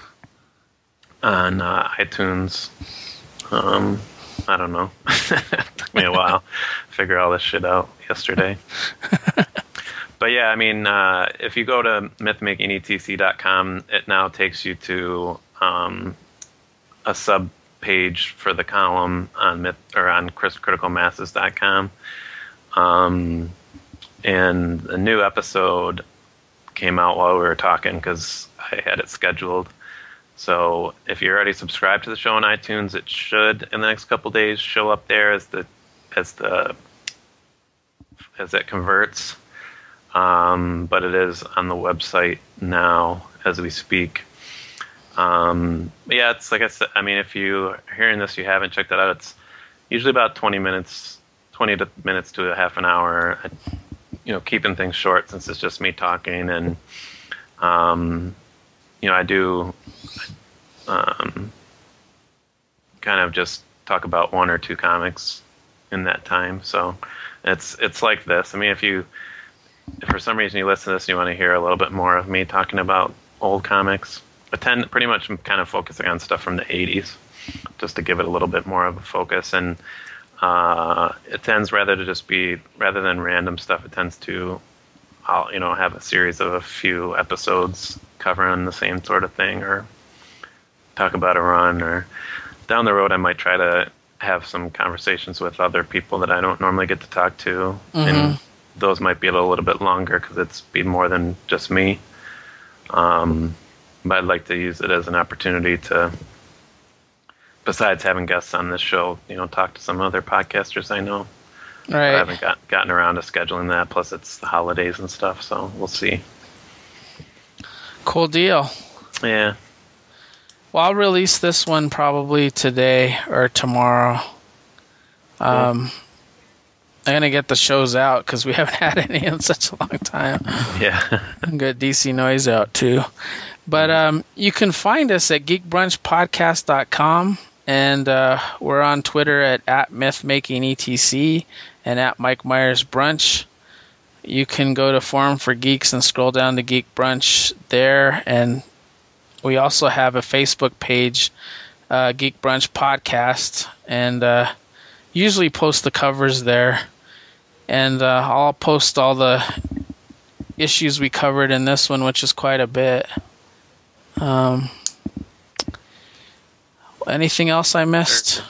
on uh, iTunes. Um, I don't know. It took me a while to figure all this shit out yesterday. But yeah, I mean, uh, if you go to myth making E T C dot com, it now takes you to um, a sub page for the column on myth or on critical masses dot com. Um, and a new episode came out while we were talking because I had it scheduled. So if you're already subscribed to the show on iTunes, it should in the next couple of days show up there as the as the as it converts. Um, but it is on the website now as we speak. Um, yeah, it's like I said. I mean, if you're hearing this, you haven't checked that out. It's usually about twenty minutes, twenty to minutes to a half an hour. You know, keeping things short since it's just me talking, and um, you know, I do um, kind of just talk about one or two comics in that time. So it's it's like this. I mean, if you if for some reason you listen to this and you want to hear a little bit more of me talking about old comics, I tend pretty much I'm kind of focusing on stuff from the eighties, just to give it a little bit more of a focus. And uh, it tends rather to just be rather than random stuff. It tends to, I'll you know have a series of a few episodes covering the same sort of thing, or talk about a run, or down the road I might try to have some conversations with other people that I don't normally get to talk to, mm-hmm. and those might be a little, little bit longer because it's be more than just me. Um, but I'd like to use it as an opportunity to, besides having guests on this show, you know, talk to some other podcasters I know. Right. I haven't got, gotten around to scheduling that. Plus, it's the holidays and stuff, so we'll see. Cool deal. Yeah. Well, I'll release this one probably today or tomorrow. Um, cool. I'm going to get the shows out because we haven't had any in such a long time. Yeah. And get D C Noise out too. But um, you can find us at geek brunch podcast dot com, and uh, we're on Twitter at, at mythmakingetc and at Mike Myers Brunch. You can go to Forum for Geeks and scroll down to Geek Brunch there, and we also have a Facebook page, uh, Geek Brunch Podcast, and uh, usually post the covers there. And uh, I'll post all the issues we covered in this one, which is quite a bit. Um, anything else I missed?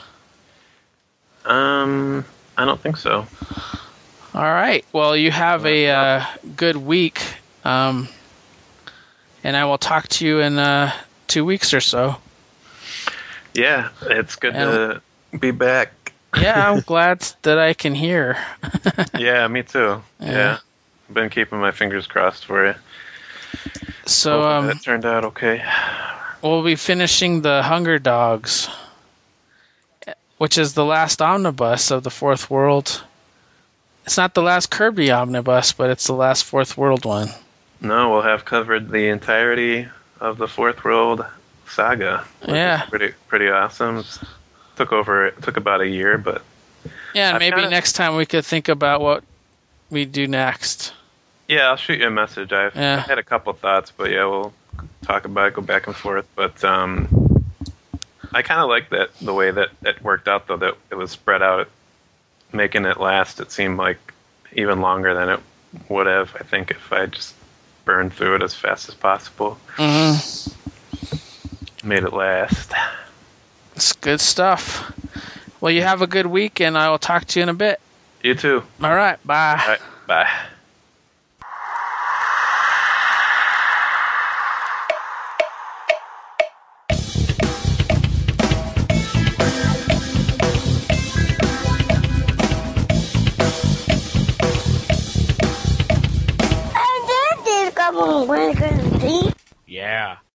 Um, I don't think so. All right. Well, you have a uh, good week, um, and I will talk to you in uh, two weeks or so. Yeah, it's good and, to be back. Yeah, I'm glad that I can hear. Yeah, me too. Yeah. yeah. I've been keeping my fingers crossed for you. So um, that turned out okay. We'll be finishing the Hunger Dogs, which is the last omnibus of the Fourth World. It's not the last Kirby omnibus, but it's the last Fourth World one. No, we'll have covered the entirety of the Fourth World saga. Yeah, pretty pretty awesome. It's, took over. It took about a year, but yeah, and I've maybe kinda, next time we could think about what we do next. Yeah, I'll shoot you a message. I've yeah. I had a couple thoughts, but yeah, we'll talk about it, go back and forth. But um, I kind of like that the way that it worked out, though, that it was spread out, making it last. It seemed like even longer than it would have, I think, if I just burned through it as fast as possible. Mm-hmm. Made it last. It's good stuff. Well, you have a good week, and I will talk to you in a bit. You too. All right. Bye. All right. Bye. Yeah.